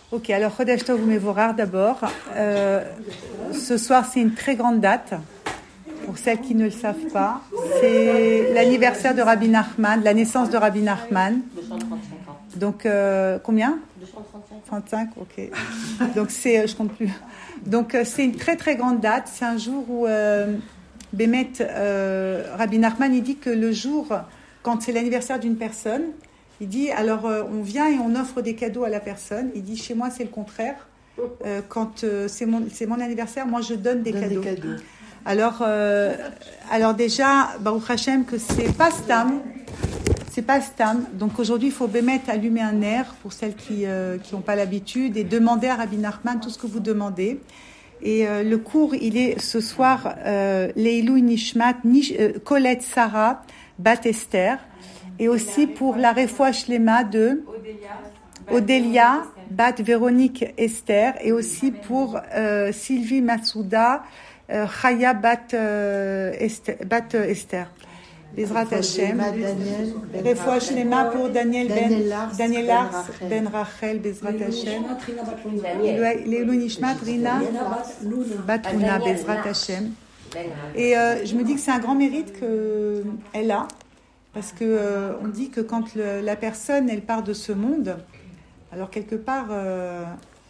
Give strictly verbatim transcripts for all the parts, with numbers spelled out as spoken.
Ok, alors Chodesh Tov Umevorach d'abord. Euh, ce soir, c'est une très grande date. Pour celles qui ne le savent pas, c'est l'anniversaire de Rabbi Nachman, la naissance de Rabbi Nachman. deux cent trente-cinq ans. Donc, euh, combien ? deux cent trente-cinq. trente-cinq, ok. Donc, c'est, je compte plus. Donc, euh, c'est une très, très grande date. C'est un jour où, euh, Bémet, euh, Rabbi Nachman, il dit que le jour, quand c'est l'anniversaire d'une personne, il dit, alors, euh, on vient et on offre des cadeaux à la personne. Il dit, chez moi, c'est le contraire. Euh, quand euh, c'est, mon, c'est mon anniversaire, moi, je donne des donne cadeaux. Des cadeaux. Alors, euh, alors déjà, Baruch Hashem, que c'est pas Stam, c'est pas Stam. Donc aujourd'hui, il faut Bémet allumer un air pour celles qui euh, qui n'ont pas l'habitude et demander à Rabbi Nachman tout ce que vous demandez. Et euh, le cours, il est ce soir euh, Leilou Nishmat Nish, euh, Colette Sarah Bat Esther, et aussi pour la Refoua Shlema de Odélia Bat Véronique Esther, et aussi pour euh, Sylvie Massouda Euh, Chaya Bat, euh, Esther, Bat euh, Esther. Bezrat Hashem. Refoua Shlema pour Daniel Ben Daniel Lars Ben Rachel Bezrat Hashem. Leilou Nishmat Rina Bat Luna Bezrat Hashem. Et euh, je me dis que c'est un grand mérite qu'elle a, parce que euh, on dit que quand le, la personne elle part de ce monde, alors quelque part euh,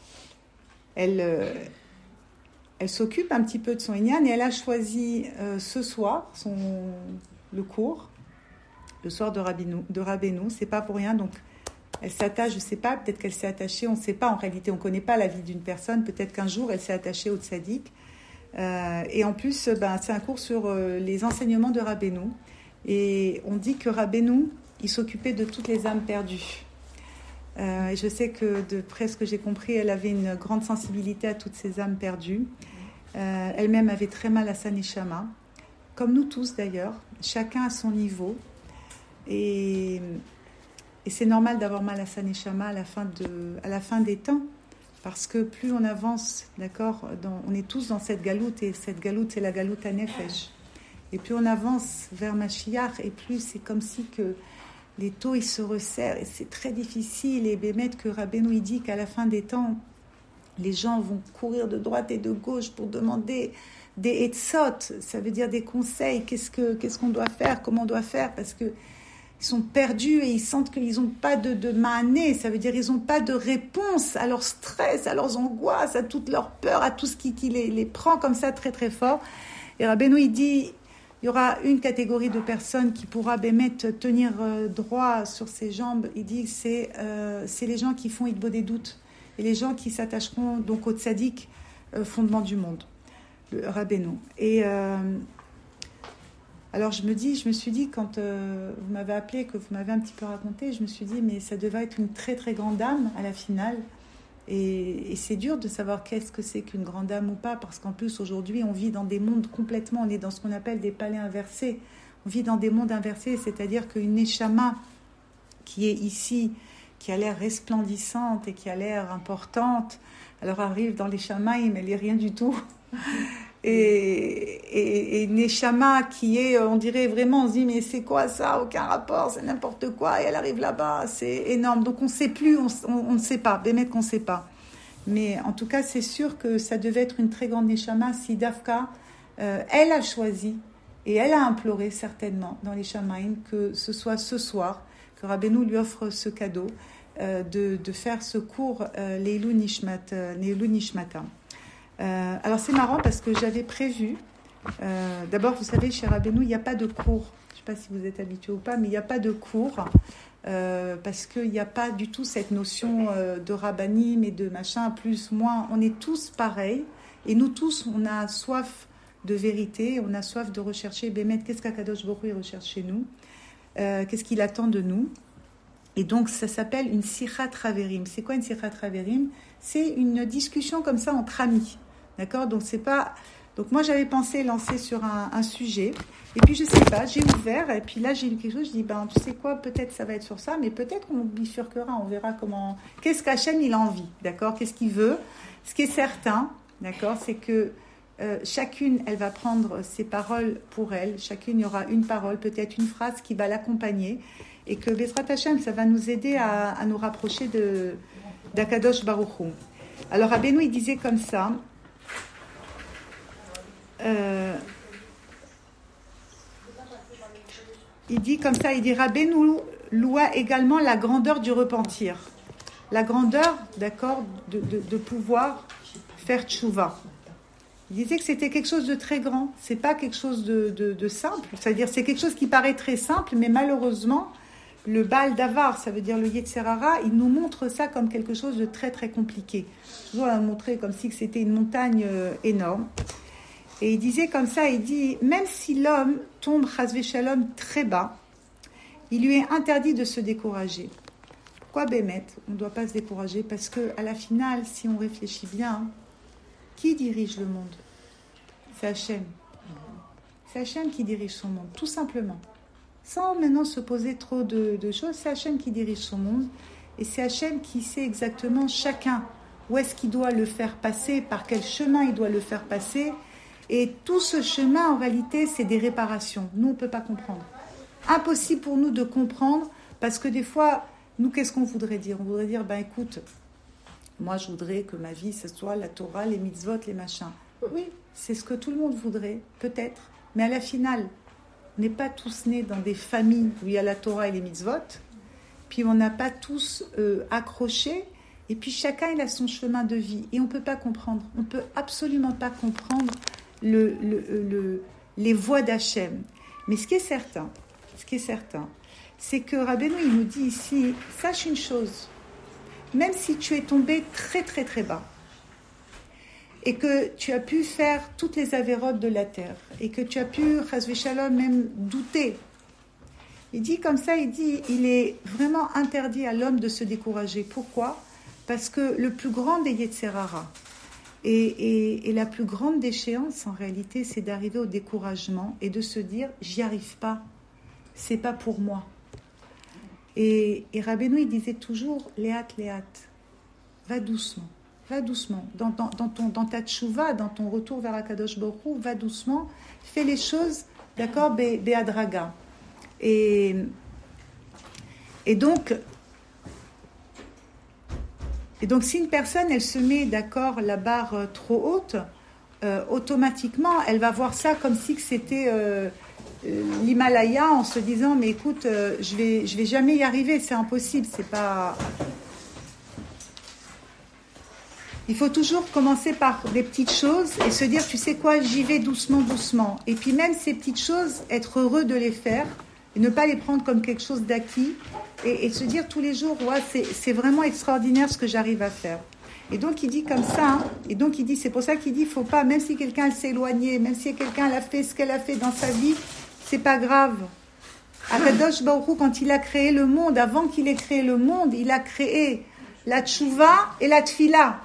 elle euh, Elle s'occupe un petit peu de son Inyan et elle a choisi euh, ce soir son, le cours, le soir de Rabbeinu, de Rabbeinu. C'est pas pour rien. Donc, elle s'attache, je sais pas, peut-être qu'elle s'est attachée, on ne sait pas en réalité, on ne connaît pas la vie d'une personne. Peut-être qu'un jour, elle s'est attachée au tzaddik. Euh, et en plus, ben, c'est un cours sur euh, les enseignements de Rabbeinu. Et on dit que Rabbeinu, il s'occupait de toutes les âmes perdues. Euh, et je sais que, de près ce que j'ai compris, elle avait une grande sensibilité à toutes ces âmes perdues. Euh, elle-même avait très mal à sa neshama, comme nous tous d'ailleurs, chacun à son niveau. Et, et c'est normal d'avoir mal à sa neshama à la fin, de, à la fin des temps, parce que plus on avance, d'accord, dans, on est tous dans cette galoute, et cette galoute, c'est la galoute à nefesh. Et plus on avance vers Mashiach, et plus c'est comme si que les taux, ils se resserrent et c'est très difficile. Et Bémet, que Rabbeinu, il dit qu'à la fin des temps, les gens vont courir de droite et de gauche pour demander des etzot, ça veut dire des conseils. Qu'est-ce, que, qu'est-ce qu'on doit faire, comment on doit faire, parce qu'ils sont perdus et ils sentent qu'ils n'ont pas de, de mané, ça veut dire qu'ils n'ont pas de réponse à leur stress, à leurs angoisses, à toutes leurs peurs, à tout ce qui, qui les, les prend comme ça très très fort. Et Rabbeinu, il dit... Il y aura une catégorie de personnes qui pourra Bémet tenir euh, droit sur ses jambes. Il dit que c'est, euh, c'est les gens qui font Hitbo des doutes et les gens qui s'attacheront donc au tzaddik, euh, fondement du monde, le Rabbeinu. Et euh, alors je me dis, je me suis dit quand euh, vous m'avez appelé, que vous m'avez un petit peu raconté, je me suis dit mais ça devait être une très très grande âme à la finale. Et, et c'est dur de savoir qu'est-ce que c'est qu'une grande âme ou pas, parce qu'en plus aujourd'hui on vit dans des mondes complètement, on est dans ce qu'on appelle des palais inversés, on vit dans des mondes inversés, c'est-à-dire qu'une neshama qui est ici, qui a l'air resplendissante et qui a l'air importante, alors arrive dans les shamaïm, elle n'est rien du tout. Et, et, et une neshama qui est, on dirait vraiment, on se dit mais c'est quoi ça, aucun rapport, c'est n'importe quoi, et elle arrive là-bas, c'est énorme. Donc on ne sait plus, on, on, on ne sait pas, Bémet qu'on ne sait pas. Mais en tout cas, c'est sûr que ça devait être une très grande neshama si Dafka, euh, elle a choisi et elle a imploré certainement dans les shamaïm que ce soit ce soir, que Rabbeinu lui offre ce cadeau euh, de, de faire ce cours euh, Leilou Nishmat, euh, Leilou Nishmata. Euh, alors c'est marrant parce que j'avais prévu, euh, d'abord vous savez chez Rabbeinu il n'y a pas de cours, je ne sais pas si vous êtes habitué ou pas, mais il n'y a pas de cours euh, parce qu'il n'y a pas du tout cette notion euh, de rabbanim et de machin, plus, moins, on est tous pareils et nous tous on a soif de vérité, on a soif de rechercher Bémet, qu'est-ce qu'Akadosh Baruch Hu recherche chez nous, euh, qu'est-ce qu'il attend de nous. Et donc, ça s'appelle une Sichat Haverim. C'est quoi une Sichat Haverim ? C'est une discussion comme ça entre amis. D'accord ? Donc, c'est pas... Donc, moi, j'avais pensé lancer sur un, un sujet. Et puis, je sais pas, j'ai ouvert. Et puis là, j'ai lu quelque chose. Je dis, ben, tu sais quoi ? Peut-être ça va être sur ça. Mais peut-être qu'on bifurquera. On verra comment... Qu'est-ce qu'Hachem, il a envie ? D'accord ? Qu'est-ce qu'il veut ? Ce qui est certain, d'accord, c'est que euh, chacune, elle va prendre ses paroles pour elle. Chacune, il y aura une parole, peut-être une phrase qui va l'accompagner. Et que Bezrat Hashem, ça va nous aider à, à nous rapprocher de, d'Akadosh Baruch Hu. Alors Rabbeinu, il disait comme ça, euh, il dit comme ça, il dit Rabbeinu loua également la grandeur du repentir. La grandeur, d'accord, de, de, de pouvoir faire tchouva. Il disait que c'était quelque chose de très grand, c'est pas quelque chose de, de, de simple, c'est-à-dire c'est quelque chose qui paraît très simple, mais malheureusement, le Baal Davar, ça veut dire le Yetzer Hara, il nous montre ça comme quelque chose de très très compliqué. Toujours à montrer comme si c'était une montagne euh, énorme. Et il disait comme ça, il dit, même si l'homme tombe, chas v'shalom, très bas, il lui est interdit de se décourager. Pourquoi Bémet? On ne doit pas se décourager parce qu'à la finale, si on réfléchit bien, qui dirige le monde? C'est Hachem. C'est Hachem qui dirige son monde, tout simplement. Sans maintenant se poser trop de, de choses, c'est Hachem qui dirige son monde. Et c'est Hachem qui sait exactement chacun où est-ce qu'il doit le faire passer, par quel chemin il doit le faire passer. Et tout ce chemin, en réalité, c'est des réparations. Nous, on ne peut pas comprendre. Impossible pour nous de comprendre, parce que des fois, nous, qu'est-ce qu'on voudrait dire? On voudrait dire, ben écoute, moi, je voudrais que ma vie, ce soit la Torah, les mitzvot, les machins. Oui, c'est ce que tout le monde voudrait, peut-être. Mais à la finale, on n'est pas tous nés dans des familles où il y a la Torah et les mitzvot. Puis on n'a pas tous euh, accroché. Et puis chacun, il a son chemin de vie. Et on ne peut pas comprendre. On ne peut absolument pas comprendre le, le, le, les voies d'Hachem. Mais ce qui est certain, ce qui est certain, c'est que Rabbeinu, il nous dit ici, sache une chose, même si tu es tombé très très très bas, et que tu as pu faire toutes les avérotes de la terre, et que tu as pu, chas v'shalom, même douter, il dit comme ça, il dit, il est vraiment interdit à l'homme de se décourager. Pourquoi? Parce que le plus grand des Yetzer Hara, et, et, et la plus grande déchéance, en réalité, c'est d'arriver au découragement et de se dire, j'y arrive pas, c'est pas pour moi. Et, et Rabbeinu, il disait toujours, léat, léat, va doucement, va doucement. Dans, dans, dans, ton, dans ta tchouva, dans ton retour vers Akadosh Baruch Hu, va doucement, fais les choses, d'accord, bé, béadraga. Et, et donc, et donc, si une personne, elle se met, d'accord, la barre euh, trop haute, euh, automatiquement, elle va voir ça comme si que c'était euh, l'Himalaya, en se disant, mais écoute, euh, je vais, je vais jamais y arriver, c'est impossible, c'est pas... Il faut toujours commencer par des petites choses et se dire, tu sais quoi, j'y vais doucement, doucement. Et puis même ces petites choses, être heureux de les faire et ne pas les prendre comme quelque chose d'acquis et, et se dire tous les jours, ouais, c'est, c'est vraiment extraordinaire ce que j'arrive à faire. Et donc il dit comme ça, hein, et donc il dit, c'est pour ça qu'il dit, il faut pas, même si quelqu'un s'est éloigné, même si quelqu'un a fait ce qu'elle a fait dans sa vie, c'est pas grave. Akadosh Baruch Hu, quand il a créé le monde, avant qu'il ait créé le monde, il a créé la tchouva et la tfila.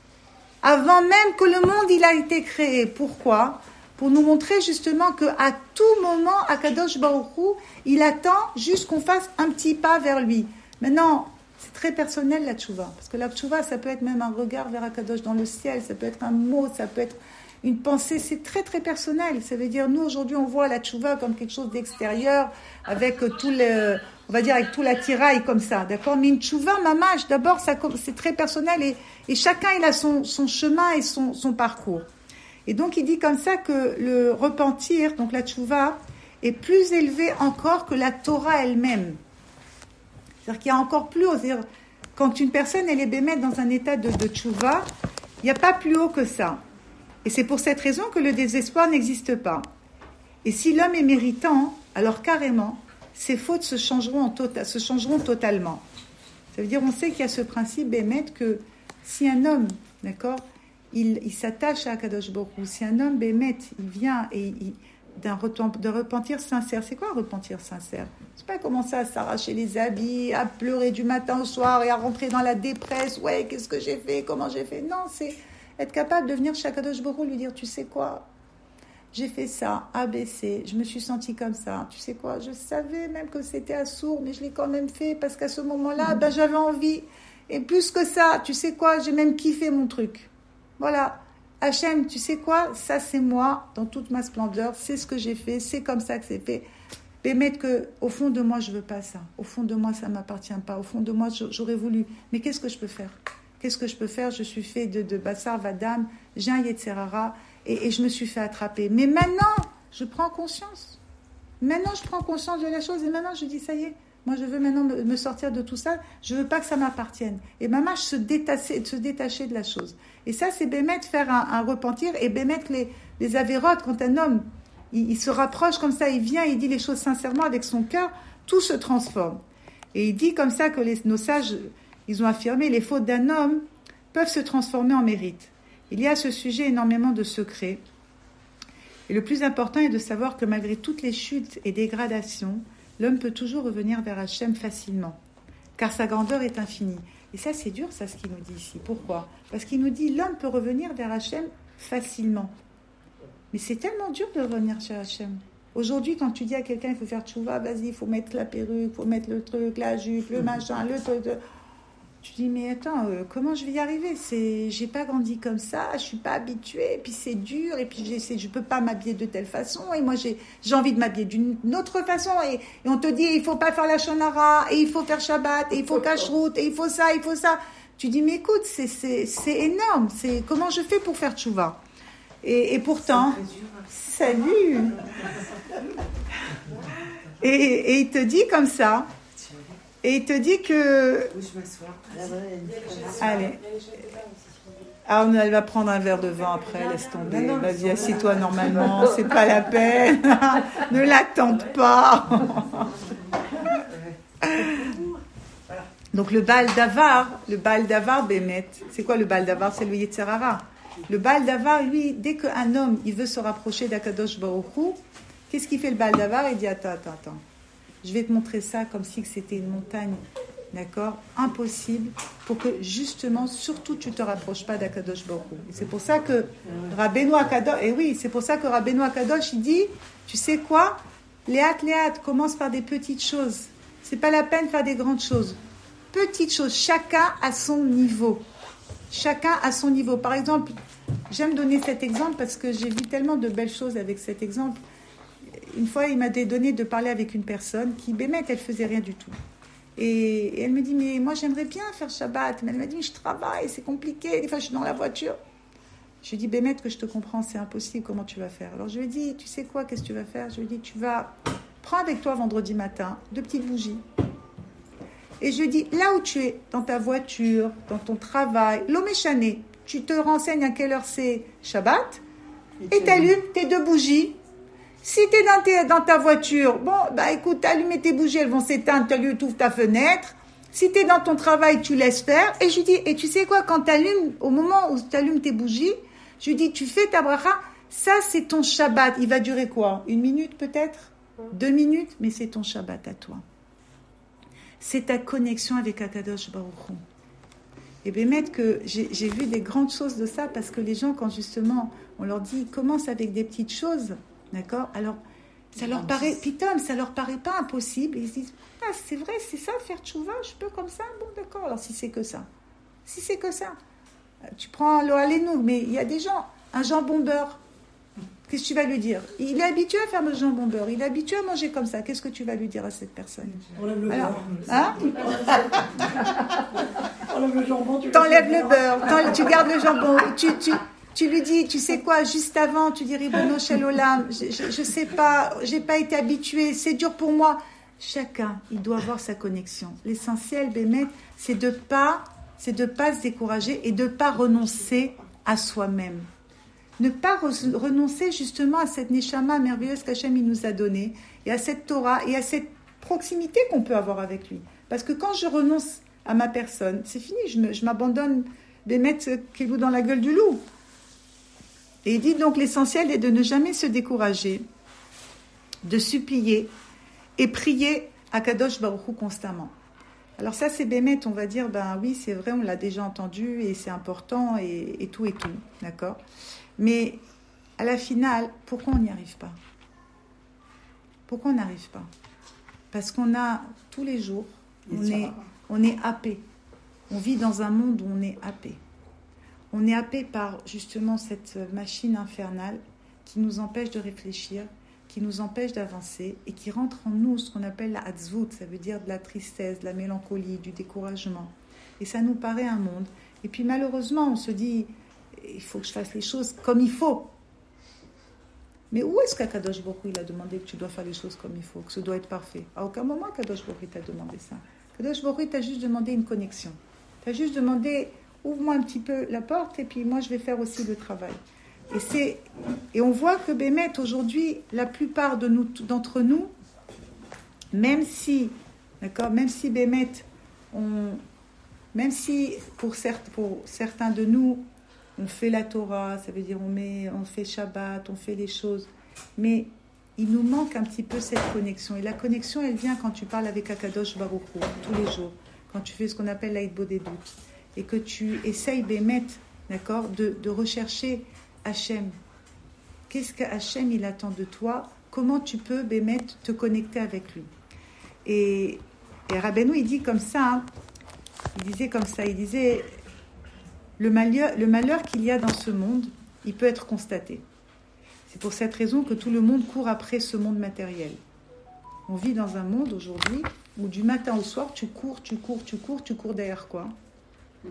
Avant même que le monde il a été créé. Pourquoi? Pour nous montrer justement qu'à tout moment, Akadosh Baruch Hu, il attend juste qu'on fasse un petit pas vers lui. Maintenant, c'est très personnel la tchouva. Parce que la tchouva, ça peut être même un regard vers Akadosh dans le ciel, ça peut être un mot, ça peut être une pensée, c'est très très personnel. Ça veut dire, nous aujourd'hui, on voit la tchouva comme quelque chose d'extérieur, avec tout le, on va dire avec tout l'attirail comme ça, d'accord? Mais une tchouva, mamash, d'abord, ça, c'est très personnel et, et chacun, il a son, son chemin et son, son parcours. Et donc, il dit comme ça que le repentir, donc la tchouva, est plus élevé encore que la Torah elle-même. C'est-à-dire qu'il y a encore plus haut. C'est-à-dire, quand une personne, elle est bémette dans un état de, de tchouva, il n'y a pas plus haut que ça. Et c'est pour cette raison que le désespoir n'existe pas. Et si l'homme est méritant, alors carrément, ses fautes se changeront, en tota, se changeront totalement. Ça veut dire, on sait qu'il y a ce principe bémette que si un homme, d'accord, il, il s'attache à Akadosh Baruch Hu, si un homme bémette, il vient et il, d'un retent, de repentir sincère. C'est quoi un repentir sincère? C'est pas commencer à s'arracher les habits, à pleurer du matin au soir et à rentrer dans la dépresse. Ouais, qu'est-ce que j'ai fait? Comment j'ai fait? Non, c'est être capable de venir chez Akadosh Baruch Hu, lui dire, tu sais quoi, j'ai fait ça, A B C, je me suis sentie comme ça. Tu sais quoi, je savais même que c'était assourd, mais je l'ai quand même fait parce qu'à ce moment-là, ben, j'avais envie. Et plus que ça, tu sais quoi, j'ai même kiffé mon truc. Voilà. Hachem, tu sais quoi, ça c'est moi, dans toute ma splendeur, c'est ce que j'ai fait, c'est comme ça que c'est fait. Mais mettre que, au fond de moi, je veux pas ça. Au fond de moi, ça m'appartient pas. Au fond de moi, j'aurais voulu. Mais qu'est-ce que je peux faire? qu'est-ce que je peux faire? Je suis fait de, de Bassar Vadam, j'ai un Yetzerara, et, et je me suis fait attraper. Mais maintenant, je prends conscience. Maintenant, je prends conscience de la chose, et maintenant, je dis, ça y est, moi, je veux maintenant me, me sortir de tout ça, je veux pas que ça m'appartienne. Et ma marche se détacher, se détacher de la chose. Et ça, c'est Bémet faire un, un repentir, et Bémet les, les avérotes, quand un homme, il, il se rapproche comme ça, il vient, il dit les choses sincèrement avec son cœur, tout se transforme. Et il dit comme ça que les, nos sages, ils ont affirmé, les fautes d'un homme peuvent se transformer en mérite. Il y a à ce sujet énormément de secrets. Et le plus important est de savoir que malgré toutes les chutes et dégradations, l'homme peut toujours revenir vers Hachem facilement, car sa grandeur est infinie. Et ça, c'est dur, ça, ce qu'il nous dit ici. Pourquoi? Parce qu'il nous dit, l'homme peut revenir vers Hachem facilement. Mais c'est tellement dur de revenir chez Hachem. Aujourd'hui, quand tu dis à quelqu'un, il faut faire tchouva, vas-y, il faut mettre la perruque, il faut mettre le truc, la jupe, le machin, le truc... Tu dis, mais attends, euh, comment je vais y arriver? C'est, j'ai pas grandi comme ça, je suis pas habituée, et puis c'est dur, et puis j'essaie, je peux pas m'habiller de telle façon, et moi j'ai, j'ai envie de m'habiller d'une autre façon, et, et on te dit, il faut pas faire la shonara, et il faut faire Shabbat, et il faut kashrut, et il faut ça, il faut ça. Tu dis, mais écoute, c'est, c'est, c'est énorme, c'est, comment je fais pour faire tchouva? Et, et pourtant, salut! Et, et il te dit comme ça, et il te dit que... Oui, je m'assois. Allez. Ah, elle va prendre un verre de vin après, laisse tomber. Non, non, vas-y, assieds-toi normalement, c'est pas la peine. Ne l'attende pas. Donc le Baal Davar, le Baal Davar Bémet, c'est quoi le Baal Davar? C'est le Yetzerara. Le Baal Davar, lui, dès qu'un homme il veut se rapprocher d'Akadosh Baruch Hu, qu'est-ce qu'il fait le Baal Davar? Il dit attends, attends, attends. Je vais te montrer ça comme si c'était une montagne, d'accord? Impossible, pour que justement, surtout, tu ne te rapproches pas d'Akadosh Baruch Hu. Et c'est pour ça que Rabbeinu Akadosh, et oui, c'est pour ça que Rabbeinu Akadosh, il dit, tu sais quoi? Léat, léat, commence par des petites choses. C'est pas la peine de faire des grandes choses. Petites choses, chacun à son niveau. Chacun à son niveau. Par exemple, j'aime donner cet exemple parce que j'ai vu tellement de belles choses avec cet exemple. Une fois, il m'a donné de parler avec une personne qui, bémette, elle faisait rien du tout. Et, et elle me dit, mais moi, j'aimerais bien faire Shabbat. Mais elle m'a dit, je travaille, c'est compliqué. Des fois, je suis dans la voiture. Je lui ai dit, bémette, que je te comprends, c'est impossible. Comment tu vas faire? Alors, je lui ai dit, tu sais quoi, qu'est-ce que tu vas faire? Je lui ai dit, tu vas prendre avec toi vendredi matin deux petites bougies. Et je lui ai dit, là où tu es, dans ta voiture, dans ton travail, l'homéchané, tu te renseignes à quelle heure c'est Shabbat et tu allumes tes deux bougies. Si tu es dans, tes, dans ta voiture, bon, bah écoute, tu allumes tes bougies, elles vont s'éteindre, tu ouvres ta fenêtre. Si tu es dans ton travail, tu laisses faire. Et je lui dis, et tu sais quoi, quand tu allumes, au moment où tu allumes tes bougies, je lui dis, tu fais ta bracha, ça c'est ton Shabbat. Il va durer quoi? Une minute peut-être? Deux minutes? Mais c'est ton Shabbat à toi. C'est ta connexion avec Akadosh Baruch Hu. Et bien, mettre que j'ai, j'ai vu des grandes choses de ça, parce que les gens, quand justement, on leur dit, commence avec des petites choses, d'accord? Alors, ça leur paraît, pitom, ça leur paraît pas impossible. Et ils se disent, ah, c'est vrai, c'est ça, faire tchouva, je peux comme ça? Bon, d'accord, alors si c'est que ça. Si c'est que ça. Tu prends l'oalénou, mais il y a des gens, un jambon beurre, qu'est-ce que tu vas lui dire? Il est habitué à faire le jambon beurre, il est habitué à manger comme ça. Qu'est-ce que tu vas lui dire à cette personne? On lève le Alors, beurre. hein? On lève le jambon, tu T'enlèves le beurre, t'enlèves- tu gardes le jambon, tu, tu, tu lui dis, tu sais quoi, juste avant, tu dis Ribono Shel Olam, je, je, je sais pas, j'ai pas été habituée, c'est dur pour moi. Chacun, il doit avoir sa connexion. L'essentiel, Bémet, c'est de pas, c'est de pas se décourager et de pas renoncer à soi-même. Ne pas re- renoncer justement à cette neshama merveilleuse qu'Hachem il nous a donnée, et à cette Torah, et à cette proximité qu'on peut avoir avec lui. Parce que quand je renonce à ma personne, c'est fini, je, me, je m'abandonne, des maîtres qui vous dans la gueule du loup. Et il dit donc l'essentiel est de ne jamais se décourager, de supplier et prier à Kadosh Baruch Hu constamment. Alors ça c'est bémet, on va dire, ben oui c'est vrai, on l'a déjà entendu et c'est important et, et tout et tout, d'accord? Mais à la finale, pourquoi on n'y arrive pas? Pourquoi on n'arrive pas? Parce qu'on a tous les jours, on est, on est happé. On vit dans un monde où on est happé. On est happé par justement cette machine infernale qui nous empêche de réfléchir, qui nous empêche d'avancer et qui rentre en nous ce qu'on appelle la hatzvut, ça veut dire de la tristesse, de la mélancolie, du découragement. Et ça nous paraît un monde. Et puis malheureusement, on se dit, il faut que je fasse les choses comme il faut. Mais où est-ce qu'Akadosh Baruch Hu, il a demandé que tu dois faire les choses comme il faut, que ce doit être parfait? À aucun moment Akadosh Baruch Hu t'a demandé ça. Akadosh Baruch Hu t'a juste demandé une connexion. T'as juste demandé, ouvre-moi un petit peu la porte et puis moi je vais faire aussi le travail. Et, c'est, et on voit que Bémet, aujourd'hui, la plupart de nous, d'entre nous, même si, d'accord, même si Bémet, on, même si pour, certes, pour certains de nous, on fait la Torah, ça veut dire on, met, on fait Shabbat, on fait les choses, mais il nous manque un petit peu cette connexion. Et la connexion, elle vient quand tu parles avec Akadosh Baruch Hu, tous les jours, quand tu fais ce qu'on appelle l'Aïd Bodedut, et que tu essayes, Bémet, d'accord, de, de rechercher Hachem. Qu'est-ce que Hachem il attend de toi? Comment tu peux, Bémet, te connecter avec lui? Et, et Rabbeinu, il dit comme ça, hein, il disait comme ça, il disait, le malheur, le malheur qu'il y a dans ce monde, il peut être constaté. C'est pour cette raison que tout le monde court après ce monde matériel. On vit dans un monde aujourd'hui où du matin au soir, tu cours, tu cours, tu cours, tu cours derrière quoi? Mmh.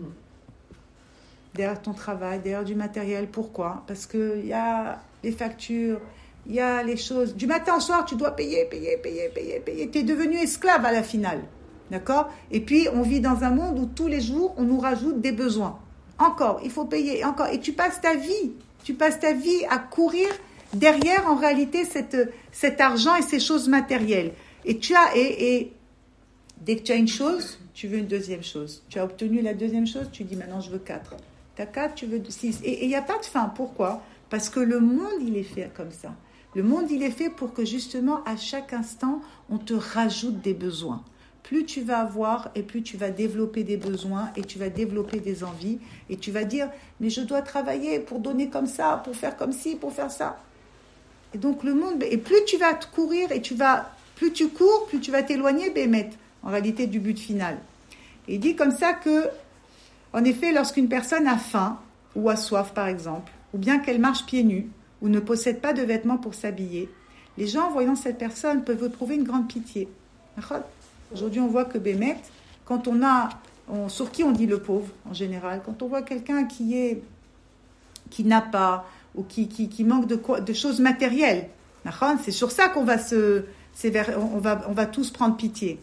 Derrière ton travail, derrière du matériel. Pourquoi? Parce qu'il y a les factures, il y a les choses. Du matin au soir, tu dois payer, payer, payer, payer, payer. Tu es devenu esclave à la finale. D'accord? Et puis, on vit dans un monde où tous les jours, on nous rajoute des besoins. Encore, il faut payer, encore. Et tu passes ta vie, tu passes ta vie à courir derrière, en réalité, cette, cet argent et ces choses matérielles. Et tu as, et, et dès que tu as une chose, tu veux une deuxième chose. Tu as obtenu la deuxième chose, tu dis maintenant je veux quatre. Tu as quatre, tu veux six. Et il n'y a pas de fin. Pourquoi? Parce que le monde, il est fait comme ça. Le monde, il est fait pour que justement, à chaque instant, on te rajoute des besoins. Plus tu vas avoir et plus tu vas développer des besoins et tu vas développer des envies et tu vas dire, mais je dois travailler pour donner comme ça, pour faire comme ci, pour faire ça. Et donc le monde, et plus tu vas te courir et tu vas, plus tu cours, plus tu vas t'éloigner, Bémet, en réalité du but final. Et il dit comme ça que, en effet, lorsqu'une personne a faim ou a soif par exemple, ou bien qu'elle marche pieds nus ou ne possède pas de vêtements pour s'habiller, les gens, voyant cette personne, peuvent éprouver une grande pitié. Aujourd'hui, on voit que Bémet, quand on a, on, sur qui on dit le pauvre en général, quand on voit quelqu'un qui est, qui n'a pas ou qui, qui, qui manque de, quoi, de choses matérielles, c'est sur ça qu'on va se, vers, on va, on va tous prendre pitié.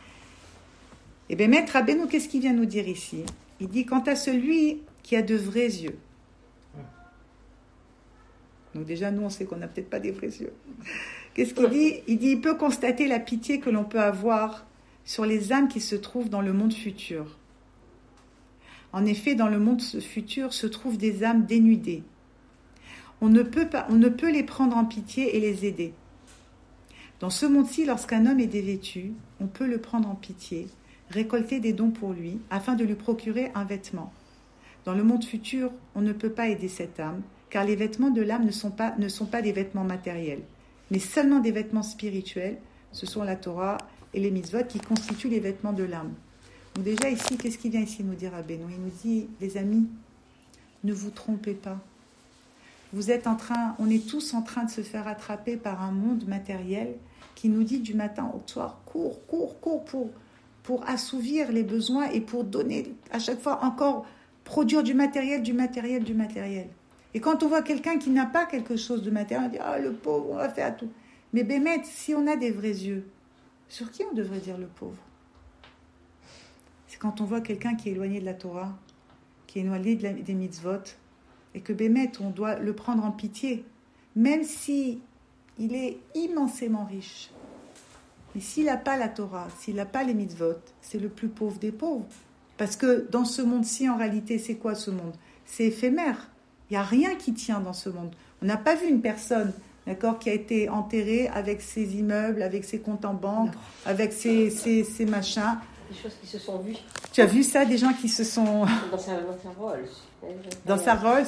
Et Bémet, Rabbeinu, qu'est-ce qu'il vient nous dire ici? Il dit, quant à celui qui a de vrais yeux. Donc déjà, nous, on sait qu'on n'a peut-être pas des vrais yeux. Qu'est-ce qu'il dit? Il dit, il peut constater la pitié que l'on peut avoir sur les âmes qui se trouvent dans le monde futur. En effet, dans le monde futur se trouvent des âmes dénudées. On ne peut pas, on ne peut les prendre en pitié et les aider. Dans ce monde-ci, lorsqu'un homme est dévêtu, on peut le prendre en pitié, récolter des dons pour lui, afin de lui procurer un vêtement. Dans le monde futur, on ne peut pas aider cette âme, car les vêtements de l'âme ne sont pas, ne sont pas des vêtements matériels, mais seulement des vêtements spirituels. Ce sont la Torah et les mitzvot qui constituent les vêtements de l'âme. Donc déjà ici, qu'est-ce qu'il vient ici nous dire à Benoît? Il nous dit, les amis, ne vous trompez pas. Vous êtes en train, on est tous en train de se faire attraper par un monde matériel qui nous dit du matin au soir, cours, cours, cours pour, pour assouvir les besoins et pour donner à chaque fois encore, produire du matériel, du matériel, du matériel. Et quand on voit quelqu'un qui n'a pas quelque chose de matériel, on dit, ah, le pauvre, on va faire tout. Mais Bémet, si on a des vrais yeux, sur qui on devrait dire le pauvre? C'est quand on voit quelqu'un qui est éloigné de la Torah, qui est éloigné de la, des mitzvot, et que Bémet, on doit le prendre en pitié, même si il est immensément riche. Mais s'il n'a pas la Torah, s'il n'a pas les mitzvot, c'est le plus pauvre des pauvres. Parce que dans ce monde-ci, en réalité, c'est quoi ce monde? C'est éphémère. Il n'y a rien qui tient dans ce monde. On n'a pas vu une personne, d'accord, qui a été enterrée avec ses immeubles, avec ses comptes en banque, non. avec ses, ses, ses machins. Des choses qui se sont vues. Tu as vu ça, des gens qui se sont... Dans sa, dans sa Rolls. Dans sa Rolls.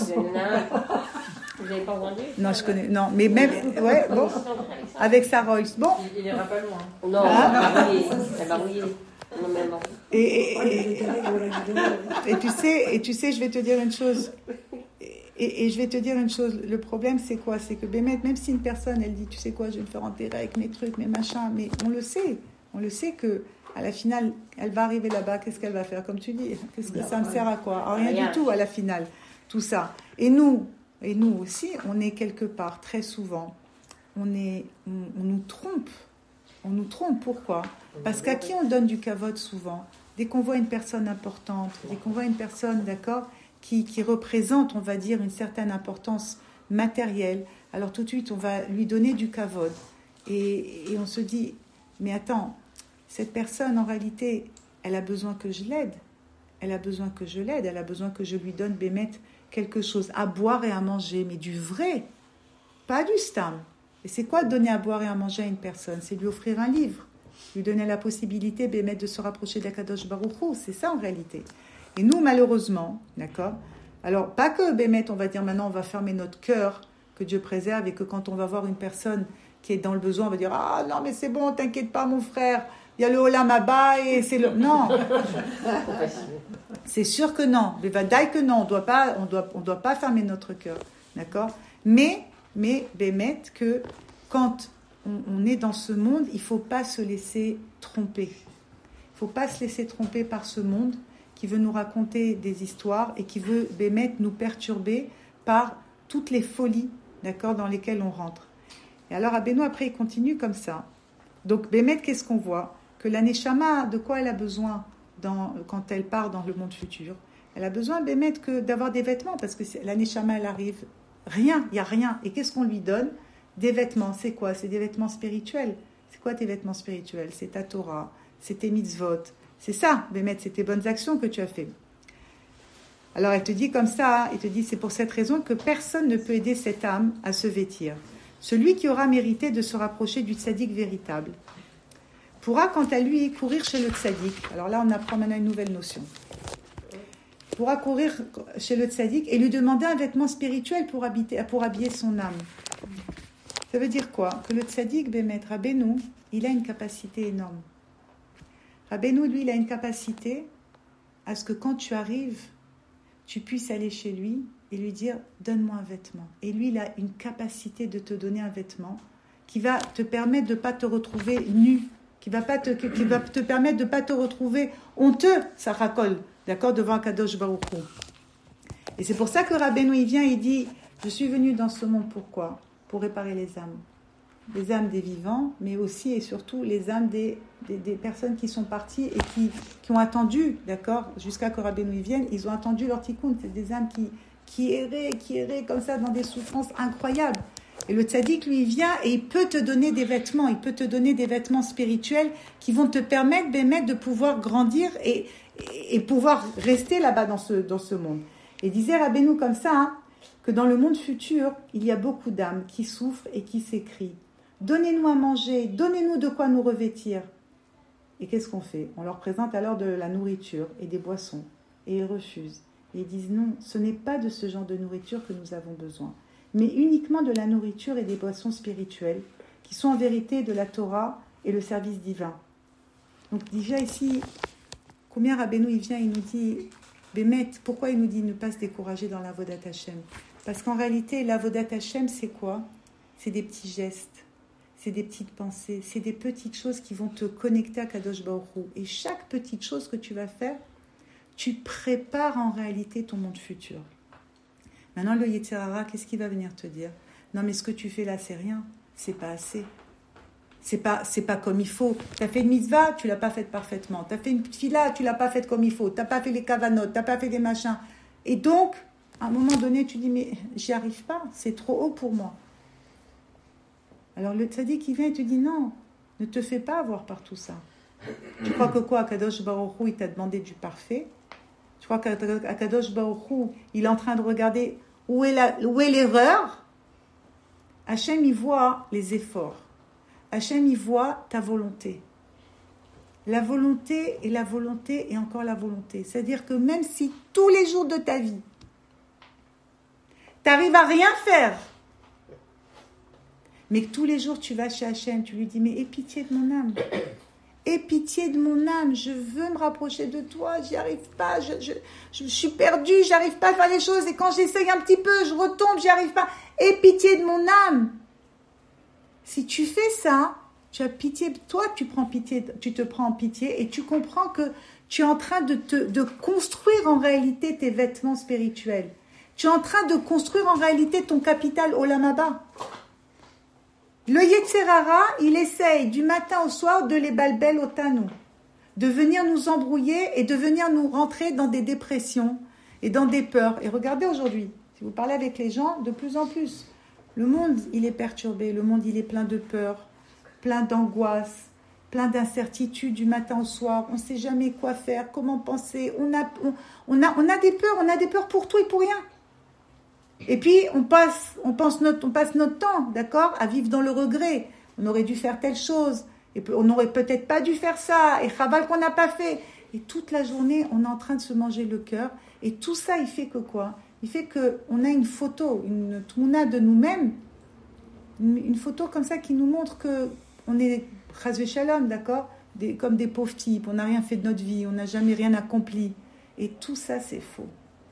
Vous n'avez pas entendu? Non, je connais. Non, mais même... Ouais, bon. Avec sa Rolls. Bon. Il n'ira pas loin. Non, ah. elle va rouiller. Non, mais bon. Et, et, et, et, et, tu sais, et tu sais, je vais te dire une chose... Et, et je vais te dire une chose, le problème c'est quoi? C'est que Bémet, même si une personne elle dit, tu sais quoi, je vais me faire enterrer avec mes trucs, mes machins, mais on le sait, on le sait que à la finale, elle va arriver là-bas, qu'est-ce qu'elle va faire? Comme tu dis, qu'est-ce que ça me sert à quoi? Rien, rien du tout à la finale, tout ça. Et nous, et nous aussi, on est quelque part, très souvent, on, est, on, on nous trompe. On nous trompe, pourquoi? Parce qu'à qui on donne du kavod souvent? Dès qu'on voit une personne importante, dès qu'on voit une personne, d'accord, qui, qui représente, on va dire, une certaine importance matérielle, alors tout de suite, on va lui donner du kavod. Et, et on se dit, mais attends, cette personne, en réalité, elle a besoin que je l'aide. Elle a besoin que je l'aide. Elle a besoin que je lui donne, bémet, quelque chose à boire et à manger, mais du vrai, pas du stam. Et c'est quoi donner à boire et à manger à une personne? C'est lui offrir un livre, lui donner la possibilité, bémet, de se rapprocher d'Akadosh Baruch Hu. C'est ça, en réalité. Et nous, malheureusement, d'accord? Alors, pas que, bémet, on va dire maintenant, on va fermer notre cœur, que Dieu préserve, et que quand on va voir une personne qui est dans le besoin, on va dire « Ah non, mais c'est bon, t'inquiète pas, mon frère, il y a le Olam Abba et c'est le... » Non. C'est sûr que non. Mais va dire que non, on doit pas, on doit, on doit pas fermer notre cœur. D'accord? Mais, mais, bémet, que quand on, on est dans ce monde, il ne faut pas se laisser tromper. Il ne faut pas se laisser tromper par ce monde qui veut nous raconter des histoires et qui veut, bémet, nous perturber par toutes les folies, d'accord, dans lesquelles on rentre. Et alors, Rabbeinu, après, il continue comme ça. Donc, bémet, qu'est-ce qu'on voit? Que la Neshama, de quoi elle a besoin dans, quand elle part dans le monde futur? Elle a besoin, bémet, que d'avoir des vêtements, parce que la Neshama, elle arrive, rien, il n'y a rien. Et qu'est-ce qu'on lui donne? Des vêtements, c'est quoi? C'est des vêtements spirituels. C'est quoi tes vêtements spirituels? C'est ta Torah, c'est tes mitzvot. C'est ça, bémet, c'est tes bonnes actions que tu as fait. Alors, elle te dit comme ça, elle te dit, c'est pour cette raison que personne ne peut aider cette âme à se vêtir. Celui qui aura mérité de se rapprocher du tzaddik véritable pourra, quant à lui, courir chez le tzaddik. Alors là, on apprend maintenant une nouvelle notion. Pourra courir chez le tzaddik et lui demander un vêtement spirituel pour, habiter, pour habiller son âme. Ça veut dire quoi? Que le tzaddik, bémet, Rabbeinu, il a une capacité énorme. Rabbeinu, lui, il a une capacité à ce que quand tu arrives, tu puisses aller chez lui et lui dire « donne-moi un vêtement ». Et lui, il a une capacité de te donner un vêtement qui va te permettre de ne pas te retrouver nu, qui va, pas te, qui va te permettre de ne pas te retrouver honteux, ça racole, d'accord, devant Kadosh Baruch Hu. Et c'est pour ça que Rabbeinu, il vient et il dit « je suis venu dans ce monde, pourquoi? Pour réparer les âmes. Les âmes des vivants, mais aussi et surtout les âmes des, des, des personnes qui sont parties et qui, qui ont attendu, d'accord, jusqu'à que Rabbeinu vienne, ils ont attendu leur tikkun. C'est des âmes qui, qui erraient, qui erraient comme ça dans des souffrances incroyables. Et le tzaddik, lui, il vient et il peut te donner des vêtements, il peut te donner des vêtements spirituels qui vont te permettre, bémet, de pouvoir grandir et, et, et pouvoir rester là-bas dans ce, dans ce monde. Et disait Rabbeinu comme ça, hein, que dans le monde futur, il y a beaucoup d'âmes qui souffrent et qui s'écrient. Donnez-nous à manger, donnez-nous de quoi nous revêtir. Et qu'est-ce qu'on fait? On leur présente alors de la nourriture et des boissons. Et ils refusent. Et ils disent non, ce n'est pas de ce genre de nourriture que nous avons besoin, mais uniquement de la nourriture et des boissons spirituelles, qui sont en vérité de la Torah et le service divin. Donc déjà ici, combien Rabbeinu il vient, il nous dit, bémet, pourquoi il nous dit ne pas se décourager dans l'avodat Hashem? Parce qu'en réalité, l'avodat Hashem, c'est quoi? C'est des petits gestes. C'est des petites pensées, c'est des petites choses qui vont te connecter à Kadosh Baruch Hu. Et chaque petite chose que tu vas faire, tu prépares en réalité ton monde futur. Maintenant, le Yetzer Hara, qu'est-ce qu'il va venir te dire? Non, mais ce que tu fais là, c'est rien, c'est pas assez. C'est pas, c'est pas comme il faut. Tu as fait une mitzvah, tu l'as pas faite parfaitement. Tu as fait une fila, tu l'as pas faite comme il faut. Tu n'as pas fait les kavanot, tu n'as pas fait des machins. Et donc, à un moment donné, tu dis, mais j'y arrive pas, c'est trop haut pour moi. Alors le tzaddik qui vient et te dit non, ne te fais pas avoir par tout ça. Tu crois que quoi, Kadosh Baruch Hu, il t'a demandé du parfait? Tu crois qu'Akadosh Baruch Hu, il est en train de regarder où est, la, où est l'erreur? Hachem, il voit les efforts. Hachem, il voit ta volonté. La volonté et la volonté et encore la volonté. C'est-à-dire que même si tous les jours de ta vie, tu n'arrives à rien faire, mais que tous les jours tu vas chez Hachem, tu lui dis, mais aie pitié de mon âme, aie pitié de mon âme, je veux me rapprocher de toi, j'y arrive pas, je, je, je suis perdue, j'arrive pas à faire les choses, et quand j'essaye un petit peu, je retombe, j'y arrive pas, aie pitié de mon âme. Si tu fais ça, Tu as pitié, toi tu prends pitié, tu te prends en pitié et tu comprends que tu es en train de, te, de construire en réalité tes vêtements spirituels. Tu es en train de construire en réalité ton capital Olam Haba. Le Yetzer Hara, il essaye du matin au soir de les balbel au tanou, de venir nous embrouiller et de venir nous rentrer dans des dépressions et dans des peurs. Et regardez aujourd'hui, si vous parlez avec les gens, de plus en plus, le monde, il est perturbé, le monde, il est plein de peur, plein d'angoisse, plein d'incertitudes du matin au soir. On ne sait jamais quoi faire, comment penser. On a, on, on, a, on a des peurs, on a des peurs pour tout et pour rien. Et puis, on passe, on pense notre, on passe notre temps, d'accord, à vivre dans le regret. On aurait dû faire telle chose, et on n'aurait peut-être pas dû faire ça, et chaval qu'on n'a pas fait. Et toute la journée, on est en train de se manger le cœur. Et tout ça, il fait que quoi ? Il fait qu'on a une photo, une touna de nous-mêmes, une, une photo comme ça qui nous montre qu'on est chasvé shalom, d'accord, des, comme des pauvres types, on n'a rien fait de notre vie, on n'a jamais rien accompli. Et tout ça, c'est faux.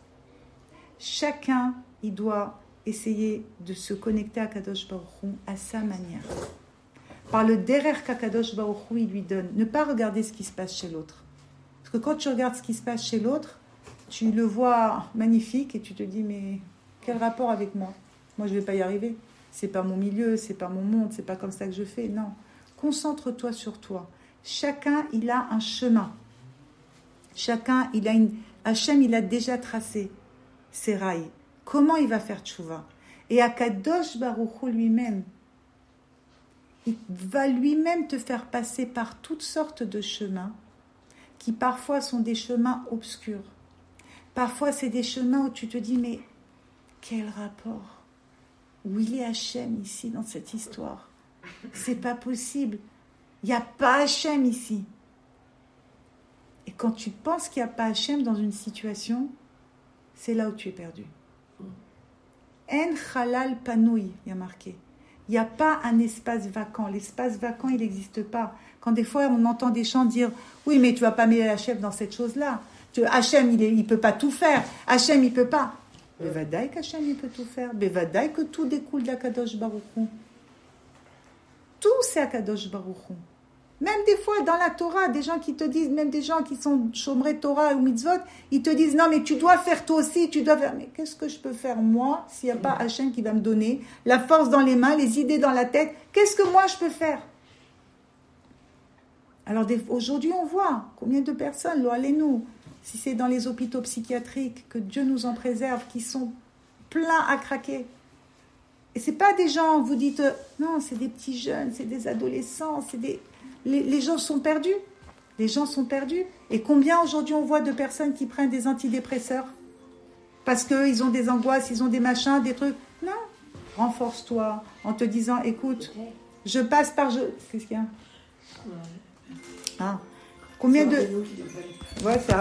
Chacun, il doit essayer de se connecter à Kadosh Baruch Hu à sa manière. Par le derer qu'Akadosh Baruch Hu il lui donne. Ne pas regarder ce qui se passe chez l'autre. Parce que quand tu regardes ce qui se passe chez l'autre, tu le vois magnifique et tu te dis, mais quel rapport avec moi ? Moi, je ne vais pas y arriver. C'est pas mon milieu, c'est pas mon monde, c'est pas comme ça que je fais. Non. Concentre-toi sur toi. Chacun, il a un chemin. Chacun, il a une... Hachem, il a déjà tracé ses rails. Comment il va faire tchouva ? Et Akadosh Baruch Hu lui-même, il va lui-même te faire passer par toutes sortes de chemins qui parfois sont des chemins obscurs. Parfois, c'est des chemins où tu te dis, mais quel rapport ? Où il est Hachem ici dans cette histoire ? C'est pas possible. Il n'y a pas Hachem ici. Et quand tu penses qu'il n'y a pas Hachem dans une situation, c'est là où tu es perdu. En halal panoui, il y a marqué. Il n'y a pas un espace vacant. L'espace vacant, il n'existe pas. Quand des fois, on entend des gens dire « Oui, mais tu ne vas pas mettre Hachem dans cette chose-là. Hachem, il ne peut pas tout faire. Hachem, il ne peut pas. » Bevadaï qu'Hachem, il peut tout faire. Bevadaï que tout découle d'Akadosh Baruch Hu. Tout, c'est Akadosh Baruch Hu. Même des fois, dans la Torah, des gens qui te disent, même des gens qui sont chômeret Torah ou mitzvot, ils te disent, non, mais tu dois faire toi aussi, tu dois faire. Mais qu'est-ce que je peux faire, moi, s'il n'y a pas Hachem qui va me donner la force dans les mains, les idées dans la tête? Qu'est-ce que moi, je peux faire? Alors, des, aujourd'hui, on voit combien de personnes, lo allez-nous, si c'est dans les hôpitaux psychiatriques, que Dieu nous en préserve, qui sont pleins à craquer. Et ce n'est pas des gens, vous dites, non, c'est des petits jeunes, c'est des adolescents, c'est des... Les, les gens sont perdus. Les gens sont perdus. Et combien aujourd'hui on voit de personnes qui prennent des antidépresseurs parce qu'ils ont des angoisses, ils ont des machins, des trucs. Non. Renforce-toi en te disant, écoute, je passe par... Je... Qu'est-ce qu'il y a? Ah. Combien de... Ouais, ça...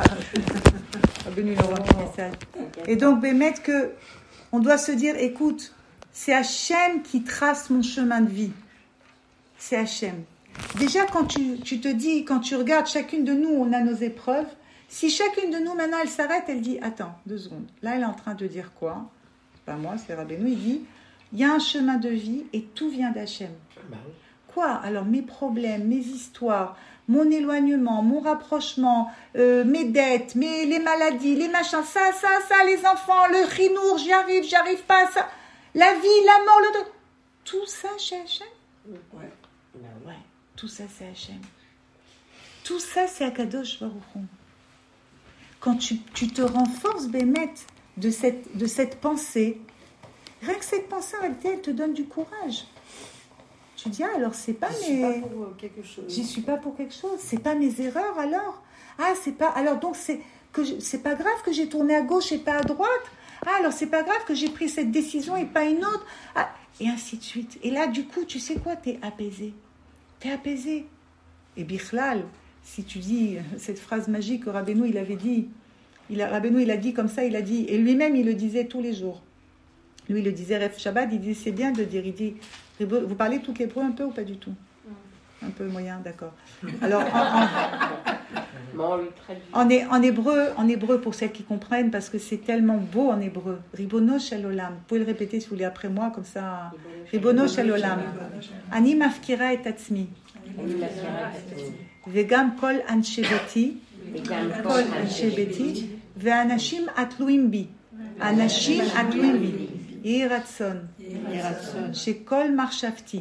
Et donc, Bémet, que on doit se dire, écoute, c'est Hachem qui trace mon chemin de vie. C'est Hachem. Déjà, quand tu, tu te dis, quand tu regardes chacune de nous, on a nos épreuves. Si chacune de nous, maintenant, elle s'arrête, elle dit, attends, deux secondes. Là, elle est en train de dire quoi? Pas moi, c'est Rabbeinu, il dit, il y a un chemin de vie et tout vient d'Hachem. Bah oui. Quoi? Alors, mes problèmes, mes histoires, mon éloignement, mon rapprochement, euh, mes dettes, mes, les maladies, les machins, ça, ça, ça, les enfants, le chinour, j'y arrive, j'y arrive pas, ça, la vie, la mort, le... Tout ça chez Hachem? Ouais. Ben ouais. Tout ça, c'est Hachem. Tout ça, c'est Akadosh Baruch Hu. Quand tu, tu te renforces, Bémet, de cette, de cette pensée, rien que cette pensée, elle te donne du courage. Tu dis, ah, alors, c'est pas J'y mes... suis pas pour quelque chose. J'y suis pas pour quelque chose. C'est pas mes erreurs, alors. Ah, c'est pas... Alors, donc, c'est, que je... c'est pas grave que j'ai tourné à gauche et pas à droite. Ah, alors, c'est pas grave que j'ai pris cette décision et pas une autre. Ah, et ainsi de suite. Et là, du coup, tu sais quoi? T'es apaisé. T'es apaisé. Et Bichlal, si tu dis cette phrase magique que Rabbeinu, il avait dit, il a, Rabbeinu, il a dit comme ça, il a dit, et lui-même, il le disait tous les jours. Lui, il le disait, Ref Shabbat, il disait, c'est bien de dire, il dit, vous parlez tout l'hébreu un peu ou pas du tout? Un peu moyen, d'accord. Alors, en, en, en, en, hébreu, en hébreu, pour celles qui comprennent, parce que c'est tellement beau en hébreu, Ribono Shel Olam, vous pouvez le répéter si vous voulez après moi, comme ça, Ribono Shel Olam, Ani mafkira et atzmi, וגם כל אנשי ביתי, כל אנשי ביתי, ואנשים התלויים בי. אנשים התלויים בי. יהי רצון. שכל מחשבתי,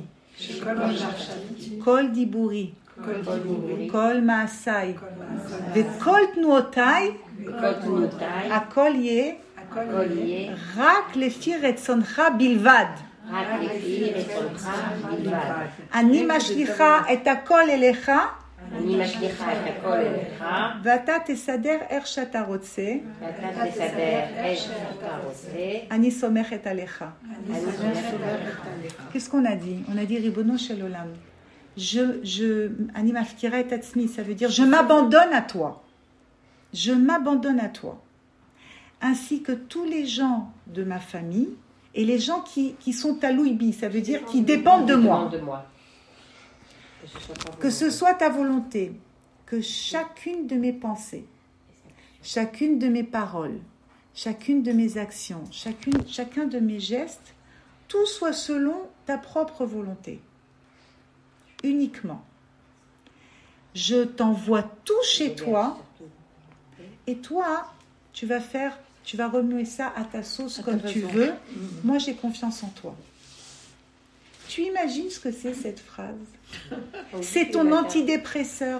כל דיבורי, כל מעשיי, וכל תנועותיי, הכל יהיה רק לפי רצונך בלבד. אני משליכה את הכל אליך, אני משליכה את הכל אליך, ואתה תסדר איך שאתה רוצה. ואתה תסדר איך שאתה רוצה. אני סומכת עליך. אני סומכת עליך. Qu'est-ce qu'on a dit? On a dit Ribono Shel Olam. Je, je, אני מפקירה את עצמי, ça veut dire je m'abandonne à toi. Je m'abandonne à toi. Ainsi que tous les gens de ma famille et les gens qui, qui sont à l'ouïbi, ça veut dire qui dépendent de moi. Que ce soit ta volonté, que chacune de mes pensées, chacune de mes paroles, chacune de mes actions, chacune, chacun de mes gestes, tout soit selon ta propre volonté. Uniquement. Je t'envoie tout chez toi et toi, tu vas faire, tu vas remuer ça à ta sauce comme tu veux. Moi, j'ai confiance en toi. Tu imagines ce que c'est cette phrase? C'est ton antidépresseur.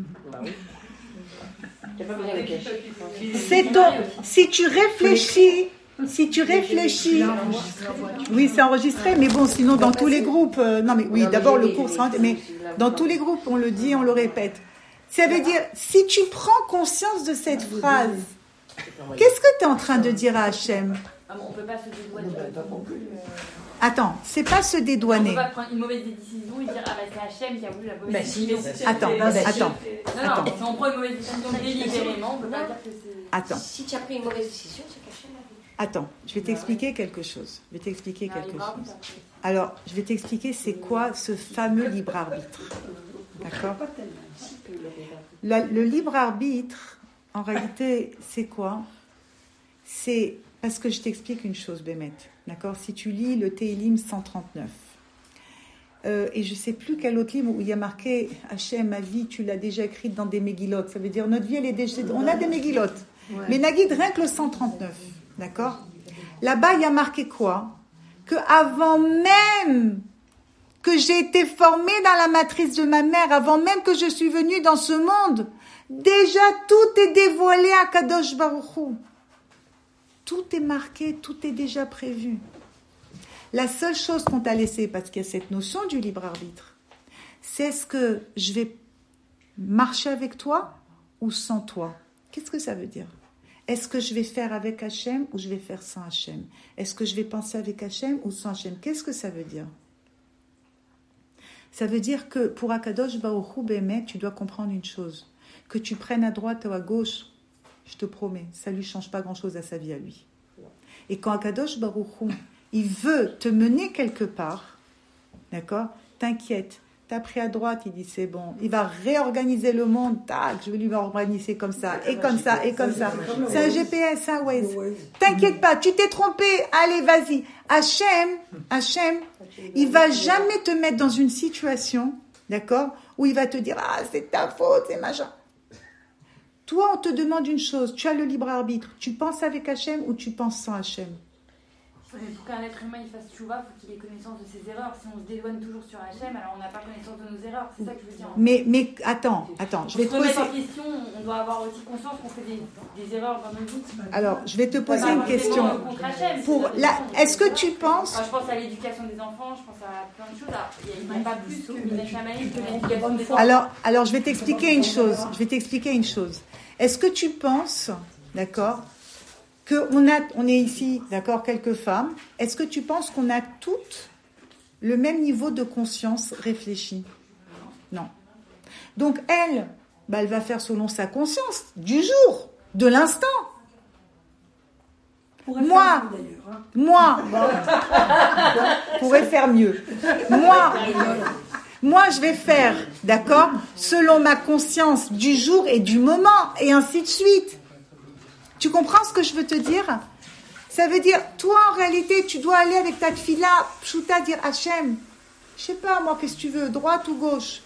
C'est ton. Si tu réfléchis, si tu réfléchis. Oui, c'est enregistré, mais bon, sinon dans tous les groupes. Euh, non, mais oui, d'abord le cours sera. Mais dans tous les groupes, on le dit, on le répète. Ça veut dire, si tu prends conscience de cette phrase, qu'est-ce que tu es en train de dire à Hachem? On ne peut pas se dédouaner. Attends, c'est pas se dédouaner. On ne peut pas prendre une mauvaise décision et dire ah bah c'est Hachem qui a voulu la mauvaise décision. Attends, attends. Non, non, si on prend une mauvaise décision délibérément, on ne peut pas dire que c'est... Attends. Si tu as pris une mauvaise décision, c'est qu'Hachem a voulu. Attends, je vais t'expliquer quelque chose. Je vais t'expliquer quelque chose. Alors, je vais t'expliquer c'est quoi ce fameux libre arbitre. D'accord? La, le libre arbitre, en réalité, c'est quoi? C'est parce que je t'explique une chose, Bémet. D'accord? Si tu lis le Téhilim cent trente-neuf, euh, et je ne sais plus quel autre livre où il y a marqué Hachem, ma vie, tu l'as déjà écrite dans des mégilotes. Ça veut dire notre vie, elle est déjà. On a des mégilotes. Ouais. Mais Nagid, rien que le cent trente-neuf. D'accord? Là-bas, il y a marqué quoi? Que avant même que j'ai été formée dans la matrice de ma mère, avant même que je suis venue dans ce monde, déjà tout est dévoilé à Kadosh Baruch Hu. Tout est marqué, tout est déjà prévu. La seule chose qu'on t'a laissée, parce qu'il y a cette notion du libre arbitre, c'est est-ce que je vais marcher avec toi ou sans toi? Qu'est-ce que ça veut dire? Est-ce que je vais faire avec Hachem ou je vais faire sans Hachem? Est-ce que je vais penser avec Hachem ou sans Hachem? Qu'est-ce que ça veut dire? Ça veut dire que pour Akadosh Baruch Hu Bémet, tu dois comprendre une chose. Que tu prennes à droite ou à gauche, je te promets, ça ne lui change pas grand-chose à sa vie à lui. Et quand Akadosh Baruch Hu, il veut te mener quelque part, d'accord, t'inquiète. T'as pris à droite, il dit c'est bon. Il va réorganiser le monde, tac, je vais lui organiser comme ça, et comme ça, et comme ça. C'est un G P S, un Waze. T'inquiète pas, tu t'es trompé, allez, vas-y. Hachem, Hachem, il va jamais te mettre dans une situation, d'accord, où il va te dire, ah, c'est ta faute, c'est machin. Toi, on te demande une chose, tu as le libre arbitre, tu penses avec Hachem ou tu penses sans Hachem? Pour qu'un être humain il fasse tchouva, il faut qu'il ait connaissance de ses erreurs. Si on se dédouane toujours sur Hachem, alors on n'a pas connaissance de nos erreurs. C'est ça que je veux dire. Mais, mais attends, attends, je vais te poser... Pour se remettre en question, on doit avoir aussi conscience qu'on fait des, des erreurs dans nos vies. Alors, je vais te poser pas une question. Hachem, Pour la... Est-ce que tu penses... Enfin, je pense à l'éducation des enfants, je pense à plein de choses. Alors, il n'y a pas plus que Minachamaï, que l'éducation des enfants. Alors, alors, je vais t'expliquer une chose. Je vais t'expliquer une chose. Est-ce que tu penses, d'accord, qu'on a, on est ici, d'accord, quelques femmes. Est-ce que tu penses qu'on a toutes le même niveau de conscience réfléchie? Non. Donc elle, bah, elle va faire selon sa conscience du jour, de l'instant. Moi, moi, pourrait faire mieux. Moi, moi, je vais faire, d'accord, selon ma conscience du jour et du moment, et ainsi de suite. Tu comprends ce que je veux te dire? Ça veut dire, toi, en réalité, tu dois aller avec ta tefila, pshuta, dire Hachem, je sais pas, moi, qu'est-ce que tu veux, droite ou gauche?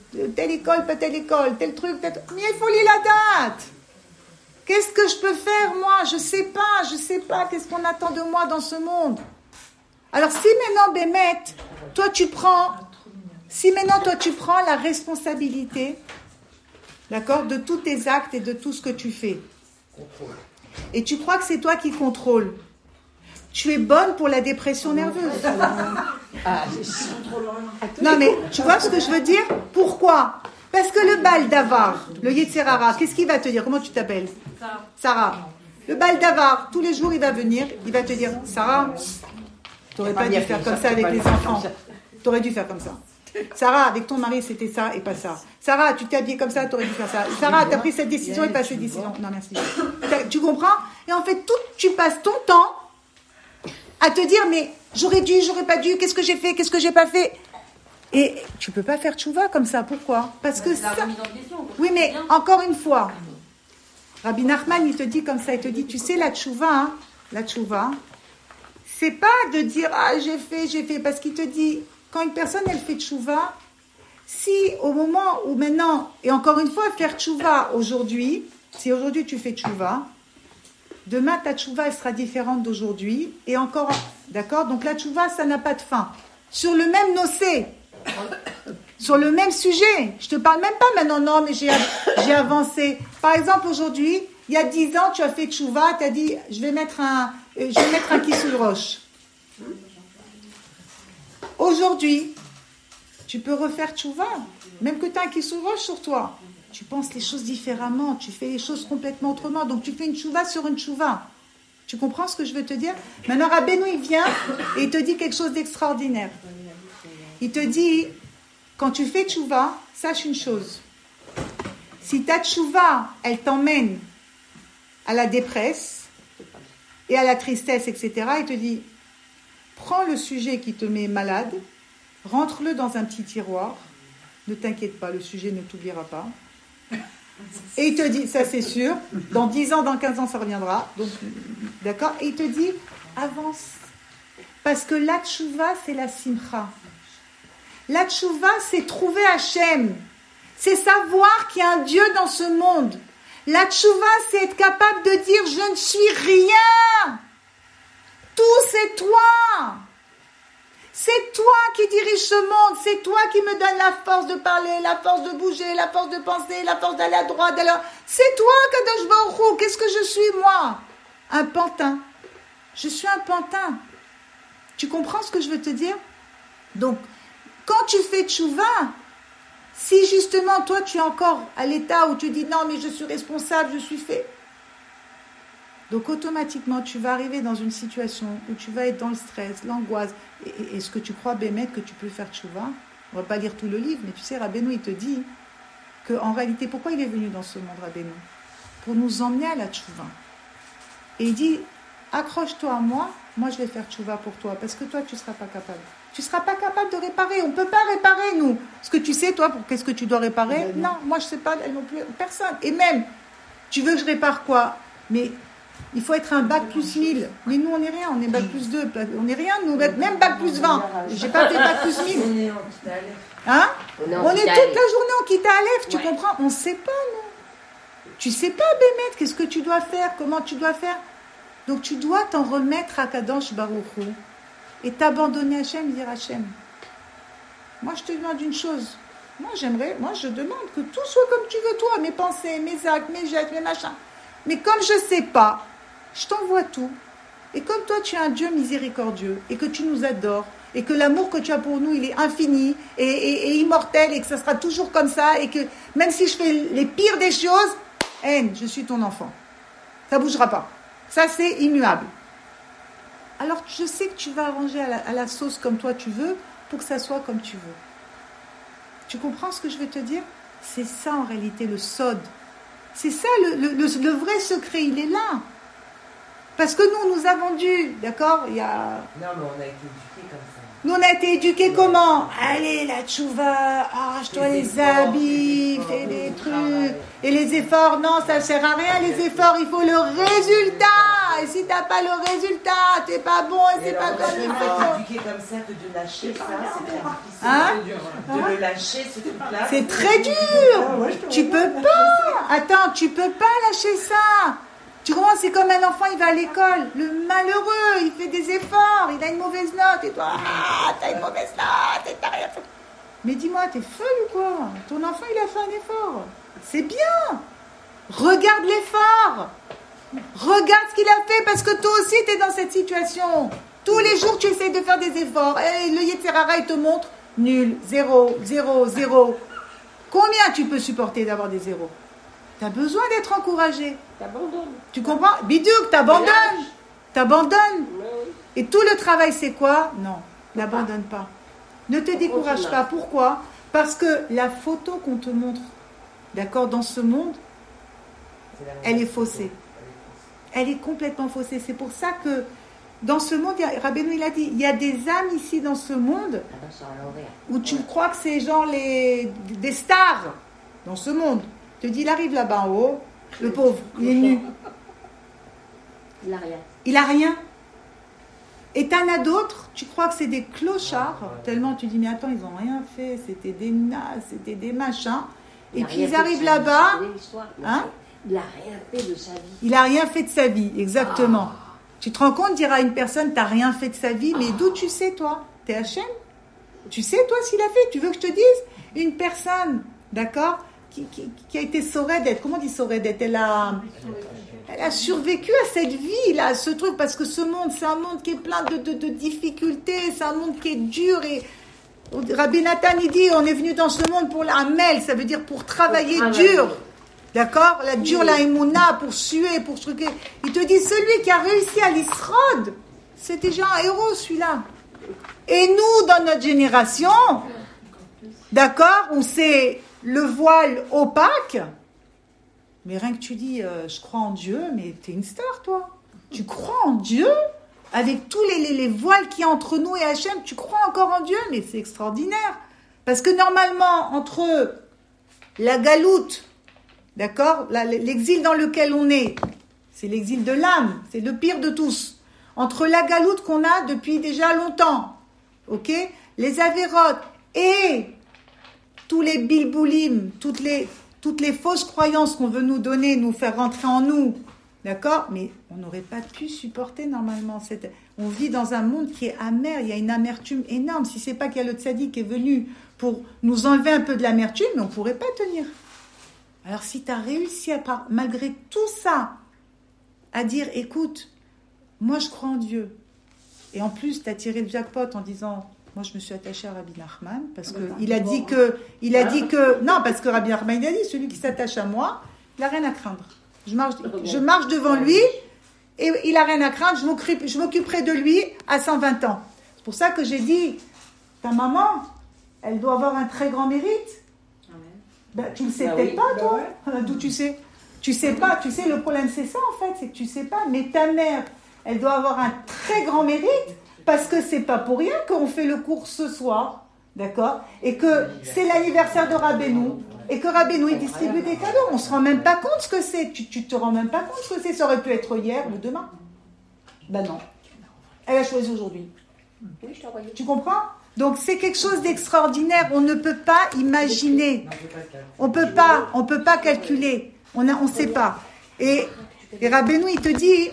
telle école, pas telle école, tel truc, tel... mais il faut lire la date. Qu'est-ce que je peux faire, moi? Je sais pas, je sais pas, qu'est-ce qu'on attend de moi dans ce monde? Alors, si maintenant, Bémet, toi, tu prends, si maintenant, toi, tu prends la responsabilité, d'accord, de tous tes actes et de tout ce que tu fais, et tu crois que c'est toi qui contrôles, tu es bonne pour la dépression nerveuse. Ah, non, mais tu vois ce que je veux dire? Pourquoi? Parce que le bal d'Avar, le Yetzer Hara, qu'est-ce qu'il va te dire? Comment tu t'appelles? Sarah. Sarah. Le bal d'Avar, tous les jours, il va venir, il va te dire, Sarah, t'aurais pas dû faire comme ça avec les enfants. T'aurais dû faire comme ça. Sarah, avec ton mari, c'était ça et pas ça. Sarah, tu t'es habillée comme ça, t'aurais dû faire ça. Sarah, t'as pris cette décision et pas cette décision. Non, merci. Tu comprends? Et en fait, tout, tu passes ton temps à te dire, mais j'aurais dû, j'aurais pas dû, qu'est-ce que j'ai fait, qu'est-ce que j'ai pas fait? Et tu peux pas faire tchouva comme ça. Pourquoi? Parce que ça... Oui, mais encore une fois, Rabbi Nachman, il te dit comme ça, il te dit, tu sais, la tchouva, hein, la tchouva, c'est pas de dire, ah, j'ai fait, j'ai fait, parce qu'il te dit, quand une personne, elle fait tchouva, si au moment où maintenant, et encore une fois, faire tchouva aujourd'hui, si aujourd'hui tu fais tchouva, demain ta tchouva, elle sera différente d'aujourd'hui, et encore, d'accord? Donc la tchouva, ça n'a pas de fin. Sur le même nocé, sur le même sujet, je te parle même pas maintenant, non, mais j'ai, j'ai avancé. Par exemple, aujourd'hui, il y a dix ans, tu as fait tchouva, tu as dit, je vais mettre un, je vais mettre un kissou de roche. Aujourd'hui, tu peux refaire tchouva, même que tu as un kissou de roche sur toi. Tu penses les choses différemment, tu fais les choses complètement autrement, donc tu fais une tchouva sur une tchouva. Tu comprends ce que je veux te dire? Maintenant, Rabbeinu, il vient et il te dit quelque chose d'extraordinaire. Il te dit, quand tu fais tchouva, sache une chose. Si ta tchouva, elle t'emmène à la dépresse et à la tristesse, et cetera, il te dit, prends le sujet qui te met malade, rentre-le dans un petit tiroir, ne t'inquiète pas, le sujet ne t'oubliera pas. Et il te dit, ça c'est sûr, dans dix ans, dans quinze ans, ça reviendra. Donc, d'accord? Et il te dit, avance. Parce que la tchouva, c'est la simcha. La tchouva, c'est trouver Hachem. C'est savoir qu'il y a un Dieu dans ce monde. La tchouva, c'est être capable de dire, je ne suis rien. Tout, c'est toi. C'est toi qui dirige ce monde. C'est toi qui me donne la force de parler, la force de bouger, la force de penser, la force d'aller à droite. D'aller... C'est toi, Kadosh Baruch Hu. Qu'est-ce que je suis, moi? Un pantin. Je suis un pantin. Tu comprends ce que je veux te dire? Donc, quand tu fais tchouva, si justement, toi, tu es encore à l'état où tu dis, non, mais je suis responsable, je suis fait... Donc automatiquement, tu vas arriver dans une situation où tu vas être dans le stress, l'angoisse. Et, et, est-ce que tu crois, Bémet, que tu peux faire tchouva? On ne va pas lire tout le livre, mais tu sais, Rabbeinu, il te dit qu'en réalité, pourquoi il est venu dans ce monde, Rabbeinu? Pour nous emmener à la tchouva. Et il dit, accroche-toi à moi, moi je vais faire tchouva pour toi, parce que toi, tu ne seras pas capable. Tu ne seras pas capable de réparer. On ne peut pas réparer, nous. Est-ce que tu sais, toi, pour qu'est-ce que tu dois réparer? Non, moi, je ne sais pas, non plus, personne. Et même, tu veux que je répare quoi? Mais... il faut être un bac plus mille. Mais nous, on n'est rien. On est bac plus deux. On n'est rien, nous. Même bac plus vingt. J'ai pas fait bac plus mille. Hein? On est, on est toute la journée en quitte à Aleph. Tu ouais. comprends? On ne sait pas, nous. Tu ne sais pas, Bémet, qu'est-ce que tu dois faire? Comment tu dois faire? Donc, tu dois t'en remettre à Kadosh Baruch Hu et t'abandonner à Hachem, dire Hachem. Moi, je te demande une chose. Moi, j'aimerais, moi, je demande que tout soit comme tu veux, toi. Mes pensées, mes actes, mes gestes, mes machins. Mais comme je ne sais pas, je t'envoie tout. Et comme toi, tu es un Dieu miséricordieux et que tu nous adores et que l'amour que tu as pour nous, il est infini et, et, et immortel et que ça sera toujours comme ça et que même si je fais les pires des choses, haine, je suis ton enfant. Ça ne bougera pas. Ça, c'est immuable. Alors, je sais que tu vas arranger à la, à la sauce comme toi tu veux pour que ça soit comme tu veux. Tu comprends ce que je vais te dire? C'est ça, en réalité, le sod. C'est ça, le, le, le, le vrai secret, il est là. Parce que nous, nous avons dû, d'accord, il y a... Non, mais on a été éduqués comme ça. Nous, on a été éduqués comment? Allez, la tchouva, arrache-toi les, les habits, fais des trucs. Et les efforts, non, ça ne sert à rien, les efforts, il faut le résultat. Et si t'as pas le résultat, t'es pas bon et c'est pas comme il faut. Éduquer comme ça que de lâcher ça, c'est très difficile. Hein? De le lâcher, ce truc-là. C'est très dur. Tu peux pas. Attends, tu peux pas lâcher ça. Tu comprends, c'est comme un enfant, il va à l'école. Le malheureux, il fait des efforts, il a une mauvaise note. Et toi, ah, t'as une mauvaise note et t'as rien fait. Mais dis-moi, t'es folle ou quoi? Ton enfant, il a fait un effort. C'est bien. Regarde l'effort. Regarde ce qu'il a fait parce que toi aussi, t'es dans cette situation. Tous les jours, tu essaies de faire des efforts. Et le Yetzirara, il te montre nul, zéro, zéro, zéro. Combien tu peux supporter d'avoir des zéros? T'as besoin d'être encouragé. T'abandonnes. Tu comprends? Bidouc, t'abandonnes. T'abandonnes. Et tout le travail, c'est quoi? Non, n'abandonne pas. Ne te décourage pas. Pourquoi? Parce que la photo qu'on te montre, d'accord, dans ce monde, elle est faussée. Elle est complètement faussée. C'est pour ça que dans ce monde, Rabbeinu il a dit, il y a des âmes ici dans ce monde où tu crois que c'est genre les, des stars dans ce monde. Je te dis, il arrive là-bas en haut, le pauvre, il est nu. Il n'a rien. Il a rien. Et t'en as d'autres, tu crois que c'est des clochards, tellement tu dis, mais attends, ils n'ont rien fait, c'était des nazes, c'était des machins. Et puis ils arrivent là-bas. Hein? Il n'a rien fait de sa vie. Il n'a rien fait de sa vie, exactement. Ah. Tu te rends compte, dire à une personne, t'as rien fait de sa vie, mais d'où tu sais, toi? T'es Hachem? Tu sais, toi, s'il a fait? Tu veux que je te dise? Une personne, d'accord, qui, qui, qui a été Soredet, comment on dit Soredet? Elle a, elle a survécu à cette vie, là, à ce truc, parce que ce monde, c'est un monde qui est plein de, de, de difficultés, c'est un monde qui est dur, et Rabbi Nathan, il dit, on est venu dans ce monde pour l'amel, ça veut dire pour travailler pour dur. D'accord? La dure, la émouna, pour suer, pour truquer. Il te dit, celui qui a réussi à l'Isrod, c'est déjà un héros, celui-là. Et nous, dans notre génération, d'accord, où c'est le voile opaque, mais rien que tu dis, euh, je crois en Dieu, mais t'es une star, toi. Tu crois en Dieu? Avec tous les, les, les voiles qu'il y a entre nous et Hachem, tu crois encore en Dieu? Mais c'est extraordinaire. Parce que normalement, entre la galoute, d'accord, l'exil dans lequel on est, c'est l'exil de l'âme, c'est le pire de tous. Entre la galoute qu'on a depuis déjà longtemps, ok, les avérotes et tous les bilboulim, toutes les, toutes les fausses croyances qu'on veut nous donner, nous faire rentrer en nous, d'accord, mais on n'aurait pas pu supporter normalement. Cette... On vit dans un monde qui est amer, il y a une amertume énorme. Si c'est pas qu'il y a le tzaddik qui est venu pour nous enlever un peu de l'amertume, on ne pourrait pas tenir. Alors si tu as réussi, à, malgré tout ça, à dire, écoute, moi je crois en Dieu, et en plus tu as tiré le jackpot en disant, moi je me suis attachée à Rabbi Nachman, parce qu'il a dit que, il a dit que, non, parce que Rabbi Nachman il a dit, celui qui s'attache à moi, il n'a rien à craindre. Je marche, je marche devant lui, et il n'a rien à craindre, je m'occupe, je m'occuperai de lui à cent vingt ans. C'est pour ça que j'ai dit, ta maman, elle doit avoir un très grand mérite. Ben, tu ne le sais bah peut-être oui, pas, toi. Bah ouais. D'où tu sais? Tu sais pas. Tu sais, le problème, c'est ça, en fait. C'est que tu sais pas. Mais ta mère, elle doit avoir un très grand mérite parce que c'est pas pour rien qu'on fait le cours ce soir. D'accord? Et que c'est l'anniversaire de Rabbeinu. Et que Rabbeinu, il distribue des cadeaux. On se rend même pas compte ce que c'est. Tu, tu te rends même pas compte ce que c'est. Ça aurait pu être hier ou demain. Ben non. Elle a choisi aujourd'hui. Oui, je t'ai envoyé. Tu comprends? Donc c'est quelque chose d'extraordinaire. On ne peut pas imaginer. On peut pas, on peut pas calculer. On a, on sait pas. Et, et Rabbeinu il te dit,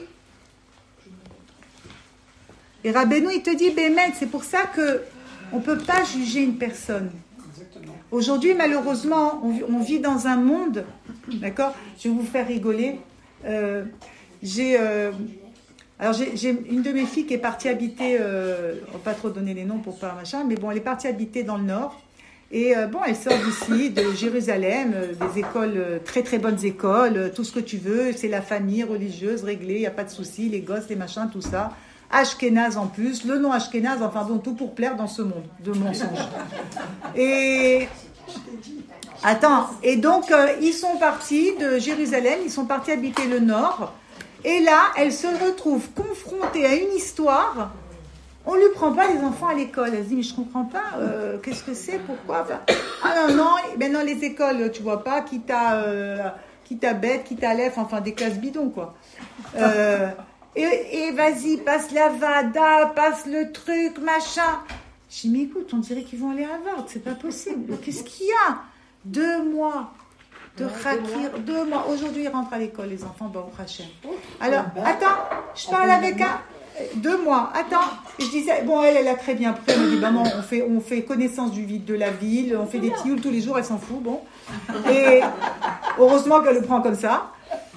et Rabbeinu il te dit, Bémet, c'est pour ça que on peut pas juger une personne. Aujourd'hui malheureusement, on, on vit dans un monde, d'accord. Je vais vous faire rigoler. Euh, j'ai euh, Alors j'ai, j'ai une de mes filles qui est partie habiter, euh, on va pas trop donner les noms pour pas machin, mais bon, elle est partie habiter dans le nord. Et euh, bon, elle sort d'ici, de Jérusalem, euh, des écoles, euh, très très bonnes écoles, euh, tout ce que tu veux, c'est la famille religieuse réglée, il n'y a pas de souci, les gosses, les machins, tout ça. Ashkénaze en plus, le nom Ashkénaze, enfin bon, tout pour plaire dans ce monde de mensonges. Et attends, et donc euh, ils sont partis de Jérusalem, ils sont partis habiter le nord. Et là, elle se retrouve confrontée à une histoire. On ne lui prend pas les enfants à l'école. Elle se dit, mais je ne comprends pas, euh, qu'est-ce que c'est, pourquoi enfin, ah non, non, ben non, les écoles, tu vois pas, quitte à, euh, quitte à bête, quitte à lèvres, enfin des classes bidons, quoi. Euh, Et, et vas-y, passe la vada, passe le truc, machin. Je dis, mais écoute, on dirait qu'ils vont aller à Harvard, c'est pas possible. Qu'est-ce qu'il y a? Deux mois de rakir, deux mois. Aujourd'hui, ils rentrent à l'école, les enfants, Baruch Hashem. Alors, attends, je parle avec un... Deux mois, attends. Et je disais, bon, elle, elle a très bien pris. Elle me dit, maman, on fait, on fait connaissance du vide de la ville, on fait des tilleuls tous les jours, elle s'en fout, bon. Et heureusement qu'elle le prend comme ça.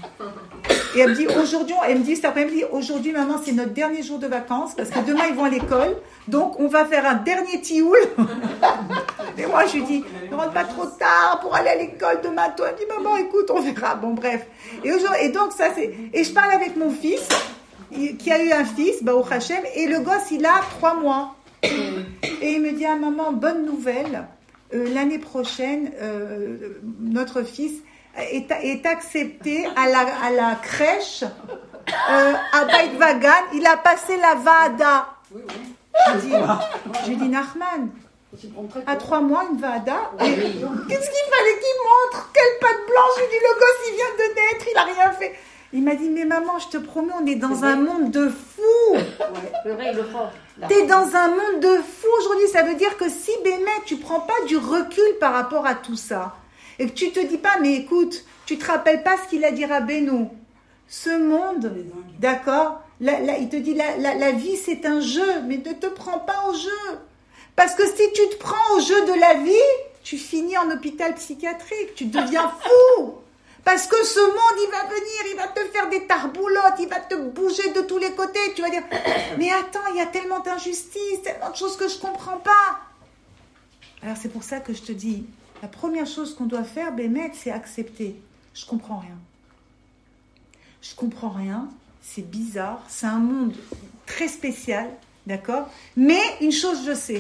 Et elle me dit, aujourd'hui, elle me dit cet après-midi, aujourd'hui, maman, c'est notre dernier jour de vacances, parce que demain, ils vont à l'école, donc on va faire un dernier tioul. Et moi, je lui dis, ne rentre pas trop tard pour aller à l'école demain. Toi, elle me dit, maman, écoute, on verra. Bon, bref. Et, et donc, ça, c'est... Et je parle avec mon fils, qui a eu un fils, Baruch Hashem, et le gosse, il a trois mois. Et il me dit, ah, maman, bonne nouvelle, euh, l'année prochaine, euh, notre fils est, est accepté à la, à la crèche, euh, à Beit Vagan, il a passé la Vada. Je dis, je dis, Nachman, à trois mois, une Vada. Et, qu'est-ce qu'il fallait qu'il montre? Quelle patte blanche? Je lui dis, le gosse, il vient de naître, il n'a rien fait. Il m'a dit, mais maman, je te promets, on est dans un monde de fous. Ouais, T'es dans un monde de fous aujourd'hui. Ça veut dire que si, Bémet, tu prends pas du recul par rapport à tout ça, et que tu te dis pas, mais écoute, tu te rappelles pas ce qu'il a dit Rabbeinu. Ce monde, d'accord, la, la, il te dit, la, la, la vie, c'est un jeu, mais ne te prends pas au jeu. Parce que si tu te prends au jeu de la vie, tu finis en hôpital psychiatrique, tu deviens fou. Parce que ce monde, il va venir, il va te faire des tarboulottes, il va te bouger de tous les côtés. Tu vas dire, mais attends, il y a tellement d'injustices, tellement de choses que je ne comprends pas. Alors c'est pour ça que je te dis, la première chose qu'on doit faire, Bémet, c'est accepter. Je ne comprends rien. Je ne comprends rien, c'est bizarre, c'est un monde très spécial, d'accord? Mais une chose je sais,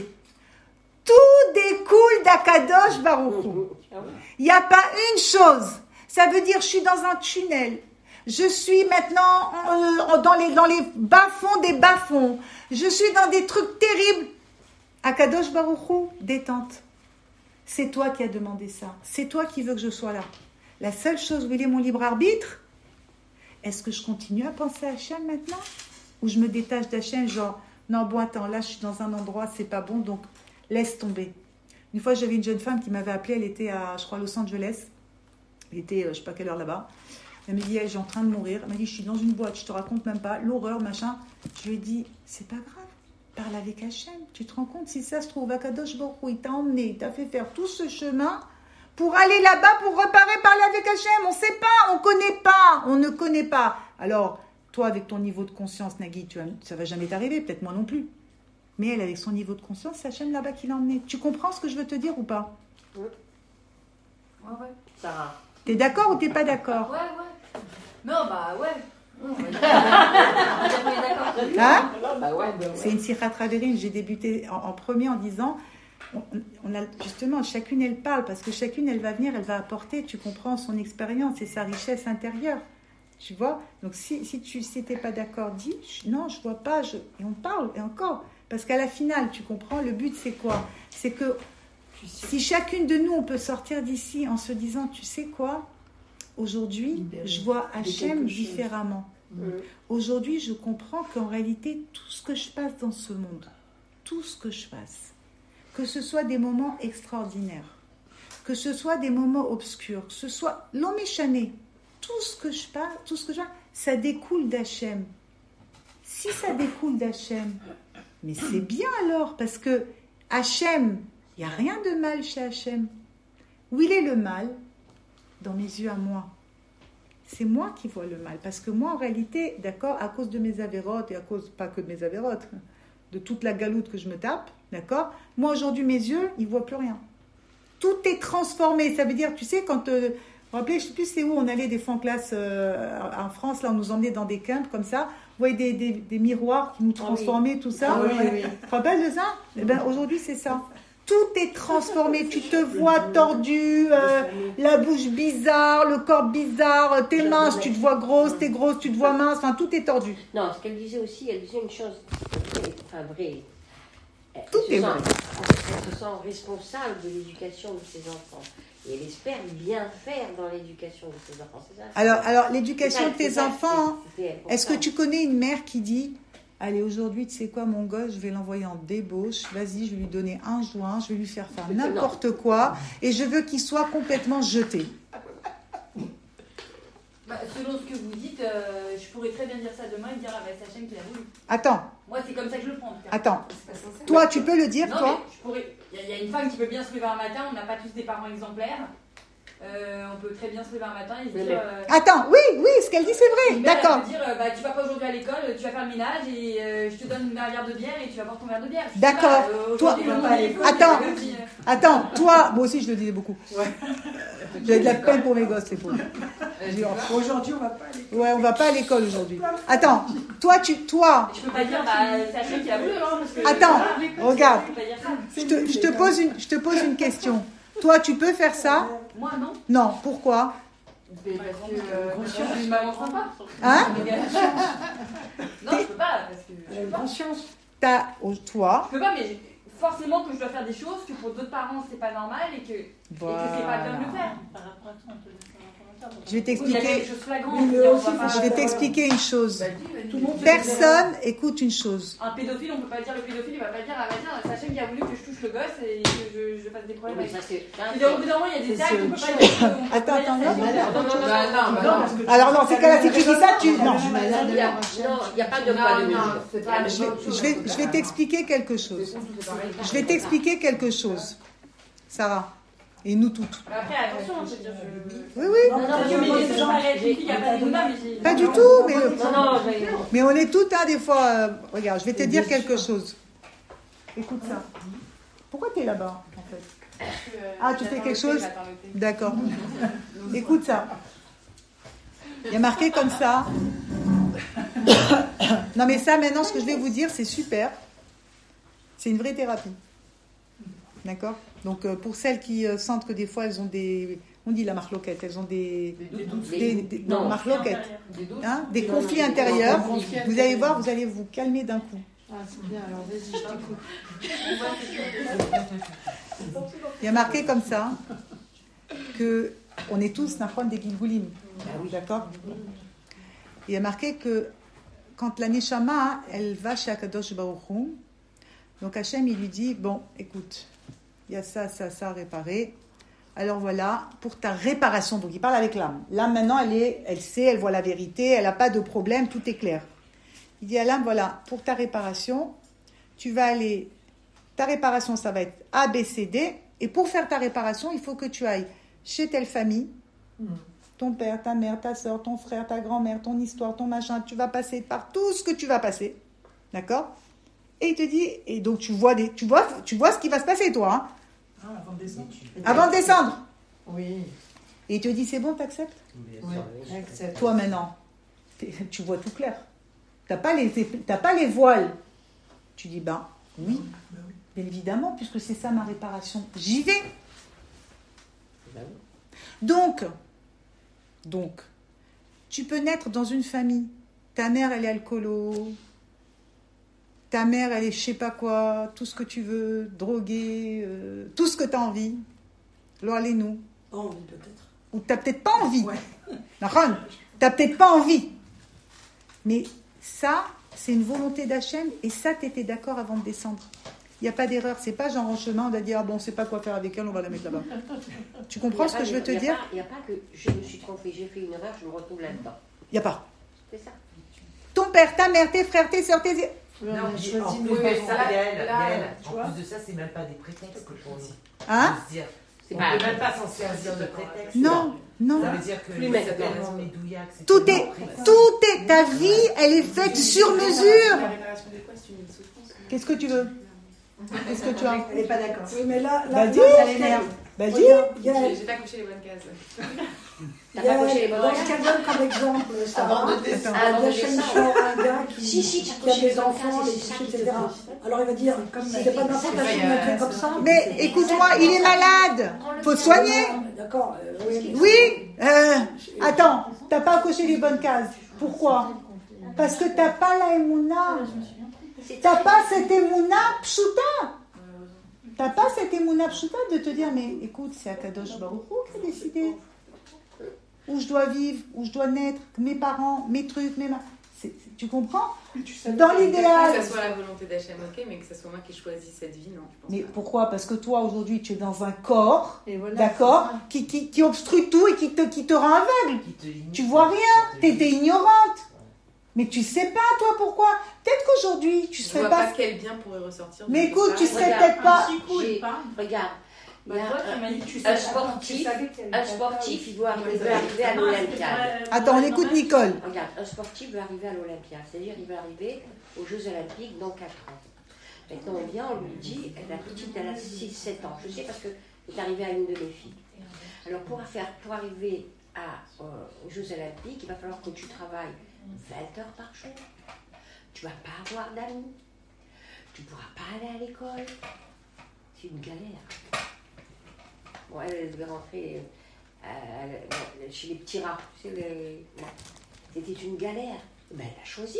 tout découle d'Akadosh Baruch Hu. Il n'y a pas une chose. Ça veut dire, je suis dans un tunnel. Je suis maintenant euh, dans les, dans les bas-fonds des bas-fonds. Je suis dans des trucs terribles. Akadosh Baruch Hu, détente. C'est toi qui as demandé ça. C'est toi qui veux que je sois là. La seule chose où il est mon libre arbitre, est-ce que je continue à penser à Hachem maintenant? Ou je me détache d'Hachem, genre, non, bon, attends, là, je suis dans un endroit, c'est pas bon, donc laisse tomber. Une fois, j'avais une jeune femme qui m'avait appelée, elle était à, je crois, Los Angeles. Il était, je ne sais pas quelle heure là-bas. Elle me dit, hey, j'ai en train de mourir. Elle m'a dit, je suis dans une boîte, je te raconte même pas, l'horreur, machin. Je lui ai dit, c'est pas grave, parle avec Hachem. Tu te rends compte, si ça se trouve, Akadosh Baruch Hu, il t'a emmené, il t'a fait faire tout ce chemin pour aller là-bas, pour reparer, parler avec Hachem. On ne sait pas, on ne connaît pas, on ne connaît pas. Alors, toi, avec ton niveau de conscience, Nagui, tu vas, ça ne va jamais t'arriver, peut-être moi non plus. Mais elle, avec son niveau de conscience, c'est Hachem là-bas qui l'a emmené. Tu comprends ce que je veux te dire ou pas? Oui. Ouais, ouais. Sarah. T'es d'accord ou t'es pas d'accord? Ouais, ouais. Non, bah ouais. Hein? Bah ouais, bah ouais. C'est une sirah traverine. J'ai débuté en, en premier en disant, on, on a justement, chacune elle parle, parce que chacune elle va venir, elle va apporter, tu comprends, son expérience et sa richesse intérieure. Tu vois? Donc si, si tu si t'es pas d'accord, dis, non, je vois pas, je... et on parle, et encore. Parce qu'à la finale, tu comprends, le but c'est quoi? C'est que si chacune de nous, on peut sortir d'ici en se disant, tu sais quoi, aujourd'hui, libéré, je vois Hachem différemment. Mmh. Aujourd'hui, je comprends qu'en réalité, tout ce que je passe dans ce monde, tout ce que je passe, que ce soit des moments extraordinaires, que ce soit des moments obscurs, que ce soit l'homéchané, tout ce que je passe, tout ce que je passe, ça découle d'Hachem. Si ça découle d'Hachem, mais c'est bien alors, parce que Hachem, il n'y a rien de mal chez Hachem. Où il est le mal? Dans mes yeux à moi. C'est moi qui vois le mal. Parce que moi, en réalité, d'accord, à cause de mes avérotes, et à cause, pas que de mes avérotes, de toute la galoute que je me tape, d'accord, moi, aujourd'hui, mes yeux, ils ne voient plus rien. Tout est transformé. Ça veut dire, tu sais, quand... Euh, vous vous rappelez, je ne sais plus c'est où, on allait des fois en classe euh, en France, là, on nous emmenait dans des quintes comme ça. Vous voyez des, des, des miroirs qui nous transformaient, ah oui. Tout ça. Ah oui, oui, oui. Tu te rappelles de ça? Eh bien, aujourd'hui, c'est ça. Tout est transformé, tu te vois tordu, euh, la bouche bizarre, le corps bizarre, t'es mince, tu te vois grosse, t'es grosse, tu te vois mince, enfin tout est tordu. Non, ce qu'elle disait aussi, elle disait une chose, enfin vraie. Tout elle est se vrai. sent, elle se sent responsable de l'éducation de ses enfants. Et elle espère bien faire dans l'éducation de ses enfants. C'est ça. Alors, alors C'est l'éducation ça, de tes c'est ça, enfants, c'est- c'est elle pour est-ce que ça. tu connais une mère qui dit allez, aujourd'hui, tu sais quoi, mon gosse, je vais l'envoyer en débauche, vas-y, je vais lui donner un joint, je vais lui faire faire n'importe quoi, et je veux qu'il soit complètement jeté. Bah, selon ce que vous dites, euh, je pourrais très bien dire ça demain et dire ah bah c'est Hachem qui l'a voulu. Attends, Moi c'est comme ça que je le prends en tout cas. attends. C'est pas sincère. Toi, tu peux le dire, Non, toi mais je pourrais. Il y, a- il y a une femme qui peut bien se lever un matin, on n'a pas tous des parents exemplaires. Euh, on peut très bien se lever un matin et se Mais dire. euh, Attends, oui, oui, ce qu'elle dit, c'est vrai, une mère, d'accord. Elle peut dire euh, bah, tu vas pas aujourd'hui à l'école, tu vas faire le ménage et euh, je te donne un verre de bière et tu vas boire ton verre de bière. Je sais D'accord. pas, euh, Toi- aujourd'hui, le monde Pas à est l'école. fou, Attends. c'est comme si, euh, Attends, toi, moi aussi je le disais beaucoup. J'avais de la peine pour mes gosses, les pauvres. J'ai dit, oh, Aujourd'hui, on va pas aller. ouais, on va pas à l'école aujourd'hui. Attends, toi, tu, toi, Je peux pas dire bah c'est Hachem qui l'a voulu, hein, parce que. Attends, voilà, regarde. Je peux pas dire ça. je te, je te pose une, je te pose une question. Toi, tu peux faire ça? Moi non. Non, pourquoi? Mais parce que euh, parce que je suis une maman sympa. Hein? Non, je peux pas parce que je peux pas. conscience. T'as, oh, toi, Je peux pas, mais forcément que je dois faire des choses que pour d'autres parents c'est pas normal et que, et que c'est pas bien de le faire. je vais Il y a t'expliquer, quelque chose de flagrant. Oui, mais on aussi, va pas- je vais t'expliquer une chose. Tout le monde fait Personne écoute une chose. Un pédophile, on peut pas dire le pédophile, il va pas dire ah bah tiens, c'est Hachem qui a voulu que je touche le gosse et que je, je fasse des problèmes Oui, avec. ça, c'est- Et donc, au bout d'un moment, il y a des actes qu'on peut pas dire. on peut Attends, pas dire attends, ça. non, Non, non, non, non, non, non, non, parce que- Alors non, c'est cas-là, si tu dis ça, tu... Non, Il y a- Non, il n'y a pas de poids de mesure. c'est pas la je même vais, chose. je vais, je vais t'expliquer quelque chose. Je vais t'expliquer quelque chose, Sarah, et nous toutes. Mais après, attention, je veux dire, je. Oui, oui, Non, non, Parce que mais- mais c'est pas une fille qui a pas de mais j'ai- pas du tout, mais, le- Non, non, j'ai- mais on est toutes, hein, des fois... euh, regarde, je vais te dire quelque chose. Écoute ça. Pourquoi tu es là-bas, en fait? Ah, tu fais quelque chose? D'accord. Écoute ça. Il y a marqué comme ça. Non, mais ça, maintenant, ce que je vais vous dire, c'est super. C'est une vraie thérapie. D'accord? Donc, euh, pour celles qui euh, sentent que des fois, elles ont des... On dit la marloquette, elles ont des... des, des- non, Non. marloquette. Des doutes. Hein, des Non, conflits non, des intérieurs. conflits Vous allez voir, vous allez vous calmer d'un coup. Ah, c'est bien, alors vas-y, je t'écoute. Il y a marqué comme ça que on est tous nafron des Gilgulim. D'accord? Il y a marqué que quand la Neshama, elle va chez Akadosh Baruch Hu, donc Hachem, il lui dit, bon, écoute, il y a ça, ça, ça à réparer. Alors voilà, pour ta réparation, donc il parle avec l'âme. L'âme maintenant, elle, est, elle sait, elle voit la vérité, elle n'a pas de problème, tout est clair. Il dit à l'âme, voilà, pour ta réparation, tu vas aller, ta réparation, ça va être A, B, C, D, et pour faire ta réparation, il faut que tu ailles chez telle famille, ton père, ta mère, ta soeur, ton frère, ta grand-mère, ton histoire, ton machin, tu vas passer par tout ce que tu vas passer, d'accord? Et il te dit, et donc tu vois, des, tu vois, tu vois ce qui va se passer, toi, hein, Ah, avant de descendre. avant de descendre. Oui, Et il te dit, c'est bon, t'acceptes? oui, accepte. Toi maintenant, t'es- tu vois tout clair. T'as pas les, t'as pas les voiles. Tu dis, ben oui, bien évidemment, puisque c'est ça ma réparation. J'y vais. Ben oui. Donc, donc, tu peux naître dans une famille. Ta mère, elle est alcoolo. Ta mère, elle est je sais pas quoi, tout ce que tu veux, droguée, euh, tout ce que tu as envie. Alors, allez-nous. Pas envie, peut-être. Ou tu n'as peut-être pas envie. Ouais. D'accord ? Tu n'as peut-être pas envie. Mais ça, c'est une volonté d'Hachem, et ça, tu étais d'accord avant de descendre. Il n'y a pas d'erreur. C'est pas genre en chemin, on va dire, ah bon, on ne sait pas quoi faire avec elle, on va la mettre là-bas. Tu comprends Il y ce a que pas- je veux te il y a dire ? pas- Il n'y a pas que je me suis trompée, j'ai fait une erreur, je me retrouve là-dedans. Il n'y a pas. C'est ça. Ton père, ta mère, tes frères, tes soeurs, tes... Oui, Non, on a mais choisi en une plus, façon. ça, Yael, là, Yael, tu en vois. plus de ça, c'est même pas des prétextes pour nous. Hein ? De se dire, C'est on pas- ne peut même pas s'en servir de prétexte. Non, non. Ça veut dire que Plus c'est maintenant. tellement médouillac, c'est Tout tellement est, prétexte. tout est, ta vie, elle est faite sur mesure. Qu'est-ce que tu veux ? Qu'est-ce que tu as ? Elle n'est pas d'accord. Oui, mais là, Bah, là, dis. là, ça l'énerve. Bah, dis. Regarde, Yael, J'ai pas coché les bonnes cases. T'as pas coché les Yael, bonnes dans cases. ce qu'elle donne comme exemple, ça Avant va. de descendre. Avant Il y de a chez descendre. un gars qui, Si, si, tu as qui a coché les des bonnes enfants, cases, les c'est ça couches, qui et te cetera. fait. Alors il va dire, c'est pas de ma faute, C'est elle pas, m'a fait euh, comme ça. Mais écoute-moi, il est malade. Faut te soigner. D'accord, euh, oui. Oui. Euh, attends, t'as pas coché les bonnes cases. Pourquoi ? Parce que t'as pas la émouna. C'est t'as pas cette émouna pshuta. T'as pas cette émouna pshuta de te dire, mais écoute, c'est Akadosh Baruch Hu qui a décidé où je dois vivre, où je dois naître, mes parents, mes trucs, mes... Ma... C'est, c'est, tu comprends? Dans l'idéal... Que ce soit la volonté d'Hachem, ok, mais que ce soit moi qui choisis cette vie, non. Je pense mais pas. pourquoi? Parce que toi, aujourd'hui, tu es dans un corps, Voilà, d'accord, qui, qui, qui obstrue tout et qui te, qui te rend aveugle. Tu vois rien, tu es ignorante. Mais tu sais pas, toi, pourquoi? Peut-être qu'aujourd'hui, tu Je serais vois pas... pas quel bien pourrait ressortir. Mais de écoute, ça. tu serais Regarde, peut-être pas... J'ai- Regarde, il y a Toi, tu un, m'as dit que tu un savais- sportif, un sportif, il doit arriver, arriver à l'Olympiade. Attends, on écoute Nicole. Regarde, un sportif veut arriver à l'Olympiade, c'est-à-dire il veut arriver aux Jeux Olympiques dans quatre ans. Maintenant, on vient, on lui dit, la petite, elle a six sept ans. Je sais parce que c'est arrivé à une de mes filles. Alors, pour, faire, pour arriver à, euh, aux Jeux Olympiques, il va falloir que tu travailles vingt heures par jour. Tu ne vas pas avoir d'amis. Tu ne pourras pas aller à l'école. C'est une galère. Bon, elle, elle devait rentrer euh, euh, chez les petits rats. Tu sais, les... C'était une galère. Ben, elle a choisi.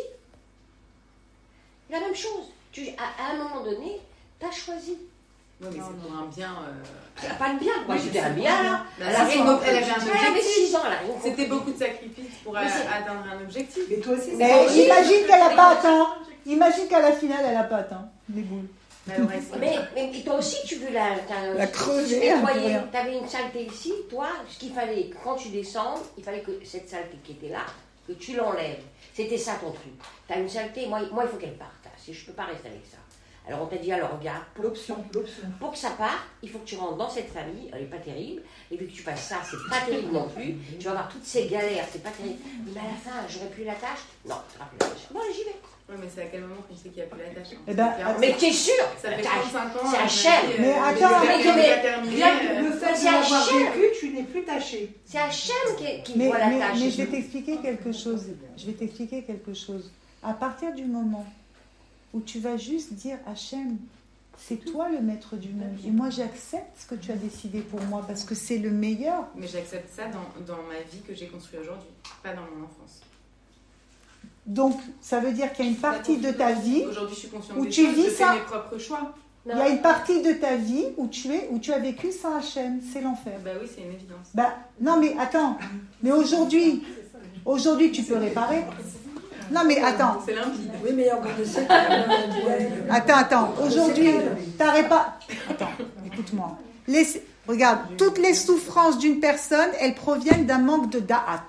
La même chose. Tu, à, à un moment donné, tu as choisi. Oui, mais c'est pour un bien. Euh... C'est pas le bien. Moi, Oui, j'étais c'est un pour bien, un là. bien. Elle Bah, avait c'est une- son- elle avait un elle avait objectif. six ans, elle a rien C'était compris. beaucoup de sacrifices pour Mais c'est- a- atteindre un objectif. Mais toi aussi, Mais c'est imagine qu'elle n'a pas atteint. Imagine qu'à la finale, elle n'a pas atteint. Les boules. Mais elle aurait- Mais, mais toi aussi, tu veux la, t'as- La crever, hein, pour rien. Tu avais une saleté ici, toi, ce qu'il fallait, quand tu descends, il fallait que cette saleté qui était là, que tu l'enlèves. C'était ça ton truc. Tu as une saleté, moi, moi il faut qu'elle parte. hein. Si je ne peux pas rester avec ça. Alors on t'a dit, alors regarde, pour, l'option, l'option. pour que ça parte, il faut que tu rentres dans cette famille, elle n'est pas terrible, et puis que tu fasses ça, c'est pas terrible non plus, tu vas avoir toutes ces galères, c'est pas terrible. Mais à la fin, j'aurais plus la tâche? Non, tu n'auras plus la tâche. Bon, allez, j'y vais. Oui, mais c'est à quel moment qu'on sait qu'il n'y a plus la tâche hein. Eh ben, C'est clair. Mais t'es sûr? Ça fait T'as- trente-cinq ans. c'est euh, Hachem. je me dis, Mais euh, attends, les mais- examens mais- à terminer, Bien que euh, le fait c'est de l'avoir Hachem. vécu, tu n'es plus taché. C'est Hachem qui, qui Mais, voit la mais, tâche. mais je vais t'expliquer quelque chose. Je vais t'expliquer quelque chose. À partir du moment où tu vas juste dire Hachem, c'est toi le maître du monde. Et moi, j'accepte ce que tu as décidé pour moi parce que c'est le meilleur. Mais j'accepte ça dans, dans ma vie que j'ai construite aujourd'hui, pas dans mon enfance. Donc, ça veut dire qu'il y a une partie de ta vie, Aujourd'hui, je suis consciente où des tu choses, vis je ça. fais mes propres choix. il y a une partie de ta vie où tu es, où tu as vécu sans Hachem. C'est l'enfer. Bah oui, c'est une évidence. Bah, non, mais attends. Mais aujourd'hui, aujourd'hui, tu peux réparer. Non, mais attends. C'est limpide. Oui, mais il y a encore des séquelles. Attends, attends. Aujourd'hui, t'arrêtes pas. Attends, écoute-moi. Les- Regarde, toutes les souffrances d'une personne, elles proviennent d'un manque de da'at.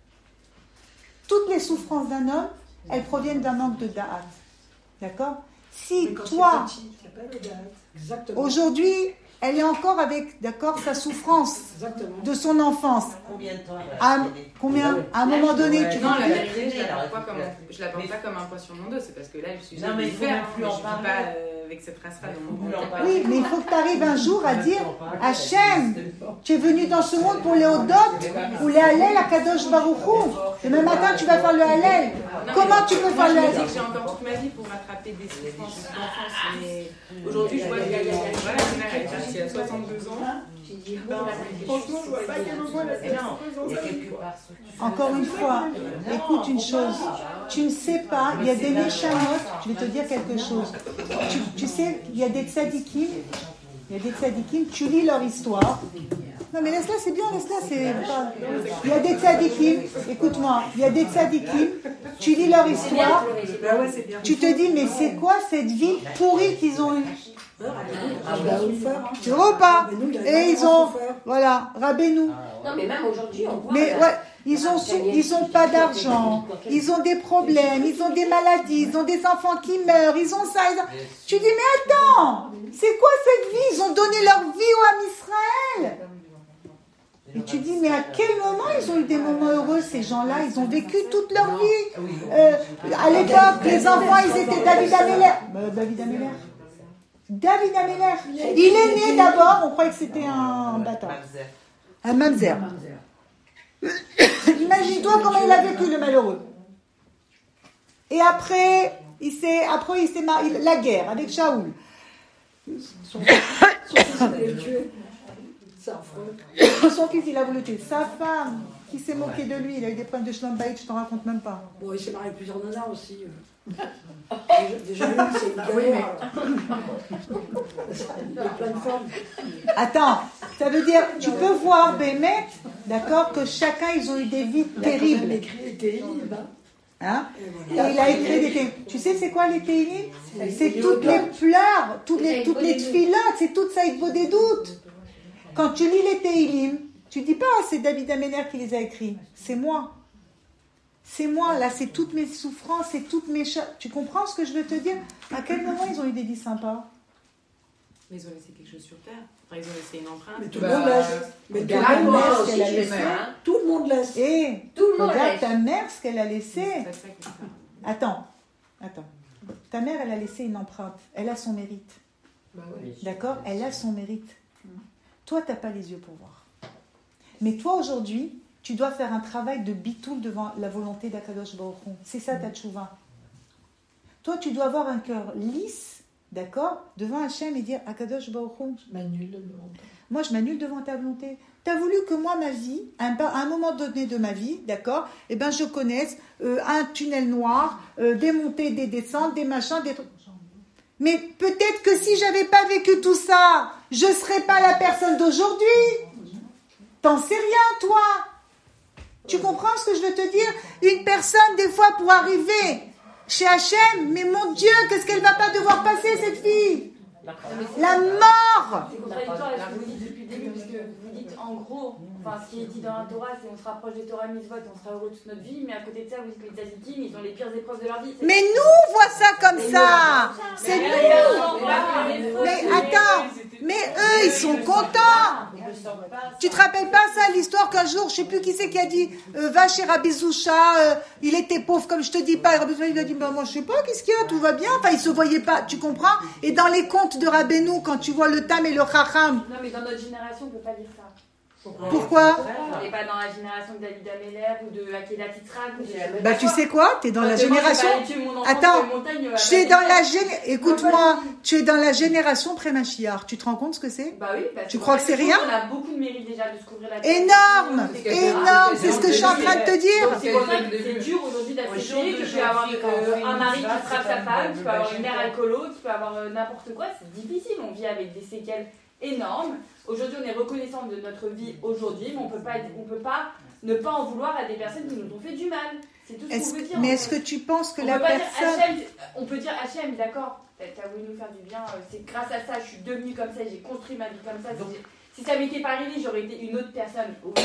Toutes les souffrances d'un homme, elles proviennent d'un manque de da'at. D'accord? Si Mais quand toi, c'est petit, il n'y a pas de date. Exactement. aujourd'hui, elle est encore avec, d'accord, sa souffrance Exactement. de son enfance. Combien de temps elle À, va rester combien À un moment donné, tu Non, vas la plus. vérité, je la porte pas Mais- comme, je la porte pas comme un poids sur mon dos. C'est parce que là, le sujet Non, mais est il faut ouvert, même plus mais en je vis parler. pas euh, avec cette phrase-là dans mon Il faut plus en tête. parler. Oui, mais il faut que tu arrives un jour à dire Hachem, tu es venu dans ce monde pour les Hodot ou les Hallel à Kadosh Baruch Hu. Demain matin, tu vas faire le Hallel. Non, Comment mais tu peux moi, faire je le me dis Hallel? que j'ai encore toute ma vie pour rattraper des souffrances d'enfance. Mais aujourd'hui, je vois que voilà, ma mère, elle est partie à soixante-deux ans. J'ai dit, Ben, franchement, je vois pas quel moment elle a fait Non, il y a quelque part. Encore une fois, écoute une chose. Tu ne sais pas, il y a des méchamot, je vais te dire quelque chose. Tu, tu sais, il y a des tzadikim, il y a des tzadikim, tu lis leur histoire. Non mais laisse-la, c'est bien, laisse-la, c'est pas... Il y a des tzadikim, écoute-moi, il y a des tzadikim, tu lis leur histoire, Bah ouais, c'est bien. tu te dis, mais c'est quoi cette vie pourrie qu'ils ont eue? Ah, bah, oui, faire. Tu vois ou pas? Mais nous, il y a Et ils vraiment ont, souffert. voilà, Rabbeinu. Non, mais même aujourd'hui, on voit. Mais la- ouais, ils ont, sou- ils ont pas d'argent, ils ont des problèmes, ils ont des maladies, ils ont des enfants qui meurent, ils ont ça. Ils ont... Tu dis, mais attends, c'est quoi cette vie? Ils ont donné leur vie au Ham Israël. Et tu dis, mais à quel moment ils ont eu des moments heureux, ces gens-là? Ils ont vécu toute leur vie. Euh, à l'époque, les enfants, ils étaient David Ameller. Euh, David Ameller. David Ameller. Il est né d'abord, on croyait que c'était un bâtard. Un mamzer. Imagine-toi comment il a vécu, le malheureux. Et après, il s'est, après, il s'est marié, la guerre avec Shaoul. Son fils, il allait le tuer. C'est affreux. Son fils, il a voulu tuer sa femme, qui s'est moqué de lui. Il a eu des problèmes de shlom bayit, je t'en raconte même pas. Bon, il s'est marié avec plusieurs nanas aussi. euh. Des, des Déjà une, c'est une galère. Il y a plein de femmes. Attends, ça veut dire, tu peux voir, Bémet, d'accord, que chacun, ils ont eu des vies Il a terribles. écrit des livres. Hein. Hein? Et Et voilà. il a écrit des Télim. Tu sais, c'est quoi les Télim? C'est toutes les pleurs, toutes les, toutes les tfilotes, c'est tout ça, il vaut des doutes. Quand tu lis les Télim, tu dis pas, c'est David Ameller qui les a écrits. C'est moi. C'est moi, là, c'est toutes mes souffrances, c'est toutes mes... cha- Tu comprends ce que je veux te dire? À quel moment ils ont eu des vies sympas? Mais ils ont laissé quelque chose sur Terre. Enfin, ils ont laissé une empreinte. Mais tout Bah, le monde laisse. Mais tout le Regarde monde moi laisse. ce qu'elle a je laissé. meurs, hein. Tout le monde laisse. Et Tout le monde regarde laisse. ta mère, ce qu'elle a laissé. C'est pas ça que je parle. Attends, attends. Ta mère, elle a laissé une empreinte. Elle a son mérite. Bah ouais. D'accord? Elle a son mérite. Toi, tu n'as pas les yeux pour voir. Mais toi, aujourd'hui, tu dois faire un travail de bitoul devant la volonté d'Akadosh Baruch Hu. C'est ça ta tchouva. Toi, tu dois avoir un cœur lisse, d'accord, devant Hachem et dire Akadosh Baruch Hu, M'annule le monde. moi, je m'annule devant ta volonté. Tu as voulu que moi, ma vie, à un, à un moment donné de ma vie, d'accord, eh ben, je connaisse euh, un tunnel noir, euh, des montées, des descentes, des machins, des trucs. Mais peut-être que si j'avais pas vécu tout ça, je serais pas la personne d'aujourd'hui. T'en sais rien, toi. Tu comprends ce que je veux te dire? Une personne, des fois, pour arriver chez Hachem, mais mon Dieu, qu'est-ce qu'elle va pas devoir passer, cette fille? La mort! C'est contradictoire avec ce que vous dites depuis le début, parce que vous dites en gros, enfin ce qui est dit dans la Torah, c'est on se rapproche des Torah mitzvot, on sera heureux toute notre vie, mais à côté de ça, vous dites que les Tzadikim, ils ont les pires épreuves de leur vie. C'est- Mais nous, on voit ça comme ça. C'est Mais nous. nous. Mais attends, mais eux, ils sont contents. Tu te rappelles pas ça, l'histoire qu'un jour, je sais plus qui c'est qui a dit, euh, va chez Rabbi Zoucha, euh, il était pauvre comme je te dis pas. Et Rabbi Zoucha, il a dit, bah, moi je sais pas, qu'est-ce qu'il y a, tout va bien. Enfin, il se voyait pas, tu comprends? Et dans les contes de Rabbeinu, quand tu vois le Tam et le Chacham, Non, mais dans notre génération, on peut pas dire ça. pourquoi? On n'est pas dans la génération de David Ameller ou de Akela Titrak. ou de- Bah tu sais quoi, t'es dans la Parce que moi, je vais génération... pas aller tuer mon enfant Attends, sur les montagnes, euh, Tu es avec dans des la gens. gén... Écoute-moi, tu es dans la génération pré-Machiar. Tu te rends compte ce que c'est? Bah oui, parce Tu que crois que c'est je trouve rien? qu'on a beaucoup de mérite déjà de se couvrir la tête. Énorme, et cetera. énorme, c'est ce que je suis en train de te Donc dire. c'est pour ça que c'est dur aujourd'hui d'accepter que tu peux avoir euh, un mari qui frappe sa femme, tu peux avoir une mère alcoolo, tu peux avoir euh, n'importe quoi, c'est difficile, on vit avec des séquelles énormes. Aujourd'hui on est reconnaissant de notre vie aujourd'hui, mais on peut pas être- on peut pas ne pas en vouloir à des personnes qui nous ont fait du mal. C'est tout ce Est-ce qu'on veut que- dire. mais en est-ce que fait. tu penses que on la peut pas personne... dire H M, on peut dire H M, d'accord, t'as t'as voulu nous faire du bien, euh, c'est grâce à ça, je suis devenue comme ça, j'ai construit ma vie comme ça. Si, si ça m'était pas arrivé, j'aurais été une autre personne. Oui.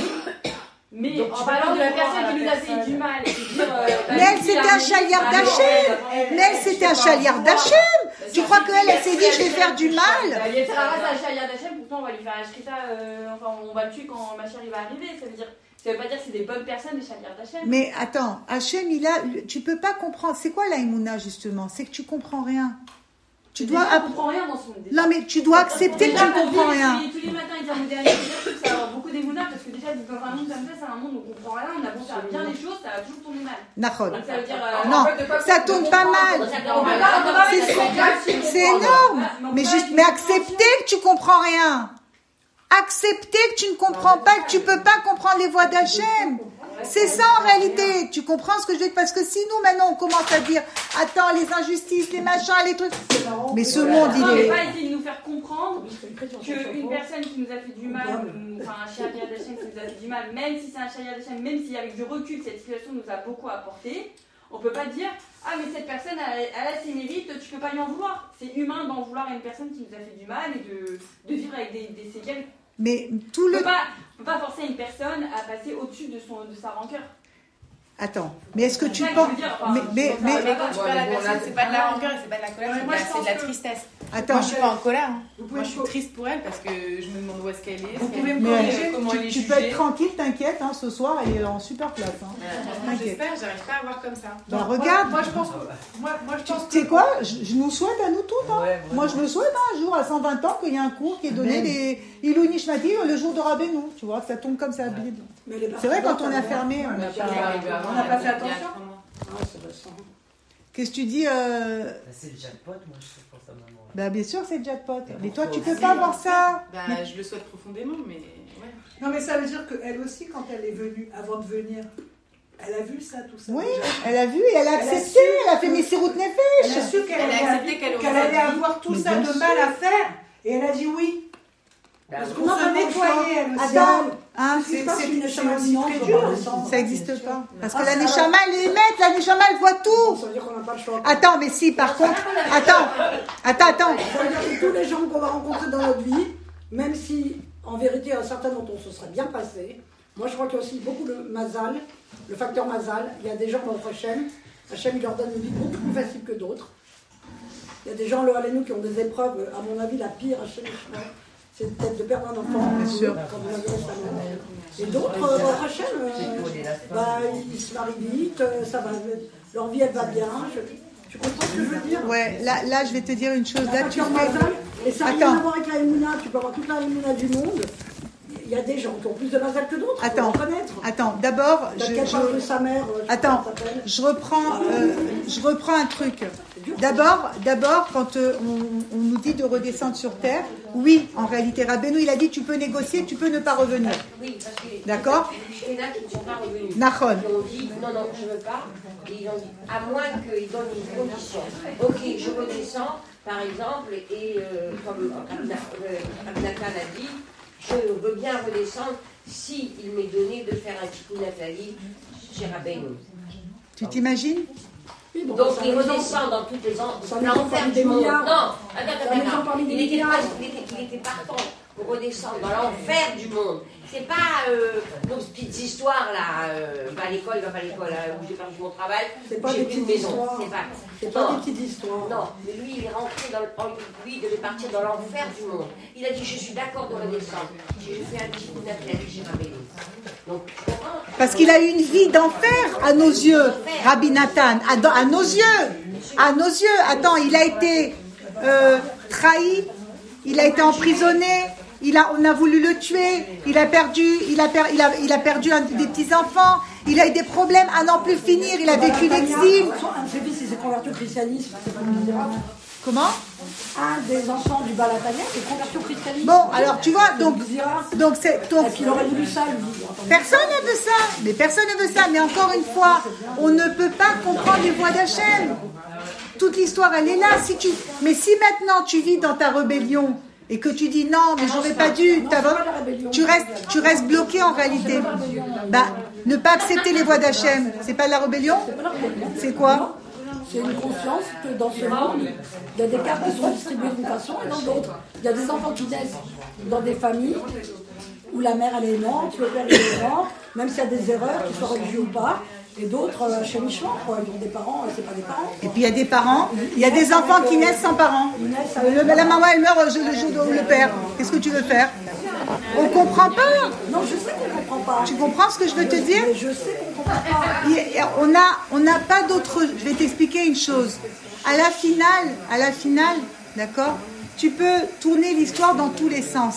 Mais Donc, en tu parlant peux de la pas croire personne à qui la nous a fait personne. du mal et de dire. euh, bah, Mais elle, lui, c'était il a un réussi, chaliard bah, d'Hachem. non, Mais elle, c'était un chaliard d'Hachem. bah, Tu ça crois fait qu'elle, elle qu'il s'est a dit, fait je vais faire du mal? Bah, il est un chaliard d'Hachem, pourtant on va lui faire un shrita, euh, enfin on va le tuer quand ma chérie va arriver. Ça veut dire, ça veut pas dire que c'est des bonnes personnes, des chaliards d'Hachem. Mais attends, Hachem, il a... Tu peux pas comprendre. C'est quoi l'aïmouna, justement? C'est que tu comprends rien. Tu dois... Déjà, on app- comprend rien dans son. Non, mais tu dois accepter que tu Déjà, ne comprends tous les- rien. Tous les matins, il dit à mon dernier, je trouve que ça va avoir beaucoup d'émouna parce que déjà, dans un monde comme ça, c'est un monde où on comprend rien, on a beau faire bien les choses, ça va toujours tourner mal. Nachol. Donc ça veut dire. euh, Non, en fait, de pas- ça de tourne pas comprendre. mal. On peut pas- on peut pas C'est- mettre des C'est comprendre. énorme. on Mais peut juste, pas mais être accepter que tu comprends rien. Accepter que tu ne comprends pas, que tu peux pas comprendre les voies d'Hachem. C'est ça en réalité. Tu comprends ce que je veux dire? Parce que si nous maintenant on commence à dire, attends, les injustices, les machins, les trucs. Mais ce monde, il Non, mais est. pas essayer de nous faire comprendre qu'une personne qui nous a fait du mal, ou- enfin un chariard d'Hachem qui nous a fait du mal, même si c'est un chariard d'Hachem, même si avec du recul cette situation nous a beaucoup apporté, on peut pas dire ah mais cette personne elle, elle a ses mérites, tu peux pas lui en vouloir. C'est humain d'en vouloir à une personne qui nous a fait du mal et de, de vivre avec des, des séquelles. Mais tout On le. peut pas, on peut pas forcer une personne à passer au-dessus de, son, de sa rancœur. Attends, mais est-ce que tu C'est ça que penses. je veux dire, enfin, Mais, mais, je mais- pense à- Mais quand tu parles à la personne, c'est pas de la rancœur et c'est pas de la colère, Ouais, c'est de moi, la- je c'est pense de la que- tristesse. Attends, Moi, je suis pas en colère. hein. Vous Moi, pouvez je suis triste pour elle parce que je me demande où est-ce qu'elle est. Vous ce pouvez qu'elle- me mais corriger, comment elle est tu, tu peux être jugée. tranquille, t'inquiète, hein, ce soir, elle est en super place. Hein. Moi, j'espère, j'arrive pas à voir comme ça. Bah, Moi- regarde. Moi, je pense que. Moi, moi, je pense Tu sais que- quoi, je, je nous souhaite à nous toutes. Hein. Ouais, ouais. Moi, je me souhaite hein, un jour, à cent vingt ans, qu'il y ait un cours qui est donné Amen. des Ilou Nishmati le jour de Rabbeinu. Tu vois, que ça tombe comme ça. Bible. Mais les C'est vrai, quand on est parents, fermé, on n'a Je suis pas. arrivée avant, on n'a pas il y fait a attention. trois mois. Ah, c'est récent. Qu'est-ce que tu dis euh... Bah, c'est le jackpot, moi je trouve pour sa maman. Bah, bien sûr, c'est le jackpot. Mais toi, tu pourquoi peux pas voir ça. Bah, je le souhaite profondément, mais ouais. Non, mais ça veut dire qu'elle aussi, quand elle est venue, avant de venir, elle a vu ça, tout ça. Oui, déjà. elle a vu et elle a Elle a accepté. su Elle a fait que- mes siroutes Elle a nefesh. su qu'elle Elle a allait qu'elle allait avoir tout ça de mal à faire, et elle a dit oui. Parce qu'on se nettoyer, elle aussi. Attends, hein, C'est c'est pas c'est- une c'est échelle aussi imminente, très on dur. va descendre. Ça n'existe pas. Parce que Ah, la ça- Neshama, elle est émette, la Neshama, elle voit tout. Ça veut dire qu'on n'a pas le choix. Attends, mais si, par contre, attends, attends, attends. Ça veut dire que tous les gens qu'on va rencontrer dans notre vie, même si en vérité, un certain dont on se serait bien passé, moi je crois qu'il y a aussi beaucoup de mazal, le facteur mazal. Il y a des gens dans Hachem, Hachem il leur donne une vie beaucoup plus facile que d'autres. Il y a des gens, le Halénou, qui ont des épreuves, à mon avis, la pire Hachem, c'est peut-être de perdre un enfant. Bien sûr. Quand vous avez récemment. Et d'autres, euh, Hachem, euh, bah, ils se marient vite, euh, ça va, leur vie elle va bien. Je, tu comprends ce que je veux dire? Ouais, là, là, je vais te dire une chose. Là, tu Facteur mazal, fais. et ça n'a rien à Attends, voir avec la Emouna, tu peux avoir toute la Emouna du monde. Il y a des gens qui ont plus de mazal que d'autres, attends, faut le reconnaître. attends. D'abord, T'as je, qu'elle parle de je, sa mère, euh, je sais pas attends, comment elle s'appelle. je reprends, euh, je reprends un truc. D'abord, d'abord, quand euh, on, on nous dit de redescendre sur terre, oui, en réalité, Rabbeinu, il a dit, tu peux négocier, tu peux ne pas revenir. Oui, parce que. D'accord. Il y en a qui ne sont pas revenus. Nahon. Ils ont dit non, non, je ne veux pas. Et ils ont dit, à moins qu'ils donnent une condition. Ok, je redescends, par exemple, et euh, comme Abnatan a dit, je veux bien redescendre si il m'est donné de faire un tikkun Nathalie chez Rabbeinu. Tu t'imagines? Oui, bon, Donc ça il nous en- redescend dans toutes les en- ça nous en l'enfer parle du des monde. Non, milliards. attends, Ça attends, nous en attends. parle des Il était, milliards. pas- il, était, il était partant pour redescendre dans l'enfer du monde. C'est pas euh, nos petites histoires là, euh, va à l'école, va pas à l'école, là, où j'ai perdu mon travail, C'est pas j'ai des plus de petites maison. histoires. C'est pas. C'est pas non. des petites histoires. Non, mais lui, il est rentré dans le. en- Lui, il devait partir dans l'enfer du monde. Il a dit je suis d'accord de redescendre. J'ai fait un petit coup d'athlète, j'ai Rabbeinu. Donc, tu comprends? Parce qu'il a eu une vie d'enfer à nos yeux, Rabbi Nathan, à, à nos yeux, à nos yeux. Attends, il a été euh, trahi, il a été emprisonné, il a, on a voulu le tuer, il a perdu, il a, per, il a, il a perdu un, des petits enfants, il a eu des problèmes à n'en plus finir, il a vécu l'exil. Un de ses fils, il s'est converti au christianisme, c'est pas misérable. Comment? Un des enfants du Balatania s'est converti au christianisme. Bon, alors tu vois, donc, donc c'est donc. Et puis il aurait voulu ça, lui. Personne ne veut ça, mais personne ne veut ça. Mais encore une fois, on ne peut pas comprendre les voies d'Hachem. Toute l'histoire, elle est là. Si tu, mais si maintenant tu vis dans ta rébellion et que tu dis non, mais j'aurais pas dû, tu restes, tu restes bloqué en réalité. Bah, ne pas accepter les voies d'Hachem, c'est pas de la rébellion? C'est quoi? C'est une conscience que dans ce monde, il y a des cartes qui sont distribuées d'une façon et dans d'autres. Il y a des enfants qui naissent dans des familles où la mère elle est aimante, le père il est aimant, même s'il y a des erreurs, qu'ils soient religieux ou pas. Et d'autres euh, chez Michelin, quoi. Ils ont des parents, et c'est pas des parents. Et puis il y a des parents, il y a des enfants qui naissent sans parents. Le- la maman elle meurt le jour où le père. Qu'est-ce que tu veux faire? On comprend pas. Non, je sais qu'on comprend pas. Tu comprends ce que je veux te dire? Mais je sais qu'on comprend pas. Il- On a, on n'a pas d'autre. Je vais t'expliquer une chose. À la finale, à la finale, d'accord, tu peux tourner l'histoire dans tous les sens.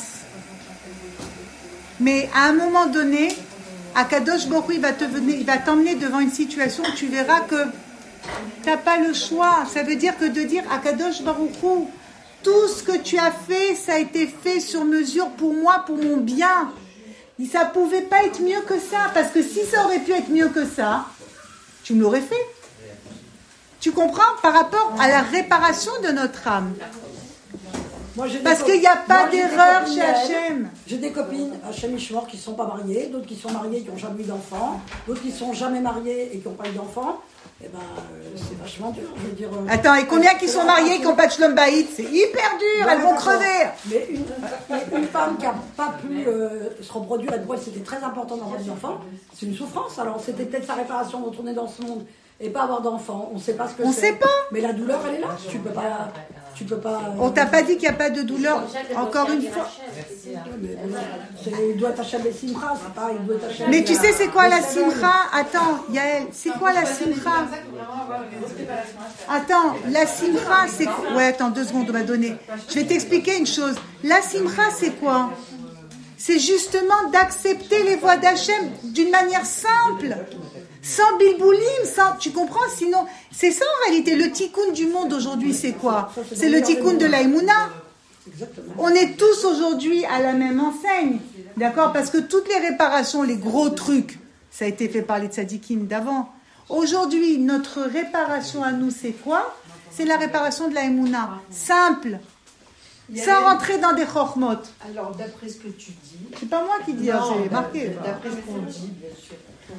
Mais à un moment donné, Akadosh Baruch Hu, il va te venir, il va t'emmener devant une situation où tu verras que t'as pas le choix. Ça veut dire que de dire Akadosh Baruch Hu, tout ce que tu as fait, ça a été fait sur mesure pour moi, pour mon bien. Et ça pouvait pas être mieux que ça, parce que si ça aurait pu être mieux que ça, tu me l'aurais fait. Tu comprends? Par rapport à la réparation de notre âme. Moi, j'ai des Parce co- qu'il n'y a pas moi, j'ai des d'erreur copines chez d'elle. Hachem. J'ai des copines à Hachem Ishmor qui ne sont pas mariées, d'autres qui sont mariées et qui n'ont jamais eu d'enfants, d'autres qui ne sont jamais mariées et qui n'ont pas eu d'enfants. Eh ben, euh, c'est vachement dur. Je veux dire, euh, Attends, et combien qui sont mariés qui n'ont pas de shlom bayit? C'est hyper dur, elles vont crever. Mais une, mais une femme qui n'a pas pu euh, se reproduire et pour elle c'était très important d'avoir des enfants, c'est une souffrance. Alors c'était peut-être sa réparation de retourner dans ce monde et pas avoir d'enfants. On ne sait pas ce que c'est. On sait pas. Mais la douleur elle est là. Tu peux pas. Tu peux pas. On t'a pas dit qu'il n'y a pas de douleur. Encore une fois. Mais, euh, c'est- il doit être Hachem et Simcha, c'est pas. Il doit être Hachem. Mais tu sais c'est quoi la simcha? Attends, Yael, c'est quoi la simcha? Attends, la simcha c'est quoi? Ouais, attends, deux secondes, on m'a donné. Je vais t'expliquer une chose. La simcha c'est quoi? C'est justement d'accepter les voies d'Hachem d'une manière simple, sans bilboulim, sans, tu comprends? Sinon, c'est ça en réalité. Le tikkun du monde aujourd'hui, c'est quoi? C'est le tikkun de la Emouna. On est tous aujourd'hui à la même enseigne, d'accord? Parce que toutes les réparations, les gros trucs, ça a été fait par les tzadikim d'avant. Aujourd'hui, notre réparation à nous, c'est quoi? c'est la réparation de la Emouna. Simple. Sans rentrer dans des chormot. Alors, d'après ce que tu dis... C'est pas moi qui dis, hein, c'est marqué. D'après ce qu'on dit, bien sûr.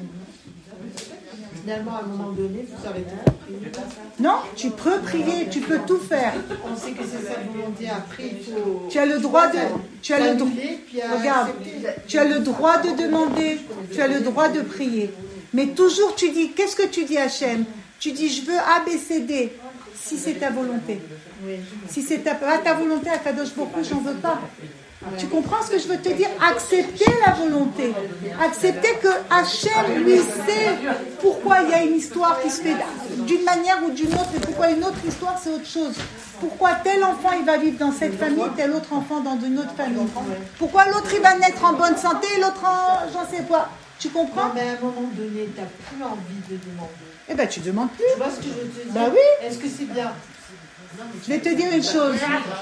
Finalement, à un moment donné, vous arrêtez de prier. Non, tu peux prier, tu peux tout faire. On sait que c'est sa volonté. Après, il faut... Tu as le droit de... Tu as le droit... Regarde, tu as le droit de demander, tu as le droit de prier. Mais toujours, tu dis, qu'est-ce que tu dis Hachem? Tu dis, je veux A, B, C, D. Si c'est ta volonté. Si c'est ta, pas ta volonté, à Kadosh Baruch Hu, j'en veux pas. Tu comprends ce que je veux te dire? Accepter la volonté. Accepter que Hachem, lui, sait pourquoi il y a une histoire qui se fait d'une manière ou d'une autre, et pourquoi une autre histoire, c'est autre chose. Pourquoi tel enfant, il va vivre dans cette famille, tel autre enfant dans une autre famille. Pourquoi l'autre, il va naître en bonne santé, et l'autre en... j'en sais quoi. Tu comprends? Non, mais à un moment donné, tu n'as plus envie de demander. Eh bien, tu demandes plus. Tu vois ce que je veux te dire? Bah oui. Est-ce que c'est bien? Je vais te dire une chose.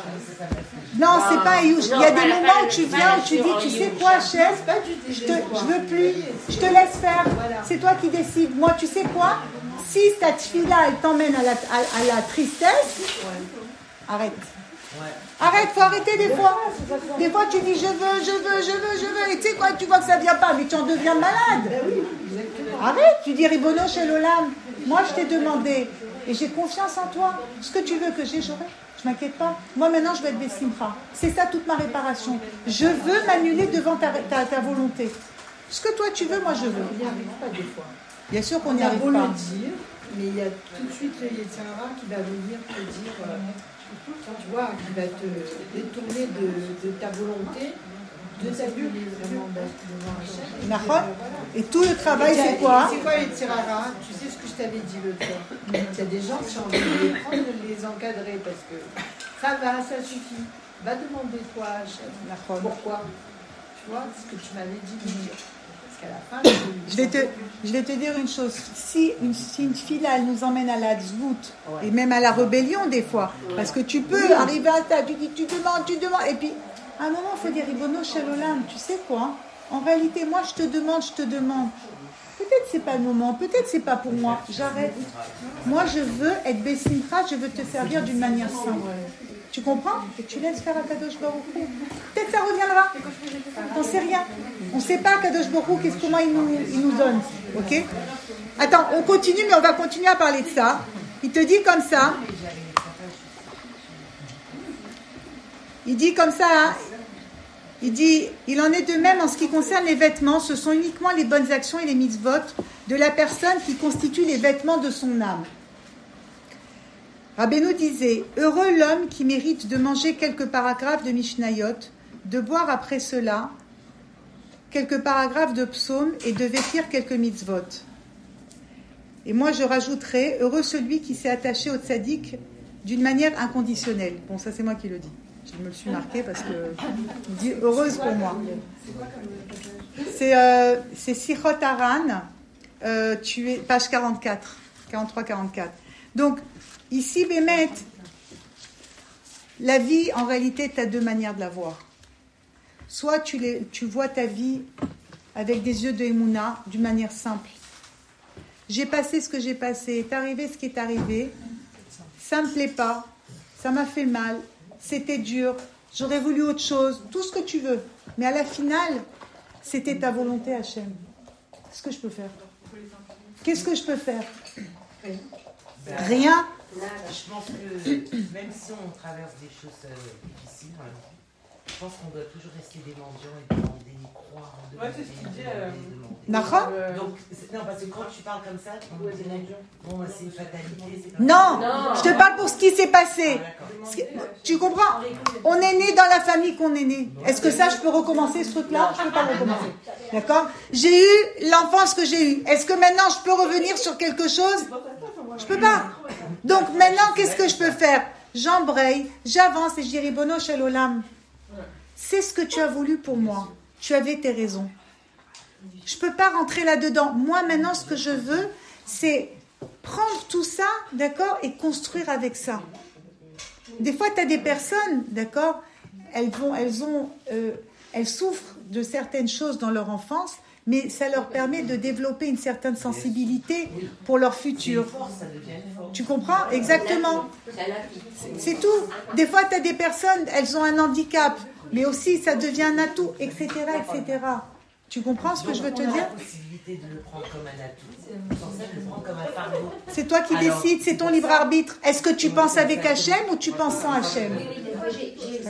Non, c'est pas Ayouch. Il y a des moments où tu viens, où tu dis, tu sais quoi, chef, je te, je veux plus, je te laisse faire. C'est toi qui décides. Moi, tu sais quoi? Si ta tefila, elle t'emmène à la, à, à la tristesse, arrête. Arrête, faut arrêter des fois. Des fois, tu dis, je veux, je veux, je veux, je veux. Et tu sais quoi, tu vois que ça vient pas, mais tu en deviens malade. Arrête, tu dis, Ribono chez l'Olam. Moi, je t'ai demandé. Et j'ai confiance en toi. Ce que tu veux que j'ai, j'aurai. Je m'inquiète pas. Moi, maintenant, je vais être Bessimcha. C'est ça toute ma réparation. Je veux m'annuler devant ta, ta, ta volonté. Ce que toi, tu veux, moi, je veux. On n'y arrive pas des fois. Bien sûr qu'on n'y n'y arrive pas. On a beau le dire, mais il y a tout de suite le Yetzirah qui va venir te dire, euh, tu vois, qui va te détourner de, de ta volonté, de t'annuler vraiment devant Hachem. Et tout le travail, c'est quoi? C'est quoi les Yetzirah? Tu sais ce que je t'avais dit l'autre fois. Il y a des gens, si on veut les prendre, les encadrer, parce que ça va, ça suffit. Va demander toi à Hachem. Pourquoi? Tu vois, ce que tu m'avais dit de dire. Parce qu'à la fin, je vais, te, je vais te dire une chose. Si une, si une fille, elle nous emmène à la tzvout, ouais. Et même à la rébellion des fois, ouais. Parce que tu peux oui. Arriver à ça, tu dis, tu demandes, tu demandes, et puis à un moment, il faut dire, Ribono shel olam, tu sais quoi? En réalité, moi, je te demande, je te demande. Peut-être c'est pas le moment, peut-être c'est pas pour moi. J'arrête. Moi, je veux être Bessimcha, je veux te servir d'une manière simple. Tu comprends? Et tu laisses faire à Kadosh Baruch Hu. Peut-être ça reviendra. On ne sait rien. On ne sait pas Kadosh Baruch Hu, qu'est-ce, comment il nous, il nous donne. Ok? Attends, on continue, mais on va continuer à parler de ça. Il te dit comme ça. Il dit comme ça. Hein, il dit, il en est de même en ce qui concerne les vêtements. Ce sont uniquement les bonnes actions et les mitzvot de la personne qui constituent les vêtements de son âme. Rabbeinu disait, heureux l'homme qui mérite de manger quelques paragraphes de Mishnayot, de boire après cela quelques paragraphes de psaumes et de vêtir quelques mitzvot. Et moi je rajouterais, heureux celui qui s'est attaché au tzaddik d'une manière inconditionnelle. Bon, ça c'est moi qui le dis. Je me le suis marqué parce que il dit heureuse pour moi. C'est, euh, c'est Sichot Haran, euh, tu es, page quarante-quatre, quarante-trois quarante-quatre. Donc, ici, Bémet, la vie, en réalité, tu as deux manières de la voir. Soit tu, les, tu vois ta vie avec des yeux de Emouna, d'une manière simple. J'ai passé ce que j'ai passé, est arrivé ce qui est arrivé, ça ne me plaît pas, ça m'a fait mal, c'était dur, j'aurais voulu autre chose, tout ce que tu veux. Mais à la finale, c'était ta volonté, Hachem. Qu'est-ce que je peux faire? Qu'est-ce que je peux faire? Rien. Je pense que même si on traverse des choses euh, difficiles, hein, je pense qu'on doit toujours rester des mendiants et demander, croire. Ouais, c'est ce qu'il dit. Euh, euh, Donc, non, parce que quand tu parles comme ça, on dit bon, c'est une fatalité. C'est non, non, je te parle pour ce qui s'est passé. Ah, tu comprends? On est né dans la famille qu'on est né. Est-ce que ça, je peux recommencer ce truc-là? Je ne peux pas recommencer. D'accord? J'ai eu l'enfance que j'ai eue. Est-ce que maintenant, je peux revenir sur quelque chose? Je peux pas. Donc maintenant, qu'est-ce que je peux faire? J'embraye, j'avance et je dis Ribono shel olam. C'est ce que tu as voulu pour moi. Tu avais tes raisons. Je peux pas rentrer là-dedans. Moi, maintenant, ce que je veux, c'est prendre tout ça, d'accord, et construire avec ça. Des fois, tu as des personnes, d'accord, elles vont, elles ont, euh, elles souffrent de certaines choses dans leur enfance, mais ça leur permet de développer une certaine sensibilité pour leur futur. Tu comprends? Exactement. C'est tout. Des fois, tu as des personnes, elles ont un handicap, mais aussi ça devient un atout, et cetera, et cetera. Tu comprends ce que je veux te dire? De le prendre comme un atout, sans ça, de le prendre comme un fardeau. C'est toi qui Alors, décides, c'est ton libre arbitre. Est-ce que tu penses avec Hachem ou tu penses sans Hachem? Moi, euh, ça,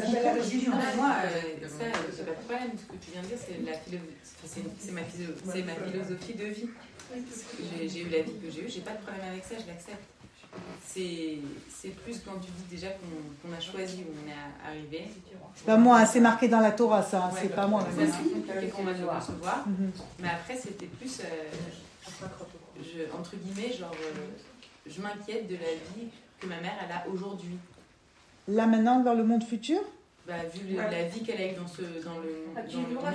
c'est pas de problème. Ce que tu viens de dire, c'est la philosophie, c'est ma, philo, c'est ma philosophie de vie. J'ai, j'ai eu la vie que j'ai eue, j'ai pas de problème avec ça, je l'accepte. C'est, c'est plus quand tu dis déjà qu'on, qu'on a choisi où on est arrivé. C'est pas moi, c'est marqué dans la Torah, ça. Ouais, c'est bah, pas moi. C'est compliqué qu'on va devoir recevoir. Mm-hmm. Mais après, c'était plus, euh, je, entre guillemets, genre, euh, je m'inquiète de la vie que ma mère elle a aujourd'hui. Là maintenant, dans le monde futur? Bah, vu le, la vie qu'elle a eue dans ce dans le dans le monde.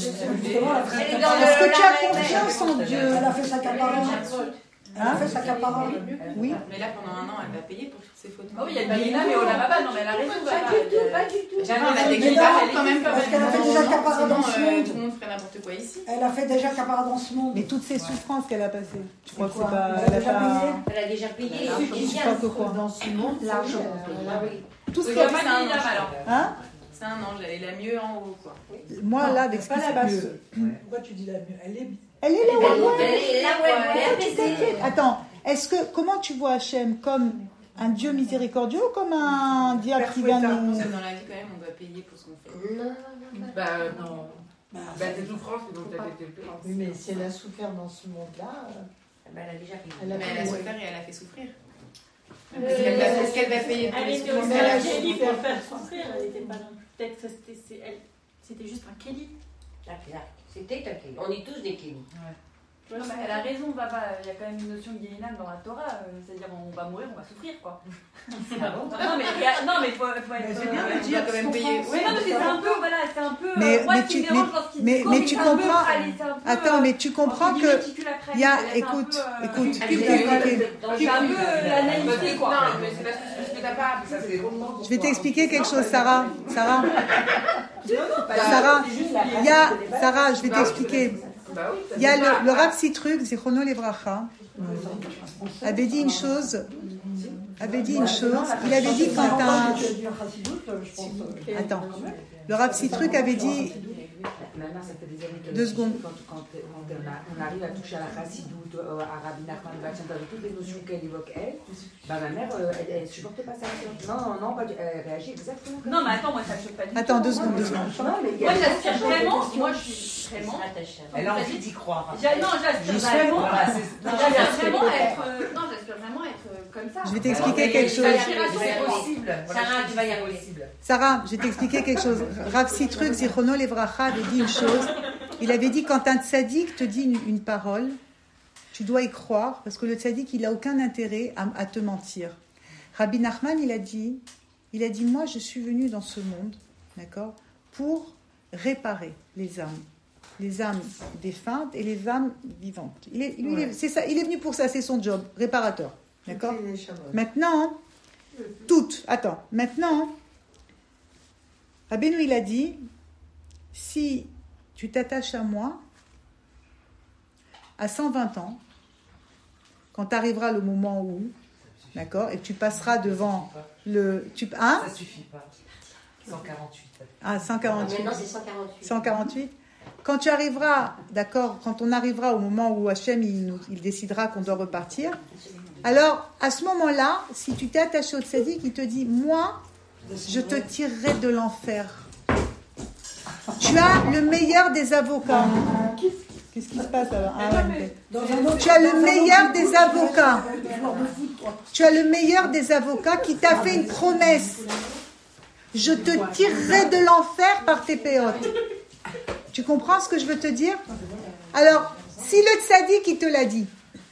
Est-ce que tu as confiance en Dieu? Elle a fait sa campagne. Elle a fait sa campagne. Oui. Mais là, pendant un an, elle va payer pour toutes ses fautes. Oh oui, il y a Baïna, mais on l'a pas. Non, mais elle a raison. Pas du tout, pas du tout. Jamais on a des critères quand même. Parce qu'elle a fait déjà campagne dans ce monde. Tout le monde ferait n'importe quoi ici. Elle a fait déjà campagne dans ce monde. Mais toutes ces souffrances qu'elle a passées, tu crois que c'est pas. Elle a déjà payé. Elle a déjà payé. Je crois que quoi? Dans ce monde, l'argent. Tout ce qu'il y a pas de alors. Hein? C'est un ange, elle est la mieux en haut, quoi. Moi, là, avec ce qui se passe. Pourquoi tu dis la mieux? Elle est. Elle est là, Elle est là, ouais. Attends, est-ce que comment tu vois Hachem, comme un Dieu miséricordieux ou comme un diable qui vient nous... Parce que dans la vie, quand même, on doit payer pour ce qu'on fait. Non, bah non. Bah, tes souffrances, donc t'as été le Oui, mais si elle a souffert dans ce monde-là... Bah, elle a déjà payé. Elle a, mais elle a souffert et elle a fait souffrir. Parce qu'elle va, parce qu'elle va payer pour les souffrances. Elle a Kelly pour faire souffrir, elle n'était pas... Peut-être que c'était, elle, c'était juste un Kelly. C'était un Kelly. On est tous des Kelly. Ouais. Non, mais elle a raison, papa. Il y a quand même une notion de Guéhinam dans la Torah. Euh, c'est-à-dire, on va mourir, on va souffrir, quoi. non, mais il non, mais faut, faut être. C'est bien de dire quand même payer. Oui, non, mais c'est un peu, voilà, c'est un peu. Mais, euh, moi, mais ce qui tu, me dérange dans ce qu'il mais, dit, mais c'est tu un peu, comprends. allez, c'est un peu, Attends, mais tu comprends que. Il y a, écoute, euh, écoute, je vais t'expliquer. C'est un peu la naïveté, quoi. Non, mais c'est parce que t'as pas. Ça, c'est je vais t'expliquer quelque chose, Sarah. Sarah. Sarah, il y a, Sarah, je vais t'expliquer. Il y a le, le Rav Sitruk, Zichrono Levracha, avait dit une chose, avait dit une chose, il avait dit quand un... Attends, le Rav Sitruk avait dit... Maintenant, ça fait des années que Deux secondes. Quand, quand, quand on, a, on arrive à toucher à la chassidoute, à Rabbi Nachman, avec toutes les notions qu'elle évoque, elle, bah, ma mère, elle ne supporte pas ça. Non, non, non, elle réagit exactement comme ça. Non, mais attends, moi, ça ne me choque pas du tout. Attends, deux secondes, deux secondes. Moi, j'aspire vraiment, moi, je suis vraiment... Elle a envie d'y croire. Non, j'aspire vraiment... J'aspire vraiment être... Non, j'aspire vraiment être comme ça. Je vais t'expliquer quelque chose. C'est possible. Sarah, tu vas y arriver. Sarah, je vais t'expliquer quelque chose. Rav Sitruk, Zichrono Levracha, avait dit une chose. Il avait dit quand un tzaddik te dit une, une parole, tu dois y croire parce que le tzaddik il a aucun intérêt à, à te mentir. Rabbi Nachman il a dit, il a dit moi je suis venu dans ce monde, d'accord, pour réparer les âmes, les âmes défuntes et les âmes vivantes. Il est, lui, ouais. il est, c'est ça, il est venu pour ça, c'est son job, réparateur, d'accord. Maintenant, toutes, attends, maintenant, Rabbeinu il a dit. Si tu t'attaches à moi, à cent vingt ans, quand arrivera le moment où, d'accord, et tu passeras devant le... Tu, hein ça suffit pas. cent quarante-huit. Ah, cent quarante-huit. Maintenant, c'est cent quarante-huit. cent quarante-huit. Quand tu arriveras, d'accord, quand on arrivera au moment où Hachem, il, nous, il décidera qu'on doit repartir, alors, à ce moment-là, si tu t'es attaché au tzaddik, il te dit, moi, je te tirerai de l'enfer. Tu as le meilleur des avocats. Qu'est-ce qui se passe alors ah, ouais. Tu as le meilleur des avocats. Tu as le meilleur des avocats qui t'a fait une promesse. Je te tirerai de l'enfer par tes péotes. Tu comprends ce que je veux te dire? Alors, si le tzaddik il te l'a dit,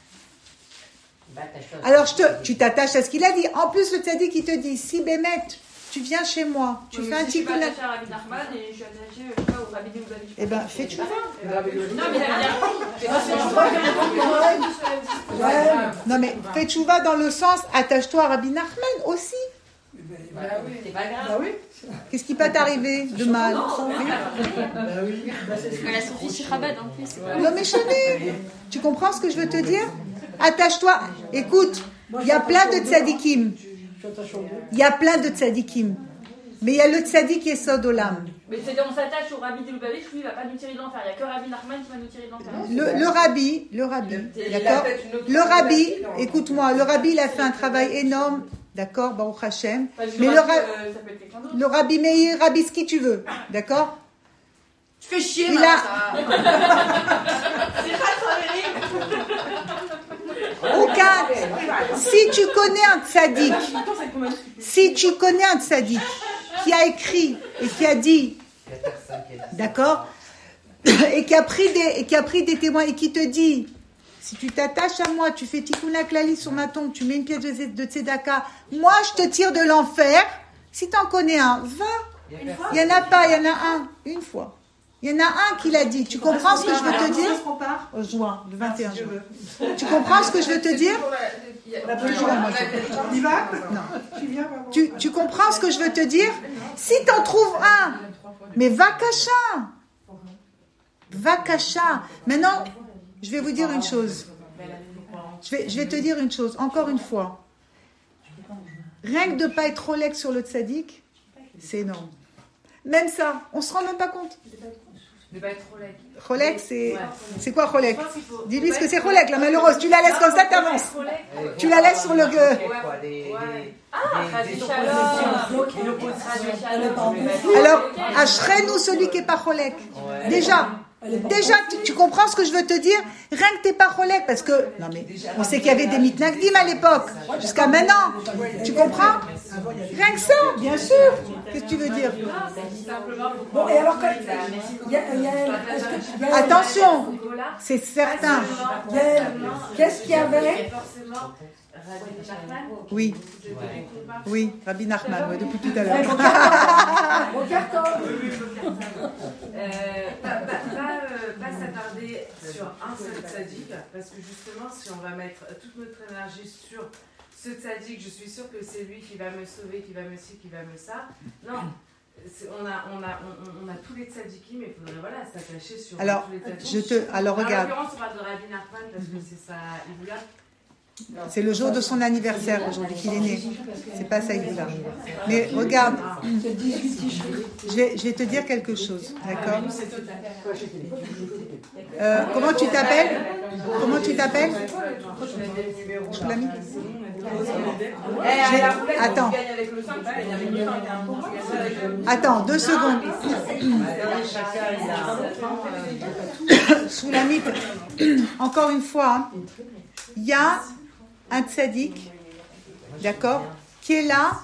alors je te, tu t'attaches à ce qu'il a dit. En plus, le tzaddik il te dit, si Bémet, tu viens chez moi, tu oui, fais un petit coup là. Eh ben, fais tchouva. Non, mais Non, mais fais tchouva dans le sens, attache-toi à Rabbi Nachman aussi. Bah oui, C'est pas grave. Bah oui. Qu'est-ce qui peut t'arriver de mal? Bah oui. Elle a son fils Chabad en plus. Non mais chérie, tu comprends ce que je veux te dire? Attache-toi. Écoute, il y a plein de tzadikim. Il y a plein de tzadikim. Mais il y a le tzadik Yesod Olam. Mais c'est-à-dire on s'attache au rabbi de Lubavitch, lui il va pas nous tirer de l'enfer. Il n'y a que Rabbi Nachman qui va nous tirer de l'enfer. Le, le rabbi, le rabbi, d'accord? Le rabbi, écoute-moi, le rabbi il a fait un travail énorme, d'accord, Baruch Hashem. Mais le, ra- le rabbi Meir, rabbi ce qui tu veux, d'accord? Tu fais chier, il a... C'est pas trop aucun. Si tu connais un tzaddik, si tu connais un tzaddik qui a écrit et qui a dit, d'accord, et qui a pris des, et qui a pris des témoins et qui te dit, si tu t'attaches à moi, tu fais tikkun klali sur ma tombe, tu mets une pièce de, de tzedaka, moi je te tire de l'enfer. Si tu en connais un, va. Il y en a pas, il y en a un, une fois. Il y en a un qui l'a dit. Tu comprends ce que je veux te dire? Au juin, le vingt et un juin. Tu comprends ce que je veux te dire? Il va? Non. Tu, tu comprends ce que je veux te dire? Si tu en trouves un, mais va cacha. Va cacha. Maintenant, je vais vous dire une chose. Je vais, je vais te dire une chose, encore une fois. Rien que de ne pas être Rolex sur le tzaddik, c'est énorme. Même ça, on ne se rend même pas compte. De pas être Rolex. Rolex, c'est, c'est quoi Rolex? Dis-lui ce que c'est Rolex, la malheureuse. Tu la laisses comme ça, t'avances. Tu la laisses sur le gueux. Alors, achetez-nous celui qui n'est pas Rolex. Déjà. Déjà, tu, tu comprends ce que je veux te dire? Rien que t'es pas Rolex, parce que, non mais, on sait qu'il y avait des mitnagdim à l'époque, jusqu'à maintenant. Tu comprends? Rien que ça, bien sûr. Qu'est-ce que tu veux dire? Bon, et alors, il y a, il y a, attention, c'est certain. Qu'est-ce qu'il y avait? Oui, oui, Rabbi Nachman, ouais, depuis tout à l'heure. Euh, pas, pas, pas, euh, pas s'attarder sur un seul tzaddik, parce que justement, si on va mettre toute notre énergie sur ce tzaddik, je suis sûre que c'est lui qui va me sauver, qui va me ci, qui va me ça. Non, on a, on, a, on, on a tous les tzaddikim, mais il faudrait voilà, s'attacher sur alors, tous les tzaddikim. Je te, alors, regarde. En l'occurrence, on parle de Rabbi Nachman parce que c'est sa Iboula. C'est le jour de son anniversaire aujourd'hui qu'il est né. C'est pas ça, Iboula. Mais regarde, je vais, je vais te dire quelque chose, d'accord? euh, Comment tu t'appelles? Comment tu t'appelles? Choulami? Attends. Attends, deux secondes. Choulamite, encore une fois, il y a un tzaddik, d'accord, qui est là.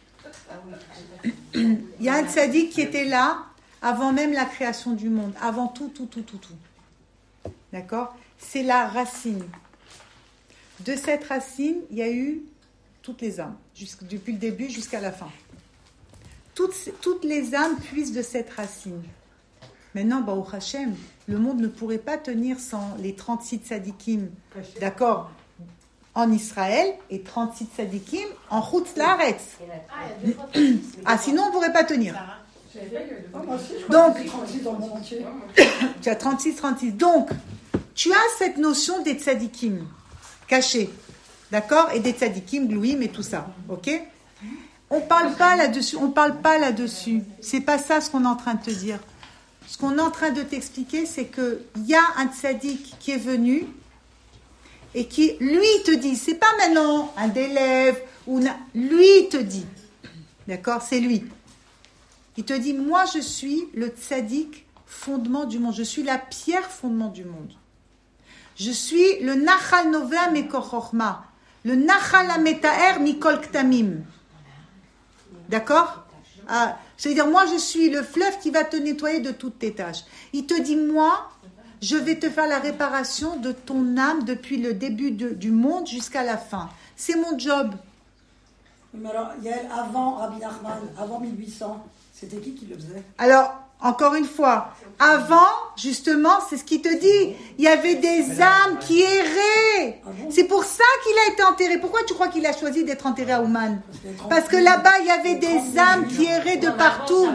Il y a un tzaddik qui était là avant même la création du monde, avant tout, tout, tout, tout, tout. D'accord? C'est la racine. De cette racine, il y a eu toutes les âmes, depuis le début jusqu'à la fin. Toutes, toutes les âmes puissent de cette racine. Maintenant, Baruch Hashem, le monde ne pourrait pas tenir sans les trente-six tzadikim, d'accord, en Israël, et trente-six tzadikim en Chutz Laaretz. Ah, sinon on ne pourrait pas tenir. Donc, tu as trente-six, trente-six. Donc, tu as cette notion des tzadikim cachés, d'accord, et des tzadikim glouim et tout ça, ok? On parle pas là-dessus, on parle pas là-dessus. C'est pas ça ce qu'on est en train de te dire. Ce qu'on est en train de t'expliquer, c'est que il y a un tzaddik qui est venu et qui, lui, te dit, c'est pas maintenant un élève ou na... lui te dit, d'accord, c'est lui. Il te dit, moi je suis le tzaddik fondement du monde, je suis la pierre fondement du monde. Je suis le Nachal Novea Mekor Chochma, le Nachal Ametaer Mikol Ktamim. D'accord? Ah, c'est-à-dire, moi, je suis le fleuve qui va te nettoyer de toutes tes tâches. Il te dit, moi, je vais te faire la réparation de ton âme depuis le début de, du monde jusqu'à la fin. C'est mon job. Mais alors, Yael, avant Rabbi Nachman, avant mille huit cents, c'était qui qui le faisait? Alors, encore une fois, avant, justement, c'est ce qu'il te dit. Il y avait des âmes qui erraient. C'est pour ça qu'il a été enterré. Pourquoi tu crois qu'il a choisi d'être enterré à Ouman? Parce que là-bas, il y avait des âmes qui erraient de partout.